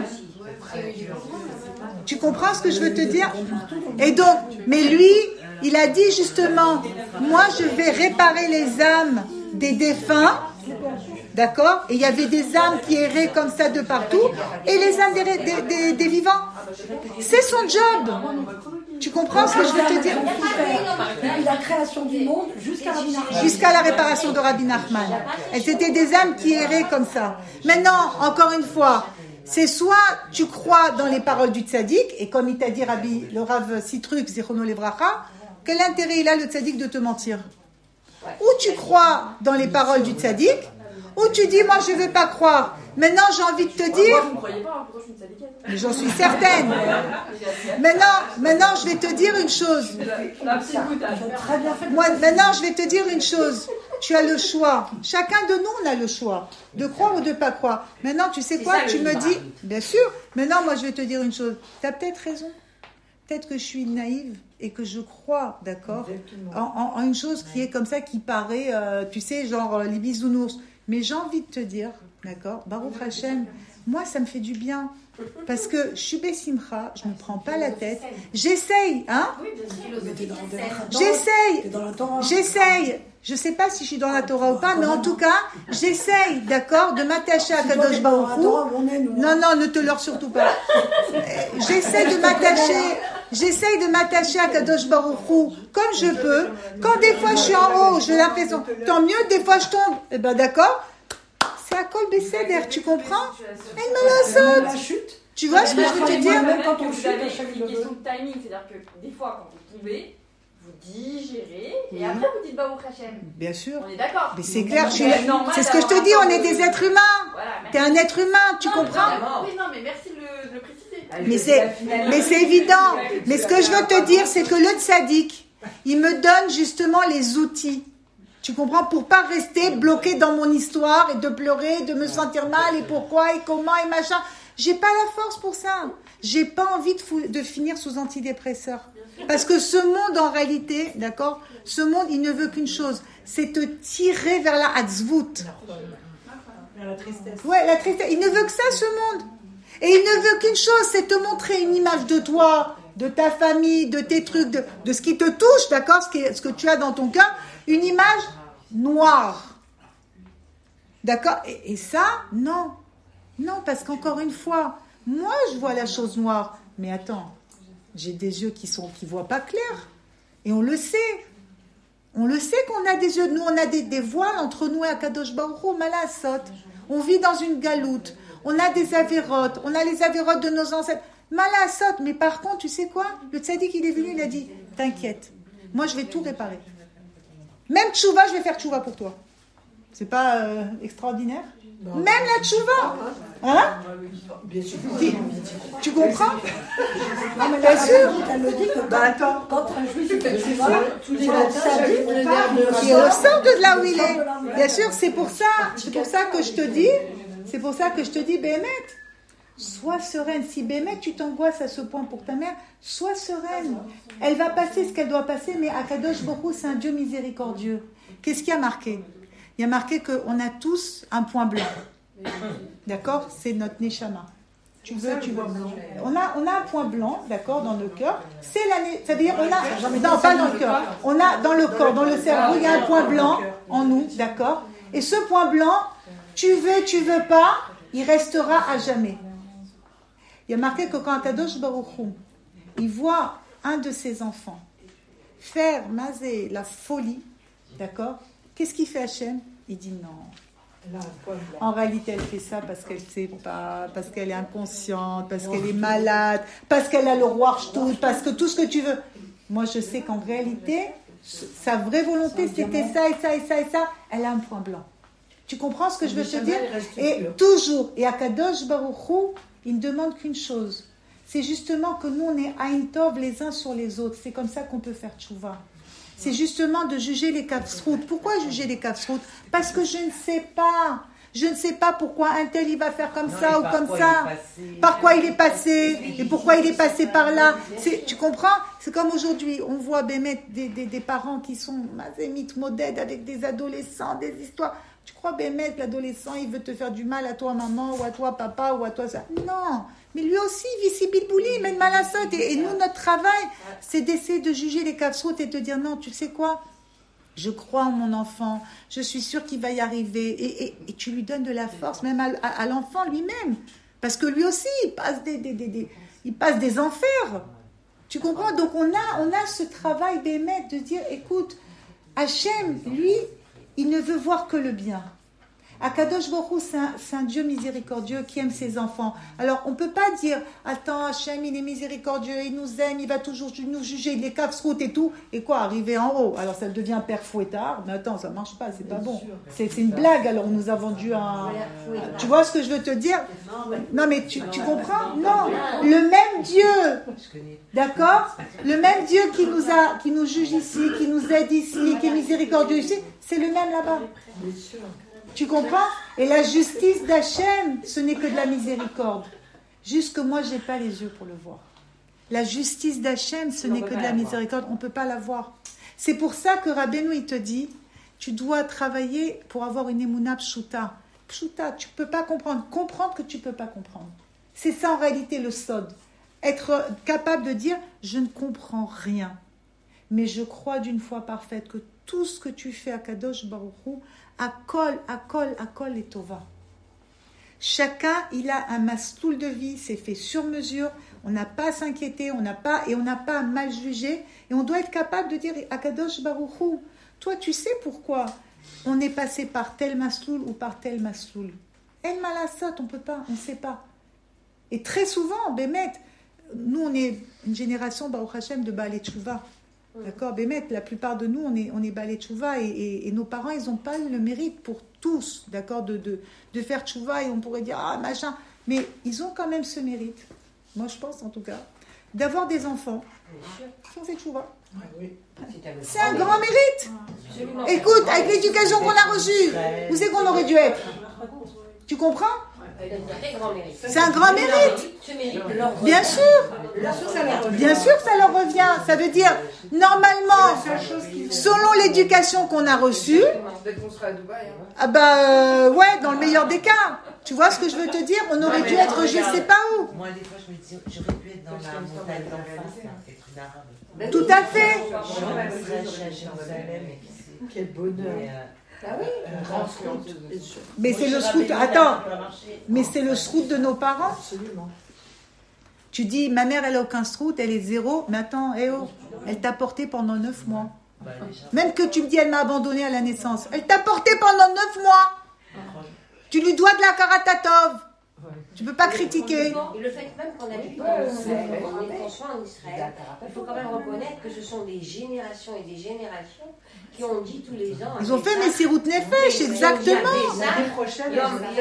Tu comprends ce que je veux te dire? Et donc, mais lui, il a dit justement, moi, je vais réparer les âmes des défunts. D'accord? Et il y avait des âmes qui erraient comme ça de partout, et les âmes des, des, des, des vivants. C'est son job. Tu comprends ce que je veux te dire? Depuis la création du monde jusqu'à Rabbi Nachman. Jusqu'à la réparation de Rabbi Nachman. Et c'était des âmes qui erraient comme ça. Maintenant, encore une fois, c'est soit tu crois dans les paroles du tzaddik, et comme il t'a dit Rabbi, le Rav Sitruk, Zichrono Levracha, quel intérêt il a le tzaddik de te mentir? Ou tu crois dans les paroles du tzaddik, ou tu dis, moi je ne vais pas croire. Maintenant, j'ai envie de te dire... Vous ne croyez pas, pourtant je suis une tzadikette. Mais j'en suis certaine. Maintenant, maintenant, je vais te dire une chose. Moi, maintenant, je vais te dire une chose. Tu as le choix. Chacun de nous, on a le choix. De croire ou de ne pas croire. Maintenant, tu sais quoi? Tu me dis... Bien sûr. Maintenant, moi, je vais te dire une chose. Tu as peut-être raison. Peut-être que je suis naïve et que je crois, d'accord, en, en, en une chose qui est comme ça, qui paraît, euh, tu sais, genre euh, les bisounours. Mais j'ai envie de te dire, d'accord, Baruch Hashem, moi ça me fait du bien. Parce que je suis Bessimcha, je ne me prends pas la tête. J'essaye, hein? J'essaye, j'essaye. Je ne sais pas si je suis dans la Torah ou pas, mais en tout cas, j'essaye, d'accord, de m'attacher à Kadosh Baruch Hu. Non, non, ne te leurre surtout pas. J'essaye de m'attacher, j'essaye de m'attacher à Kadosh Baruch Hu comme je peux. Quand des fois je suis en haut, j'ai l'impression, tant mieux, des fois je tombe. Eh ben d'accord, c'est à Kol Besséder, tu comprends? Elle me la saute. Tu vois ce que je veux te dire? Même quand on chute, c'est une question de timing, c'est-à-dire que des fois, quand vous tombez, vous digérez, et après vous dites Baruch Hashem. Bien sûr. On est d'accord. Mais c'est clair, je... c'est ce que je te dis, on est des êtres humains. Voilà, t'es un être humain, tu non, comprends? Non, oui, non, mais merci de le, de le préciser. Mais c'est, mais c'est évident. Mais ce que je veux te dire, c'est que le tzaddik, il me donne justement les outils. Tu comprends? Pour pas rester bloqué dans mon histoire et de pleurer, de me sentir mal et pourquoi et comment et machin. J'ai pas la force pour ça. J'ai pas envie de, fou- de finir sous antidépresseur. Parce que ce monde, en réalité, d'accord, ce monde, il ne veut qu'une chose, c'est te tirer vers la hatzvout. La tristesse. Ouais, la tristesse. Il ne veut que ça, ce monde. Et il ne veut qu'une chose, c'est te montrer une image de toi, de ta famille, de tes trucs, de, de ce qui te touche, d'accord, ce, qui est, ce que tu as dans ton cœur, une image noire. D'accord? Et, et ça, non. Non, parce qu'encore une fois, moi, je vois la chose noire. Mais attends, j'ai des yeux qui sont qui voient pas clair. Et on le sait. On le sait qu'on a des yeux. Nous, on a des, des voiles entre nous et Akadosh Baruch Hu, Malasot. On vit dans une galoute. On a des avérotes. On a les avérotes de nos ancêtres. Malasot. Mais par contre, tu sais quoi? Le tzaddik, il est venu, il a dit, t'inquiète. Moi, je vais tout réparer. Même tchouva, je vais faire tchouva pour toi. C'est pas euh, extraordinaire? Non. Même la tchouva. Hein? Bien sûr. Tu, tu comprends? Non, mais bien sûr. Elle me dit que bah, attends, quand un juif fait tchouva, tous les matins, il ressort de là où il est. Bien sûr, c'est pour ça. C'est pour ça que je te dis, c'est pour ça que je te dis, Béhémet, sois sereine. Si Béhémet, tu t'angoisses à ce point pour ta mère, sois sereine. Elle va passer ce qu'elle doit passer, mais Akadosh Baruch Hu, c'est un Dieu miséricordieux. Qu'est-ce qui a marqué? Il y a marqué qu'on a tous un point blanc. D'accord? C'est notre neshama. Tu veux, tu veux. On a, on a un point blanc, d'accord, dans le cœur. C'est la, ça veut dire, on a, non, pas dans le cœur. On a dans le corps, dans le cerveau, il y a un point blanc en nous, d'accord? Et ce point blanc, tu veux, tu veux pas, il restera à jamais. Il y a marqué que quand Akadosh Baruch Hu, il voit un de ses enfants faire maser la folie, d'accord? Qu'est-ce qu'il fait Hachem? Il dit non. En réalité, elle fait ça parce qu'elle ne sait pas, parce qu'elle est inconsciente, parce qu'elle est malade, parce qu'elle a le roi Shtout, parce que tout ce que tu veux. Moi, je sais qu'en réalité, sa vraie volonté, c'était ça et ça et ça et ça. Elle a un point blanc. Tu comprends ce que je veux te dire? Et toujours, et Akadosh Baruch Hu, il ne demande qu'une chose. C'est justement que nous, on est Aïn Tov les uns sur les autres. C'est comme ça qu'on peut faire tchouva. C'est justement de juger les kafsrout. Pourquoi juger les kafsrout? Parce que je ne sais pas. Je ne sais pas pourquoi un tel il va faire comme Non, ça ou par comme quoi ça. il est passé. Par quoi il est passé et pourquoi il est passé par là. C'est, tu comprends? C'est comme aujourd'hui, on voit Bémet, des, des, des parents qui sont mazémites, modèles avec des adolescents, des histoires. Tu crois Bémet, l'adolescent, il veut te faire du mal à toi maman ou à toi papa ou à toi ça? Non. Mais lui aussi, il vit si bilbouli, mais malasot. Et, et nous, notre travail, c'est d'essayer de juger les kafsroutes et de dire non, tu sais quoi? Je crois en mon enfant, je suis sûre qu'il va y arriver. Et, et, et tu lui donnes de la force, même à, à, à l'enfant lui-même. Parce que lui aussi, il passe des, des, des, des, il passe des enfers. Tu comprends? Donc on a, on a ce travail bémet de dire, écoute, Hachem, lui, il ne veut voir que le bien. Akadosh Baruch Hu, c'est un, c'est un Dieu miséricordieux qui aime ses enfants. Alors, on ne peut pas dire, attends, Hachem, il est miséricordieux, il nous aime, il va toujours nous juger, il est kafsrout et tout. Et quoi, arriver en haut? Alors, ça devient père fouettard. Mais attends, ça ne marche pas, c'est pas bon. C'est, c'est une blague, alors on nous a vendu un... Tu vois ce que je veux te dire? Non, mais tu, tu comprends? Non, le même Dieu, d'accord? Le même Dieu qui nous a, qui nous juge ici, qui nous aide ici, qui est miséricordieux ici, c'est le même là-bas. Tu comprends? Et la justice d'Hachem, ce n'est que de la miséricorde. Juste que moi, je n'ai pas les yeux pour le voir. La justice d'Hachem, ce n'est que de la miséricorde. On ne peut pas la voir. C'est pour ça que Rabbeinu, il te dit, tu dois travailler pour avoir une émouna pshuta. Pshuta, tu ne peux pas comprendre. Comprendre que tu ne peux pas comprendre. C'est ça en réalité le sod. Être capable de dire, je ne comprends rien. Mais je crois d'une foi parfaite que tout ce que tu fais à Kadosh Baruch Hu, Akol, Akol, Akol et Tova. Chacun, il a un mastoul de vie, c'est fait sur mesure. On n'a pas à s'inquiéter, on n'a pas, et on n'a pas à mal juger. Et on doit être capable de dire à Kadosh Baruch Hu, toi, tu sais pourquoi on est passé par tel mastoul ou par tel mastoul. El malasot, on ne peut pas, on ne sait pas. Et très souvent, Bémet, nous, on est une génération, Baruch Hashem, de Baalei Tshuva. D'accord, Bémet, la plupart de nous, on est, on est Baalei Tshuva et, et, et nos parents, ils n'ont pas le mérite pour tous, d'accord, de, de, de faire Tshuva et on pourrait dire, ah, machin. Mais ils ont quand même ce mérite, moi je pense en tout cas, d'avoir des enfants qui ont fait Tshuva. C'est un grand mérite. Écoute, avec l'éducation qu'on a reçue, où c'est qu'on aurait dû être? Tu comprends? C'est un grand mérite. Bien sûr. Bien sûr que ça leur revient. Ça veut dire, normalement, selon l'éducation qu'on a reçue, ah bah, euh, ouais, dans le meilleur des cas. Tu vois ce que je veux te dire? On aurait dû être je sais pas où. Moi, des fois, je me dis, j'aurais pu être dans la montagne d'enfance, être une arabe. Tout à fait. Quel bonheur. Ah oui, mais c'est le srout. Attends, mais c'est le srout de nos parents. Absolument. Tu dis, ma mère, elle a aucun srout, elle est zéro. Mais attends, eh oh, elle t'a porté pendant neuf mois. Même que tu me dis, elle m'a abandonné à la naissance. Elle t'a porté pendant neuf mois. Tu lui dois de la karatatov. Tu peux pas critiquer. Et le fait même qu'on habite en Israël, on est en soin en Israël, il faut quand même reconnaître que ce sont des générations et des générations qui ont dit tous les ans. Ils ont fait Messirut Nefesh, exactement. L'année prochaine,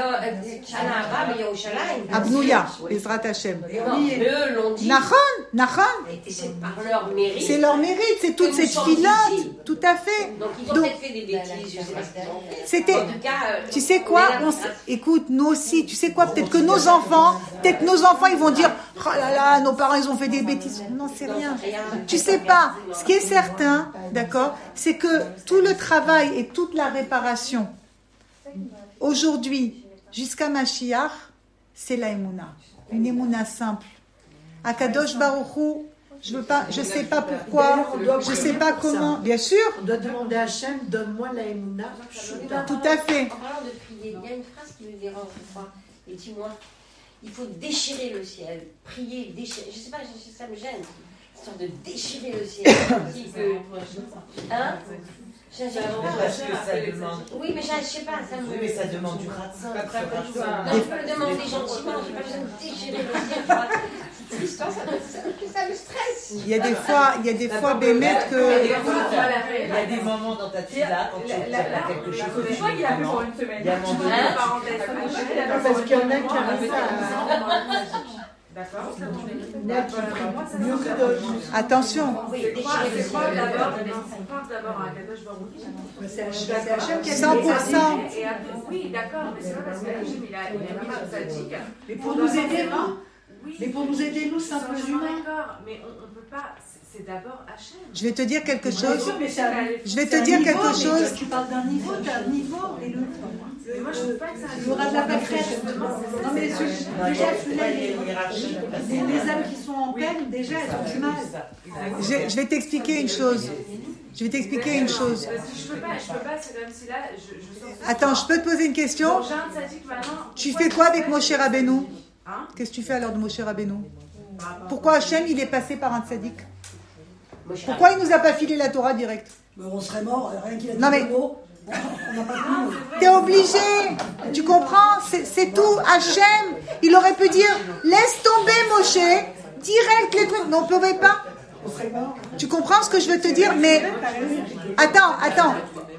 Abnouya, Ezrat Hashem. Eux l'ont dit. Nachon, Nachon. Et c'est par leur mérite. C'est leur mérite, c'est toute cette filote. Tout à fait. Donc ils ont peut-être fait des bêtises, je sais pas ce qu'ils ont fait. C'était, En tout cas, tu sais quoi, on s- écoute, nous aussi, tu sais quoi, peut-être que nos enfants, peut-être que nos enfants, ils vont dire, oh là là, nos parents, ils ont fait des bêtises. Non, c'est rien. Tu sais pas. Ce qui est certain, d'accord, c'est que tout le travail et toute la réparation, aujourd'hui, jusqu'à Mashiach, c'est la Emouna. Une Emouna simple. Akadosh Baruch Hu, je veux pas, je sais pas pourquoi, je sais pas comment, bien sûr. On doit demander à Hachem, donne-moi la Emouna. Tout à fait. En parlant de prier, il y a une phrase qui me dérange, je crois. Et dis-moi, il faut déchirer le ciel, prier, déchirer. Je sais pas, ça me gêne. Histoire de déchirer le ciel. Hein? Je ne sais Parce que pas. ça demande. Oui, mais je ne sais pas. Ça me... Oui, mais ça demande du ratsin. Non, je peux le demander gentiment, je n'ai pas besoin de déchirer le ciel. Cette histoire, ça me, ça, ça me stresse. Il y a des fois, il y a des fois, Bémet, que... Il y a des moments dans ta tilla quand tu as quelque chose que Je crois qu'il a plus pour une semaine. Il y a un moment donné. Parce qu'il y en a qui arrivent à... D'accord. Mieux que de... Attention. C'est quoi d'abord? On parle d'abord à Kadosh Baruch. C'est Hachem qui a cent pour cent. Oui, d'accord, mais c'est pas parce que Hachem il a mis un tzaddik. Mais pour nous aider, non? Mais pour nous aider, nous, simples humains. D'accord, mais on ne peut pas. C'est d'abord Hachem. Je vais te dire quelque chose. Bien sûr, mais c'est un- Je vais te c'est un dire niveau, quelque mais chose. Tu parles d'un niveau, tu as un niveau. Et le, Mais moi, je ne trouve pas que c'est un le niveau. rat de la pâquerette. Non, mais ce- déjà, celui-là, les, les, les âmes qui sont en peine, déjà, elles ont du mal. Je, je vais t'expliquer une chose. Je vais t'expliquer une chose. Parce que je peux pas, je peux pas, c'est comme si là, je, je sors ce Attends, soir. je peux te poser une question? Bon, j'ai un tzaddik maintenant. Tu fais quoi avec Moshe Rabbeinu? Hein? Qu'est-ce que tu fais alors de Moshe Rabbeinu? Pourquoi Hachem il est passé par un tzaddik? Pourquoi il nous a pas filé la Torah direct? Mais on serait mort, rien qu'il a dit Non, mais- le mot. On n'a pas pu. T'es obligé, tu comprends? C'est c'est tout. Hachem, il aurait pu dire laisse tomber Moshe, direct les trucs. Mais on ne pouvait pas. Tu comprends ce que je veux te dire? Mais attends, attends.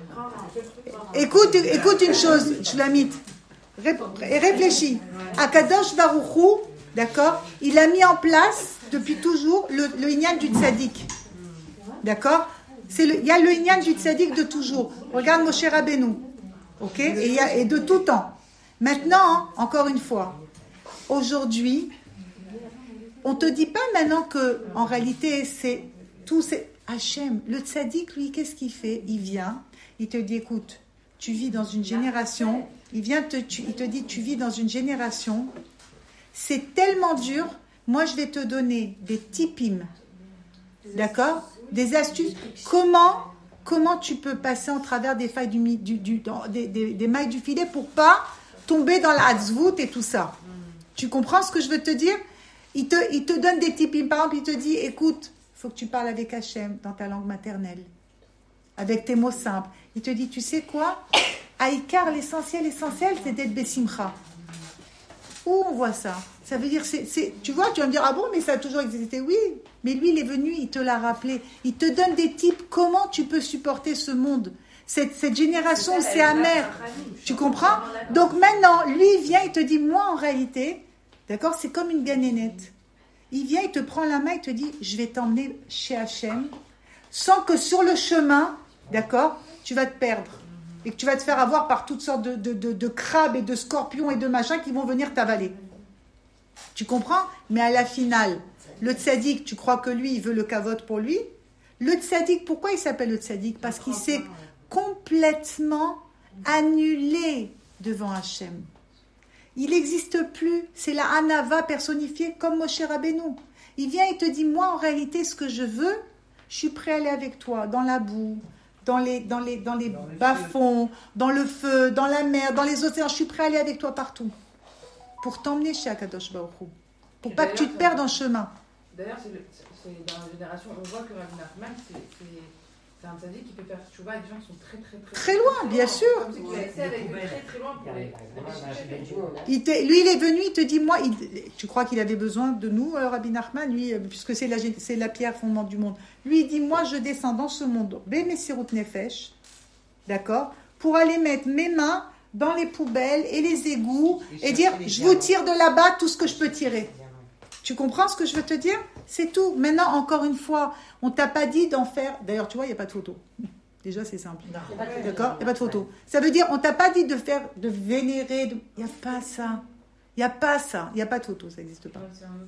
Écoute, écoute une chose, Shulamit. Et réfléchis. Akadosh Baruch Hu, d'accord? Il a mis en place depuis toujours le, le inyan du tzaddik. D'accord? C'est le, il y a le inyan du tzaddik de toujours. Regarde Moshe Rabbeinu. Ok? Et, il y a, et de tout temps. Maintenant, encore une fois, aujourd'hui, on te dit pas maintenant que, en réalité, c'est tout, c'est Hachem. Le tzaddik, lui, qu'est-ce qu'il fait? Il vient, il te dit, écoute, tu vis dans une génération, il vient te, tu, il te dit, tu vis dans une génération, c'est tellement dur, moi je vais te donner des tipim, d'accord? Des astuces, comment, comment tu peux passer en travers des failles du, du, du dans, des, des, des mailles du filet pour pas tomber dans la hatzvout et tout ça. Tu comprends ce que je veux te dire? Il te, il te donne des tipim, par exemple, il te dit, écoute, il faut que tu parles avec Hachem dans ta langue maternelle, avec tes mots simples. Il te dit, tu sais quoi? Aïkar, l'essentiel, l'essentiel, c'est d'être Bessimcha. Où on voit ça? Ça veut dire, c'est, c'est, tu vois, tu vas me dire, ah bon, mais ça a toujours existé. Oui, mais lui, il est venu, il te l'a rappelé. Il te donne des types, comment tu peux supporter ce monde? Cette, cette génération, c'est, c'est amer. Tu comprends? Donc maintenant, lui, il vient, il te dit, moi, en réalité, d'accord, c'est comme une ganénette. Il vient, il te prend la main, il te dit, je vais t'emmener chez Hachem, sans que sur le chemin, d'accord, tu vas te perdre. Et que tu vas te faire avoir par toutes sortes de, de, de, de crabes et de scorpions et de machins qui vont venir t'avaler. Tu comprends? Mais à la finale, le tzaddik, tu crois que lui, il veut le kavod pour lui? Le tzaddik, pourquoi il s'appelle le tzaddik? Parce qu'il s'est complètement annulé devant Hachem. Il n'existe plus. C'est la Hanava personnifiée comme Moshe Rabbeinu. Il vient et te dit, moi, en réalité, ce que je veux, je suis prêt à aller avec toi dans la boue, dans les, dans les, dans les bas-fonds, dans le feu, dans la mer, dans les océans. Je suis prêt à aller avec toi partout. Pour t'emmener chez Akadosh Baruch Hu. Pour pas que tu te perdes en chemin. D'ailleurs, c'est, le, c'est dans la génération, on voit que Rabbi Nachman, c'est, c'est, c'est un tzaddik qui peut faire tchouva avec des gens qui sont très très très Très loin, bien sûr. Comme si il a été avec eux très très loin pour les, les chercher. Il te, lui, il est venu, il te dit, moi, il, tu crois qu'il avait besoin de nous, euh, Rabbi Nachman, lui, euh, puisque c'est la, c'est la pierre fondante du monde. Lui, il dit, moi, je descends dans ce monde, Bemesirut Nefesh, d'accord, pour aller mettre mes mains dans les poubelles et les égouts et dire, je vous tire de là-bas tout ce que je peux tirer. Tu comprends ce que je veux te dire? C'est tout. Maintenant, encore une fois, on t'a pas dit d'en faire... D'ailleurs, tu vois, il n'y a pas de photo. Déjà, c'est simple. D'accord? Il n'y a pas de photo. Ça veut dire, on t'a pas dit de faire, de vénérer... De... Il n'y a pas ça. Il n'y a pas ça. Il n'y a pas de photo, ça n'existe pas.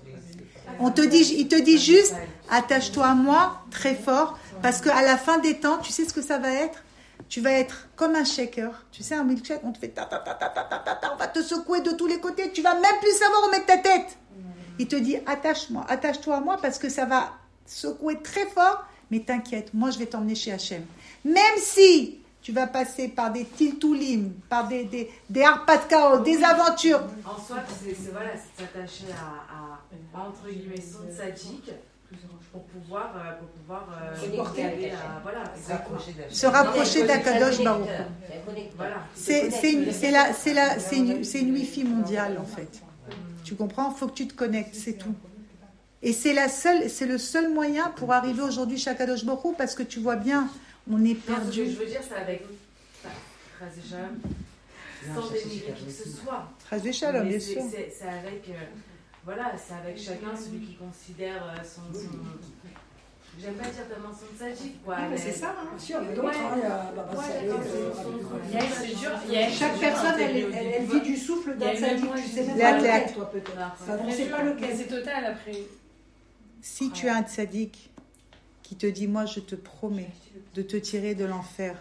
On te dit, il te dit juste, attache-toi à moi très fort, parce qu'à la fin des temps, tu sais ce que ça va être? Tu vas être comme un shaker. Tu sais, un milkshake, on te fait ta ta ta ta ta ta ta ta, on va te secouer de tous les côtés, tu vas même plus savoir où mettre ta tête. Il te dit, attache-moi, attache-toi à moi, parce que ça va secouer très fort, mais t'inquiète, moi je vais t'emmener chez Hachem. Même si tu vas passer par des tiltoulim, par des, des, des harpas de chaos, des aventures. En soi, c'est, c'est, voilà, c'est s'attacher à, à, entre guillemets, son tzaddik, pour pouvoir, euh, pour pouvoir euh, porter, à, voilà, se rapprocher d'Akadosh Baruch Hu. Voilà. C'est, c'est, une, c'est, la, c'est, la, c'est, une, c'est une wifi mondiale en fait. Tu comprends? Il faut que tu te connectes, c'est tout. Et c'est, la seule, c'est le seul moyen pour arriver aujourd'hui chez Akadosh Baruch Hu, parce que tu vois bien, on est perdu. Non, ce que je veux dire, c'est avec Chazé Shalom, sans dénigrer qui que ce soit. Chazé Shalom, bien c'est, sûr. C'est, c'est avec... Euh, voilà, c'est avec chacun celui qui considère euh, son, son... J'aime pas dire tellement son tzaddik, quoi. Ah, mais c'est ça, hein. Sûr, il y a d'autres, hein, il y a Baba Salé, c'est dur. Chaque personne, elle, elle, elle vit du souffle d'un tzaddik. Tu sais même Léa, pas Léa. lequel, toi, peut-être. Ça, on sait pas lequel. C'est total après. Si tu as un tzaddik qui te dit, moi je te promets de te tirer de l'enfer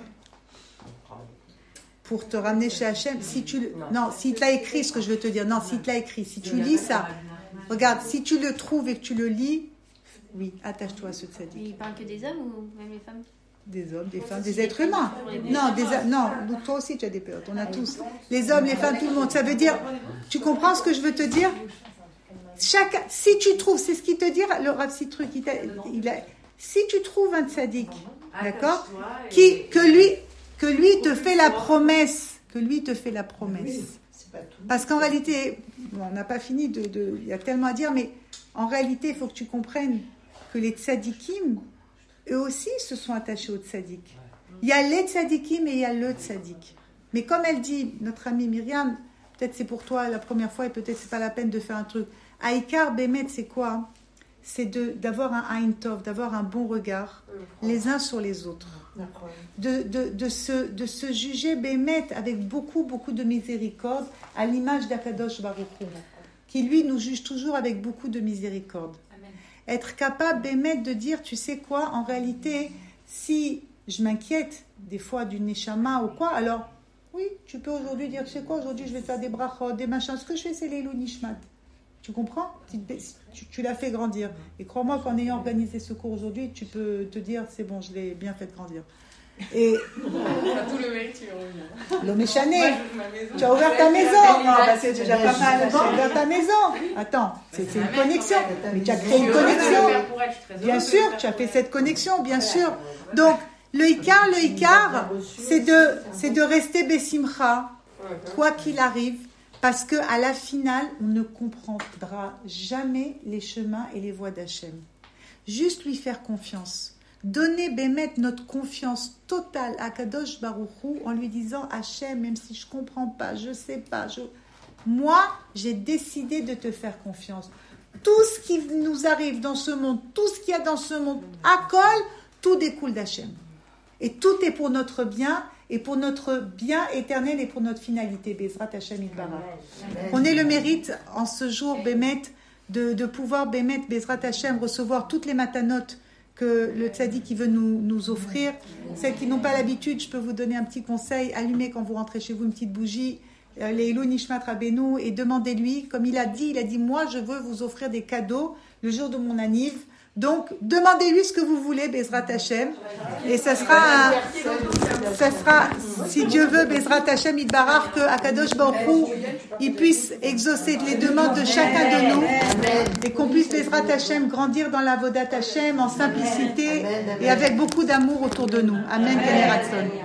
pour te ramener chez Hachem, si tu le... non, s'il te l'a écrit, ce que je veux te dire, non, s'il te l'a écrit, si tu lis ça, regarde, si tu le trouves et que tu le lis, oui, attache-toi à ce tzaddik. Il parle que des hommes ou même les femmes? Des hommes, des femmes, des êtres humains. Non, des, non, donc toi aussi tu as des périodes, on a tous. Les hommes, les femmes, tout le monde. Ça veut dire, tu comprends ce que je veux te dire? Chaque, si tu trouves, c'est ce qu'il te dit, le Rav Citruc, il a, il a, si tu trouves un tzaddik, d'accord, qui, que lui, que lui te fait la promesse, que lui te fait la promesse. Parce qu'en réalité, bon, on n'a pas fini de, de, il y a tellement à dire, mais en réalité, il faut que tu comprennes que les tzaddikim, eux aussi se sont attachés au tzaddik. Il y a les tzaddikim et il y a le tzaddik. Mais comme elle dit, notre amie Myriam, peut-être c'est pour toi la première fois et peut-être c'est pas la peine de faire un truc. Aïkar Bémet, c'est quoi? C'est de, d'avoir un Aïn Tov, d'avoir un bon regard les uns sur les autres. De, de, de, se, de se juger Bémet avec beaucoup, beaucoup de miséricorde à l'image d'Akadosh Baruch Hu, qui lui nous juge toujours avec beaucoup de miséricorde. Amen. Être capable Bémet de dire, tu sais quoi, en réalité, si je m'inquiète des fois d'une neshama ou quoi, alors oui, tu peux aujourd'hui dire, tu sais quoi, aujourd'hui je vais faire des brachot, des machins, ce que je fais c'est les nishmat. Tu comprends? Tu, tu l'as fait grandir. Et crois-moi qu'en ayant organisé ce cours aujourd'hui, tu peux te dire, c'est bon, je l'ai bien fait grandir. Et... T'as tout le mérite, tu reviens. Le méchané. Tu as ouvert ta maison. Non, bah, c'est déjà pas mal. Tu as ouvert ta maison. Attends, c'est, c'est une connexion. Mais tu as créé une connexion. Bien sûr, tu as fait cette connexion, bien sûr. Donc, le Icar, le Icar, c'est de, c'est de rester Bessimcha, quoi qu'il arrive. Parce qu'à la finale, on ne comprendra jamais les chemins et les voies d'Hachem. Juste lui faire confiance. Donner, Bémet, notre confiance totale à Kadosh Baruch Hu en lui disant, Hachem, même si je ne comprends pas, je ne sais pas, je... moi, j'ai décidé de te faire confiance. Tout ce qui nous arrive dans ce monde, tout ce qu'il y a dans ce monde, à col, tout découle d'Hachem. Et tout est pour notre bien, et pour notre bien éternel et pour notre finalité. Bezrat Hashem Yitbarach. On ait le mérite en ce jour, Bémet, de, de pouvoir, Bémet, Bezrat Hashem, recevoir toutes les matanotes que le tzaddik qui veut nous, nous offrir. Celles qui n'ont pas l'habitude, je peux vous donner un petit conseil. Allumez quand vous rentrez chez vous une petite bougie, euh, les Elou Nishmat Rabbeinu, et demandez-lui, comme il a dit, il a dit, moi je veux vous offrir des cadeaux le jour de mon anniv. Donc, demandez-lui ce que vous voulez, Bezrat Hashem. Et ça sera, un, ça sera, si Dieu veut, Bezrat Hashem, Yitbarach, que Akadosh Baruch Hu, il puisse exaucer les demandes de chacun de nous. Et qu'on puisse, Bezrat Hashem, grandir dans la Vodat Hashem, en simplicité et avec beaucoup d'amour autour de nous. Amen, Keneratson.